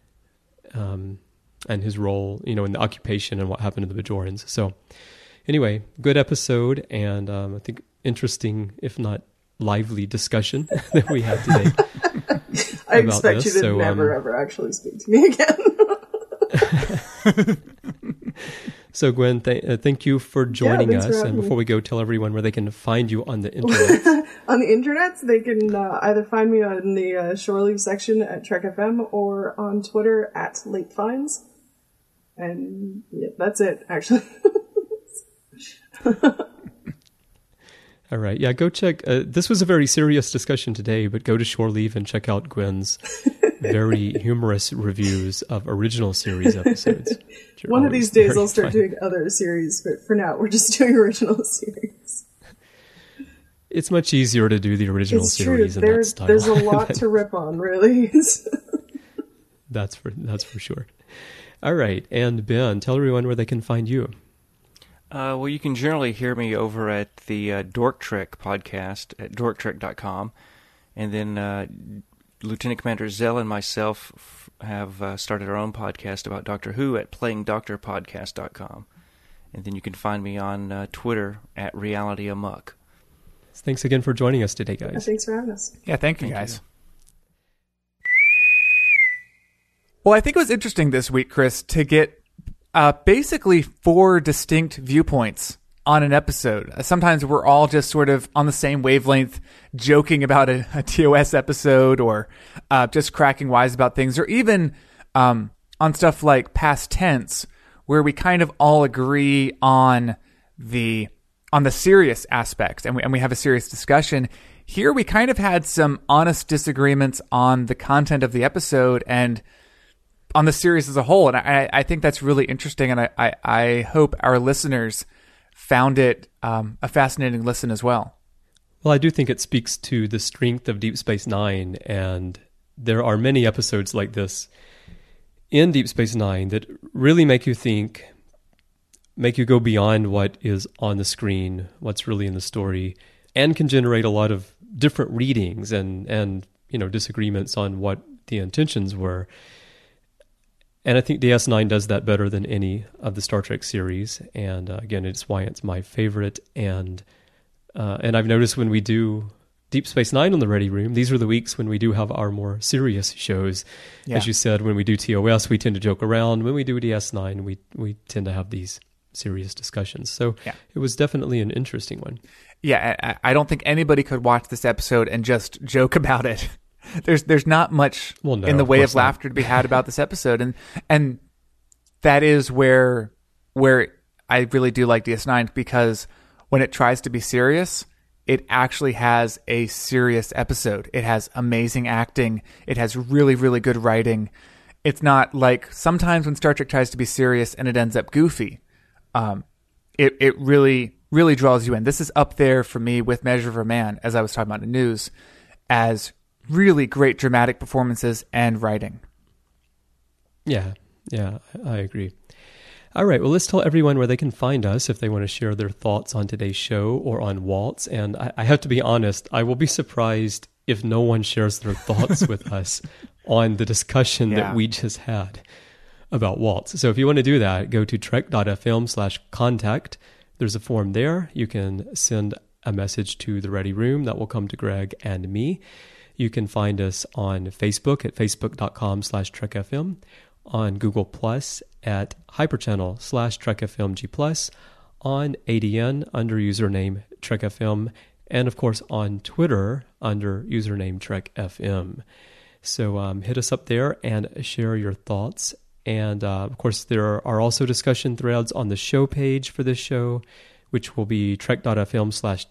Um, and his role, you know, in the occupation and what happened to the Bajorans. So anyway, good episode, and um, I think interesting, if not lively discussion that we had today. I expect this. you to so, never, um, ever actually speak to me again. So, Gwen, th- uh, thank you for joining yeah, us. For and before me. we go, tell everyone where they can find you on the internet. On the internet, they can uh, either find me on the uh, Shore Leave section at Trek F M or on Twitter at Late Finds. And yeah, that's it, actually. All right. Yeah, go check. Uh, this was a very serious discussion today, but go to Shore Leave and check out Gwen's very humorous reviews of original series episodes. One of these days I'll start fun. doing other series, but for now we're just doing original series. It's much easier to do the original it's series true. in There, that style. There's a lot to rip on, really. that's for that's for sure. All right. And Ben, tell everyone where they can find you. Uh, well, you can generally hear me over at the uh, Dork Trek podcast at dork trek dot com. And then uh, Lieutenant Commander Zell and myself f- have uh, started our own podcast about Doctor Who at playing doctor podcast dot com. And then you can find me on uh, Twitter at Reality Amok. Thanks again for joining us today, guys. Thanks for having us. Yeah, thank you, thank guys. You. Well, I think it was interesting this week, Chris, to get Uh, basically four distinct viewpoints on an episode. Uh, sometimes we're all just sort of on the same wavelength, joking about a, a T O S episode or uh, just cracking wise about things, or even um, on stuff like past tense, where we kind of all agree on the on the serious aspects, and we and we have a serious discussion. Here, we kind of had some honest disagreements on the content of the episode and on the series as a whole. And I, I think that's really interesting. And I, I, I hope our listeners found it um, a fascinating listen as well. Well, I do think it speaks to the strength of Deep Space Nine. And there are many episodes like this in Deep Space Nine that really make you think, make you go beyond what is on the screen, what's really in the story, and can generate a lot of different readings and, and you know, disagreements on what the intentions were. And I think D S nine does that better than any of the Star Trek series. And uh, again, it's why it's my favorite. And uh, and I've noticed when we do Deep Space Nine on the Ready Room, these are the weeks when we do have our more serious shows. Yeah. As you said, when we do T O S, we tend to joke around. When we do D S nine, we, we tend to have these serious discussions. So yeah. It was definitely an interesting one. Yeah, I, I don't think anybody could watch this episode and just joke about it. There's there's not much well, no, in the of way of not. laughter to be had about this episode, and and that is where where I really do like D S nine, because when it tries to be serious, it actually has a serious episode. It has amazing acting. It has really really good writing. It's not like sometimes when Star Trek tries to be serious and it ends up goofy. Um, it it really really draws you in. This is up there for me with Measure of a Man, as I was talking about in the news, as really great dramatic performances and writing. Yeah, yeah, I agree. All right, well, let's tell everyone where they can find us if they want to share their thoughts on today's show or on Waltz. And I, I have to be honest, I will be surprised if no one shares their thoughts with us on the discussion yeah. that we just had about Waltz. So if you want to do that, go to trek.fm slash contact. There's a form there. You can send a message to the Ready Room that will come to Greg and me. You can find us on Facebook at facebook.com slash trekfm, on Google Plus at hyperchannel slash trekfmg plus, on A D N under username trekfm, and of course on Twitter under username trekfm. So um, hit us up there and share your thoughts. And uh, of course there are also discussion threads on the show page for this show, which will be trek.fm slash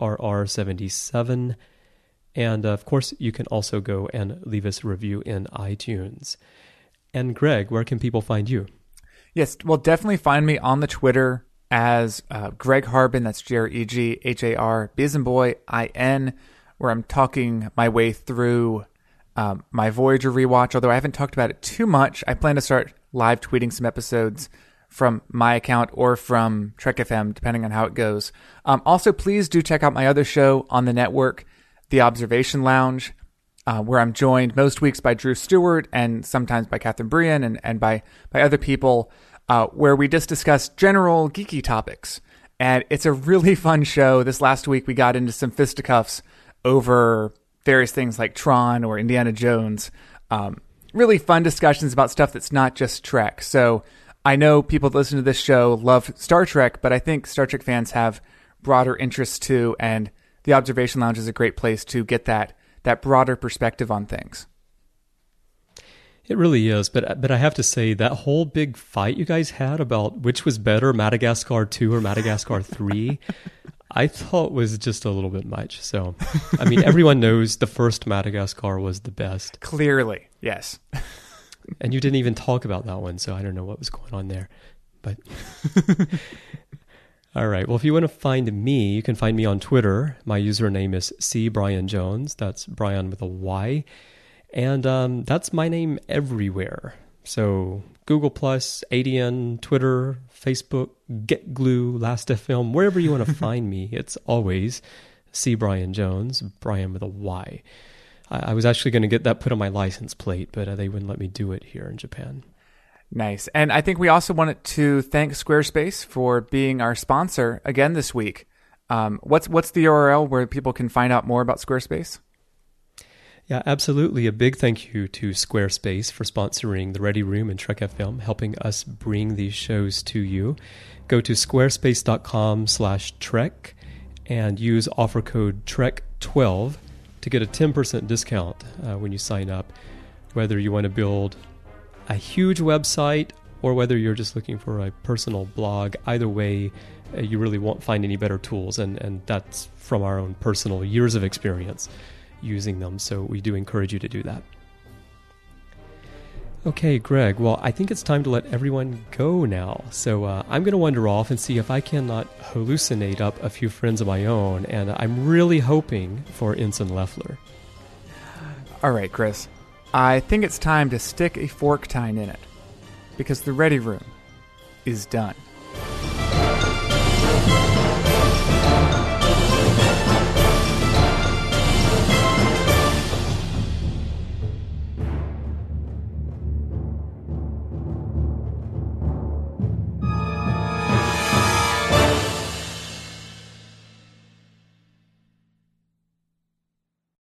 trr77. And, uh, of course, you can also go and leave us a review in iTunes. And, Greg, where can people find you? Yes, well, definitely find me on the Twitter as uh, Greg Harbin. That's G R E G H A R B as in boy, I N, where I'm talking my way through um, my Voyager rewatch. Although I haven't talked about it too much, I plan to start live tweeting some episodes from my account or from Trek F M, depending on how it goes. Um, also, please do check out my other show on the network, The Observation Lounge, uh, where I'm joined most weeks by Drew Stewart and sometimes by Catherine Brian and, and by, by other people, uh, where we just discuss general geeky topics. And it's a really fun show. This last week, we got into some fisticuffs over various things like Tron or Indiana Jones. Um, really fun discussions about stuff that's not just Trek. So I know people that listen to this show love Star Trek, but I think Star Trek fans have broader interests too, and the Observation Lounge is a great place to get that that broader perspective on things. It really is, but but I have to say that whole big fight you guys had about which was better, Madagascar two or Madagascar three, I thought was just a little bit much. So, I mean, everyone knows the first Madagascar was the best. Clearly, yes. And you didn't even talk about that one, so I don't know what was going on there. But all right. Well, if you want to find me, you can find me on Twitter. My username is C Brian Jones. That's Brian with a Y. And um, that's my name everywhere. So Google Plus, A D N, Twitter, Facebook, GetGlue, Last F M, wherever you want to find me, it's always C Brian Jones, Brian with a Y. I, I was actually going to get that put on my license plate, but uh, they wouldn't let me do it here in Japan. Nice. And I think we also wanted to thank Squarespace for being our sponsor again this week. Um, what's what's the U R L where people can find out more about Squarespace? Yeah, absolutely. A big thank you to Squarespace for sponsoring the Ready Room and Trek F M, helping us bring these shows to you. Go to squarespace.com slash Trek and use offer code Trek twelve to get a ten percent discount uh, when you sign up, whether you want to build a huge website or whether you're just looking for a personal blog. Either way, uh, you really won't find any better tools, and, and that's from our own personal years of experience using them, so we do encourage you to do that. Okay, Greg, well, I think it's time to let everyone go now. So uh, I'm going to wander off and see if I cannot hallucinate up a few friends of my own, and I'm really hoping for Ensign Leffler. All right, Chris. I think it's time to stick a fork tine in it, because the Ready Room is done.